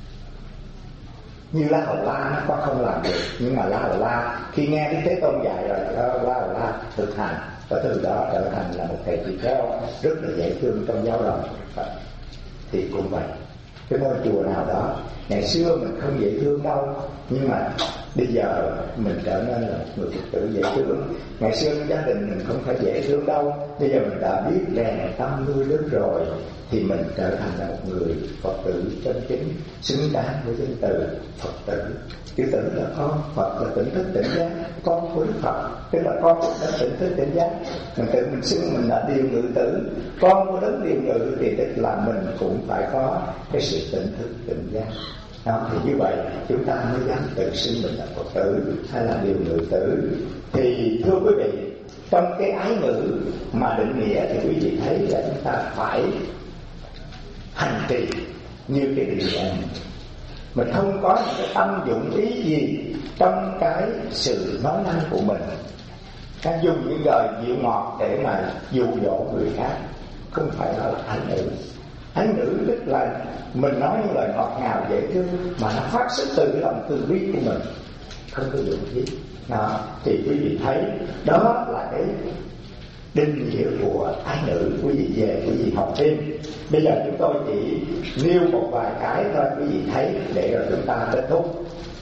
Như La Hầu La nó có không làm được, nhưng mà La Hầu La khi nghe Đức Thế Tôn dạy rồi, La Hầu La thực hành, và từ đó trở thành là một thầy tỳ kheo rất là dễ thương trong giáo đoàn Phật. Thì cũng vậy, cái ngôi chùa nào đó ngày xưa mình không dễ thương đâu, nhưng mà bây giờ mình trở nên là một người Phật tử dễ thương. Ngày xưa gia đình mình không phải dễ thương đâu, bây giờ mình đã biết rèn tâm nuôi lớn rồi, thì mình trở thành là một người Phật tử chân chính, xứng đáng với danh từ Phật tử. Chữ tử là con, Phật là tỉnh thức tỉnh giác, con của Đức Phật, tức là con của Đấng tỉnh thức tỉnh giác. Mình tự mình xưng mình là điều ngự tử, con của Đấng điều ngự, thì tức là mình cũng phải có cái sự tỉnh thức tỉnh giác. Đó, thì như vậy chúng ta mới dám tự xưng mình là Phật tử hay là điều ngự tử. Thì thưa quý vị, trong cái ái ngữ mà định nghĩa thì quý vị thấy là chúng ta phải hành trì như cái điều này. Mình không có những cái tâm dụng ý gì trong cái sự nói năng của mình, ta dùng những lời dịu ngọt để mà dụ dỗ người khác, không phải là ái ngữ. Ái ngữ tức là mình nói những lời ngọt ngào dễ thương mà nó phát xuất từ cái lòng từ bi của mình, không có dụng ý. Đó, thì quý vị thấy đó là cái định nghĩa của ái ngữ. Quý vị về quý vị học thêm. Bây giờ chúng tôi chỉ nêu một vài cái thôi quý vị thấy để rồi chúng ta kết thúc.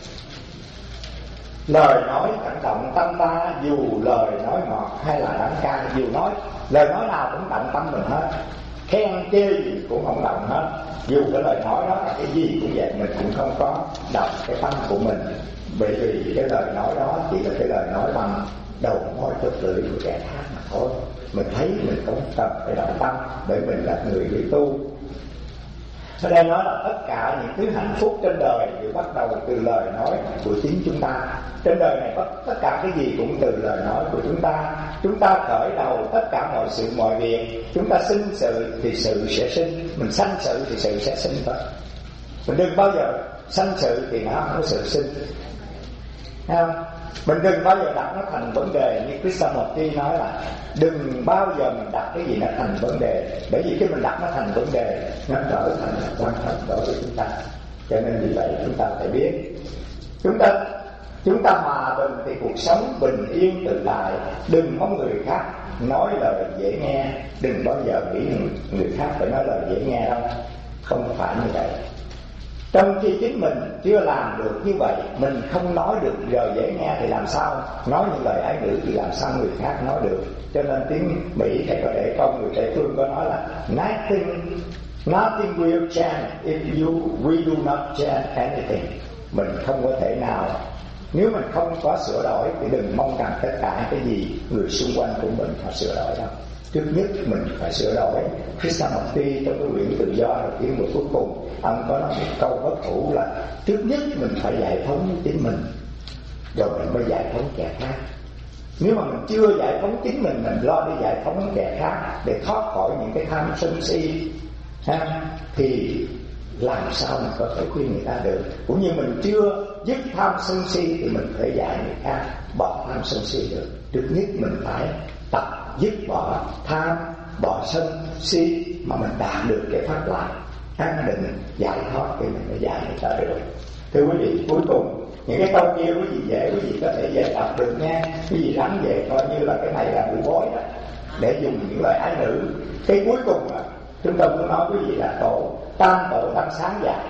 Lời nói cảm động tâm ta, dù lời nói ngọt hay là đắng cay, dù nói lời nói nào cũng động tâm mình hết, khen chê gì cũng không động hết. Dù cái lời nói đó là cái gì cũng vậy, mình cũng không có động cái tâm của mình, bởi vì cái lời nói đó chỉ là cái lời nói bằng đầu môi chóp lưỡi của kẻ khác mà thôi. Mình thấy mình không cần phải động tâm, bởi mình là người đi tu. Ở đây nói là tất cả những thứ hạnh phúc trên đời đều bắt đầu từ lời nói của chính chúng ta. Trên đời này tất cả cái gì cũng từ lời nói của chúng ta. Chúng ta khởi đầu tất cả mọi sự mọi việc. Chúng ta sinh sự thì sự sẽ sinh, mình sanh sự thì sự sẽ sinh thôi. Mình đừng bao giờ sanh sự thì nó không có sự sinh, thấy không? Mình đừng bao giờ đặt nó thành vấn đề. Như Krishnamurti nói là đừng bao giờ mình đặt cái gì nó thành vấn đề, bởi vì khi mình đặt nó thành vấn đề nó trở thành quan trọng đối với chúng ta. Cho nên vì vậy chúng ta phải biết, chúng ta chúng ta hòa bình thì cuộc sống bình yên tự tại. Đừng có người khác nói lời dễ nghe, đừng bao giờ nghĩ người khác phải nói lời dễ nghe đâu, không phải như vậy. Trong khi chính mình chưa làm được như vậy, mình không nói được lời dễ nghe thì làm sao nói những lời ái ngữ, thì làm sao người khác nói được. Cho nên tiếng Mỹ thầy có để công người Tây phương có nói là Nothing, nothing will change if you we do not change anything. Mình không có thể nào, nếu mình không có sửa đổi thì đừng mong rằng tất cả cái gì người xung quanh của mình phải sửa đổi đâu. Trước nhất mình phải sửa đổi. Krishnamurti trong cái quyển Tự Do đầu tiên và cuối cùng, ông có nói một câu bất hủ là trước nhất mình phải giải phóng chính mình, rồi mình mới giải phóng kẻ khác. Nếu mà mình chưa giải phóng chính mình, mình lo đi giải phóng kẻ khác để thoát khỏi những cái tham sân si, ha, thì làm sao mình có thể khuyên người ta được. Cũng như mình chưa dứt tham sân si thì mình phải dạy người khác bỏ tham sân si được. Trước nhất mình phải tập dứt bỏ tham, bỏ sân si mà mình đạt được cái pháp lạc an định giải thoát thì mình mới dạy người ta được. Thưa quý vị, cuối cùng những cái câu kia quý vị dễ, quý vị có thể dễ đọc được nha. Quý vị lắng về coi như là cái này là buổi bói đó, để dùng những lời ái ngữ. Cái cuối cùng là chúng tôi muốn nói quý vị là tổ tam tổ tam sáng dạy.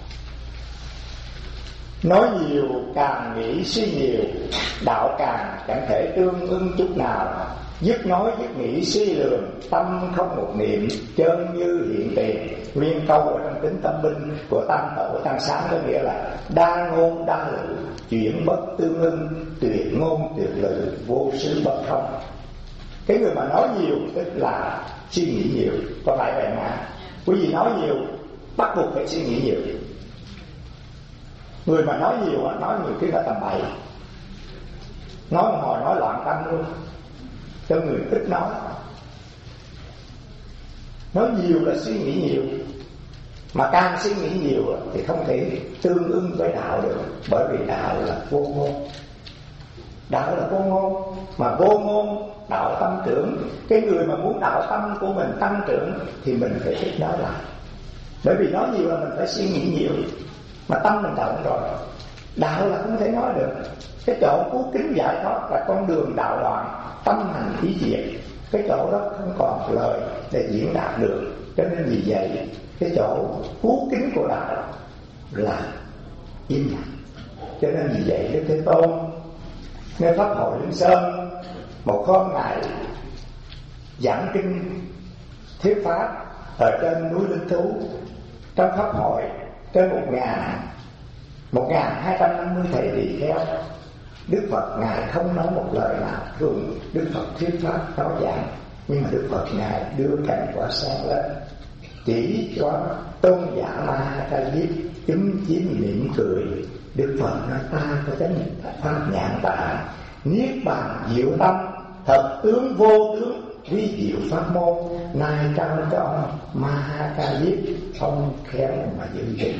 Nói nhiều càng nghĩ suy nhiều, đạo càng chẳng thể tương ưng chút nào. Dứt nói dứt nghĩ suy lường, tâm không một niệm, chân như hiện tiền. Nguyên câu ở trong Kính Tâm Binh của tam tổ tam sáng có nghĩa là đa ngôn đa lự, chuyển bất tương ưng, tuyệt ngôn tuyệt lự, vô sư bất thông. Cái người mà nói nhiều tức là suy nghĩ nhiều, có phải vậy mà. Quý vị nói nhiều bắt buộc phải suy nghĩ nhiều. Người mà nói nhiều, nói nhiều khi là tầm bậy, nói một hồi nói loạn tâm luôn, cho người ít nói. Nói nhiều là suy nghĩ nhiều. Mà càng suy nghĩ nhiều thì không thể tương ưng với đạo được, bởi vì đạo là vô ngôn. Đạo là vô ngôn, mà vô ngôn đạo tâm trưởng. Cái người mà muốn đạo tâm của mình tăng trưởng thì mình phải thích nói lại, bởi vì nói nhiều là mình phải suy nghĩ nhiều, mà tâm mình động rồi. Đạo là không thể nói được. Cái chỗ cứu kính giải thoát là con đường đạo đoạn, tâm hành ý diệt. Cái chỗ đó không còn lời để diễn đạt được. Cho nên vì vậy cái chỗ cứu kính của đạo là im lặng. Cho nên vì vậy Đức Thế Tôn nơi Pháp hội Linh Sơn, một hôm Ngài giảng kinh thuyết pháp ở trên núi Linh Thú. Trong Pháp hội trên một ngàn một ngàn hai trăm năm mươi thầy tỳ kheo, Đức Phật Ngài không nói một lời nào. Thường Đức Phật thuyết pháp nói giảng, nhưng mà Đức Phật Ngài đưa cành quả sen lên chỉ cho tôn giả Ma Ca Diếp chúm chím mỉm cười. Đức Phật nói ta có chánh pháp nhãn tạng, niết bàn diệu tâm, thật tướng vô tướng, vi diệu pháp môn, nay trao cho ông Ma Ca Diếp, ông khéo mà giữ gìn.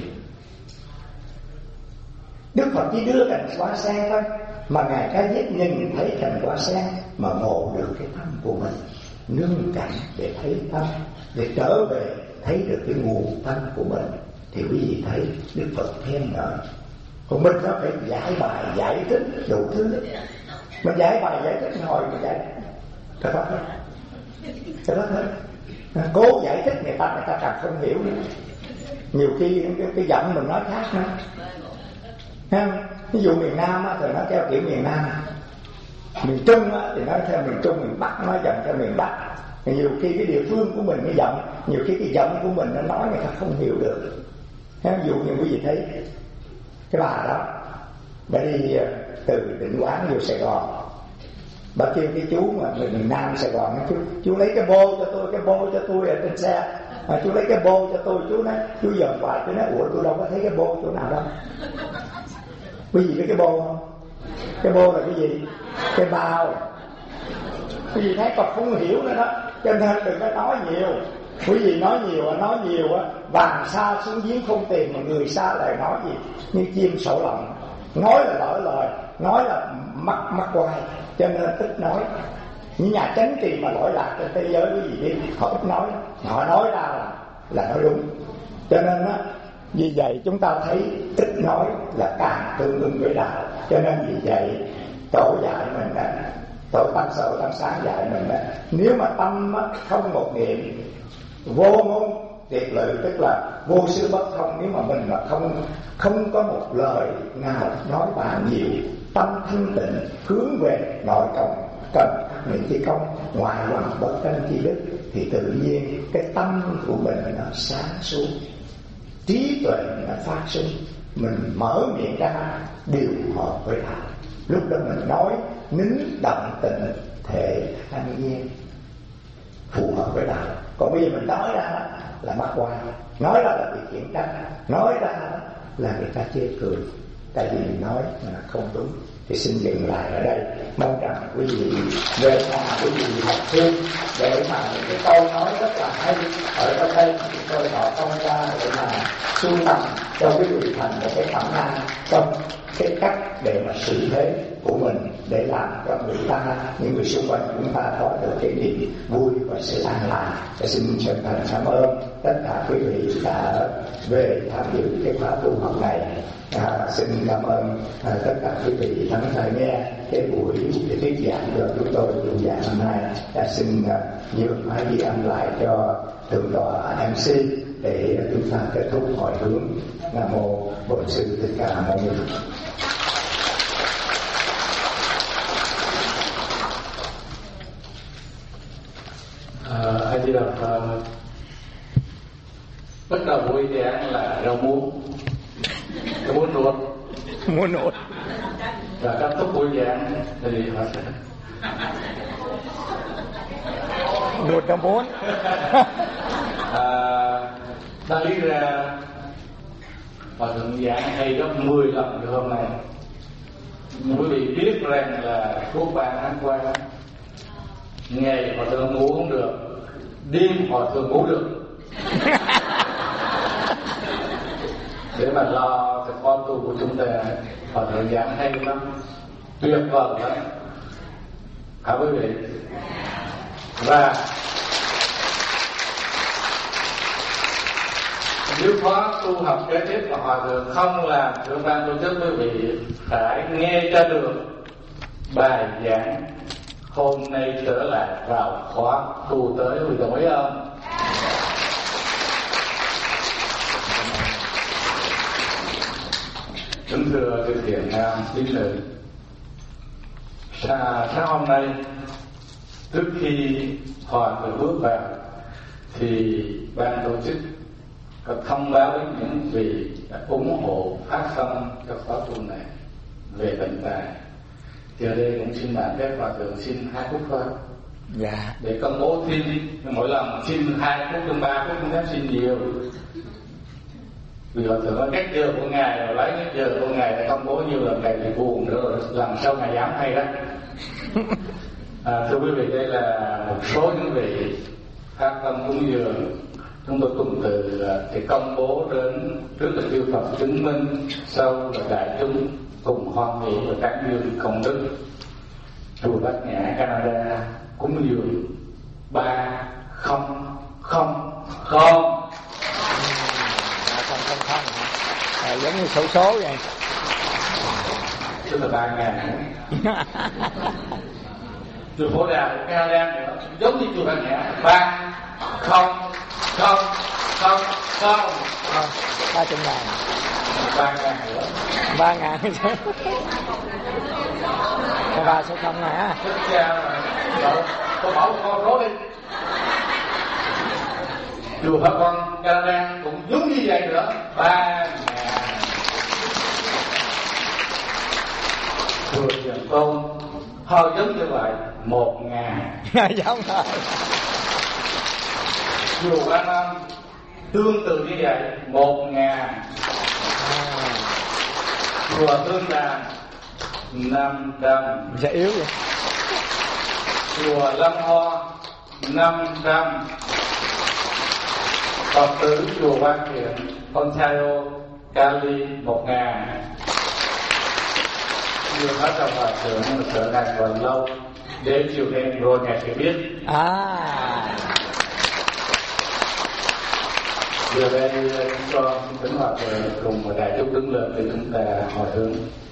Đức Phật chỉ đưa cành quả sen thôi, mà Ngài Ca Diếp nhìn thấy cành quả sen mà ngộ được cái tâm của mình, nương cành để thấy tâm, để trở về thấy được cái nguồn tâm của mình. Thì quý vị thấy Đức Phật khen ngợi. Còn mình nó phải giải bài giải thích đủ thứ. Mình giải bài giải thích hồi mình giải cái đó hết, cái đó hết. Cố giải thích người ta, người ta càng không hiểu nữa. Nhiều khi cái, cái giọng mình nói khác nữa. Ví dụ miền Nam á, thì nói theo kiểu miền Nam, miền Trung á, thì nói theo miền Trung, miền Bắc nói giọng theo miền Bắc. Nhiều khi cái địa phương của mình cái giọng, nhiều khi cái giọng của mình nó nói người ta không hiểu được. Ví dụ như quý vị thấy cái bà đó, bà đi từ Định Quán vô Sài Gòn, bà kêu cái chú mà người miền Nam Sài Gòn, chú, chú lấy cái bô cho tôi, cái bô cho tôi ở trên xe. À, chú lấy cái bô cho tôi, chú nói, chú dòm hoài, tôi nói ủa tôi đâu có thấy cái bô chỗ nào đâu. Quý vị biết cái bô không? Cái bô là cái gì? Cái bao. Quý vị thấy còn không hiểu nữa đó, cho nên đừng có nói nhiều. Quý vị nói nhiều, nói nhiều á, vàng xa xuống giếng không tìm, mà người xa lại nói gì như chim sổ lòng. Nói là lỡ lời, nói là mắc mắc quay, cho nên ít nói. Những nhà chánh trì mà lỗi lạc trên thế giới quý vị biết, họ ít nói, họ nói ra là là nói đúng. Cho nên á, vì vậy chúng ta thấy ít nói là càng tương ứng với đạo. Cho nên vì vậy tổ dạy mình là tổ tăng sở tăng sáng dạy mình là nếu mà tâm không một niệm vô ngôn tuyệt lự, tức là vô sư bất thông. Nếu mà mình mà không không có một lời nào nói bàn nhiều, tâm thanh tịnh hướng về nội cộng, cần những cái công ngoài lòng bất tranh chi đức, thì tự nhiên cái tâm của mình nó sáng suốt, trí tuệ nó phát sinh, mình mở miệng ra điều hợp với đạo. Lúc đó mình nói nín động tịnh thể thanh nhiên, phù hợp với đạo. Còn bây giờ mình nói ra là mắc qua, nói ra là bị khiển trách, nói ra là người ta chê cười, tại vì mình nói mà không đúng. Thì xin dừng lại ở đây, mong rằng quý vị về nhà quý vị học thêm để mà những cái câu nói rất là hay ở trong đây chúng tôi họ không ra để mà sưu tầm cho quý vị thành một cái phẩm năng trong cái cách để mà xử thế của mình, để làm cho người ta, những người xung quanh chúng ta có được cái niềm vui và sự an lạc. Và xin chân thành cảm ơn tất cả quý vị đã về tham dự cái khóa tu học này. À, xin cảm ơn à, tất cả quý vị lắng tai nghe cái buổi thuyết giảng của chúng tôi chủ giảng hôm nay. À, xin à, nhường máy ghi âm lại cho thượng tọa em xê để chúng ta kết thúc hội hướng. Nam mô Bổn Sư Thích Ca Mâu Ni. A Di Đà Phật. Bắt đầu buổi giảng là rau muống, rau muống nuốt, muốn nuốt. Và kết thúc buổi giảng thì họ sẽ nuốt rau muống. à, ta lý ra Hòa thượng giảng hay gấp mười lần từ hôm nay. Quý vị biết rằng là suốt ba tháng qua, ngày Hòa thượng ngủ không được, đêm Hòa thượng ngủ được. để mà lo cho con tu của chúng ta. Và thời gian hay lắm, tuyệt vời lắm, hả quý vị? Và nếu có tu học kế tiếp mà hòa thượng không làm được ban tổ chức, quý vị phải nghe cho được bài giảng hôm nay trở lại vào khóa tu tới. Quý vị đồng ý không? Kính thưa chư thiện nam tín nữ, sáng hôm nay trước khi hòa thượng bước vào thì ban tổ chức có thông báo đến những vị đã ủng hộ phát sóng cho khóa tu này về vận tải. Giờ đây cũng xin bạn phép hòa thượng xin hai phút thôi. Dạ. Để công bố thêm, mỗi lần xin hai phút đến ba phút, không dám xin nhiều. Vì hòa thượng nói cách giờ của ngài rồi lấy cái giờ của ngài để công bố nhiều lần này thì buồn nữa rồi, lần sau ngài dám hay đó. À, thưa quý vị, đây là một số những vị phát tâm cúng dường. Chúng tôi cùng từ thì công bố đến trước là chư Phật chứng minh, sau là đại chúng cùng hoan hỷ và tán dương công đức. Chùa Bát Nhã Canada cúng dường ba không không không không không không à, giống như số số vậy, tức là ba ngàn. Chùa Phổ Đà của Canada nữa giống như chùa Bát Nhã ba không không không không ba trăm ngàn, ba ngàn nữa, ba ngàn ba số không này á. Tôi bảo con số đi. Chùa Pháp Con Canada cũng giống như vậy nữa, ba ngàn. Chùa Trường Tôn hơi giống như vậy, một ngàn. Giống rồi. Chùa Quan Âm tương tự như vậy, một ngàn. Chùa Tương Đàn năm trăm. Sẽ yếu vậy. Chùa Lâm Hoa năm trăm. Phật tử chùa Quan Thiện Ontario Cali một ngàn. Chưa nói trong hòa thượng nhưng mà sợ ngài còn lâu, để chiều đêm rồi ngài sẽ biết. À. Giờ đây chúng con kính hòa thượng cùng một đại chúng đứng lên để chúng ta hồi hướng.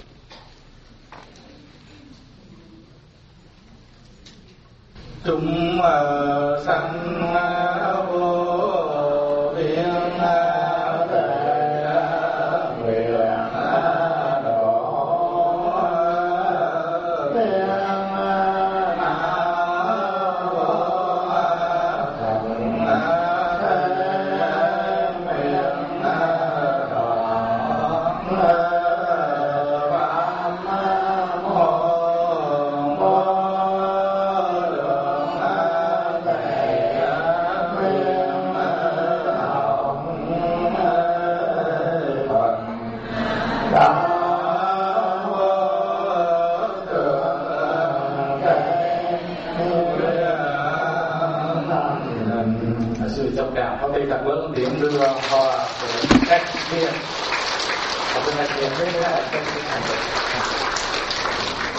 Chúng sanh vô biên Hãy subscribe cho kênh Ghiền Mì Gõ để không bỏ lỡ những video hấp dẫn.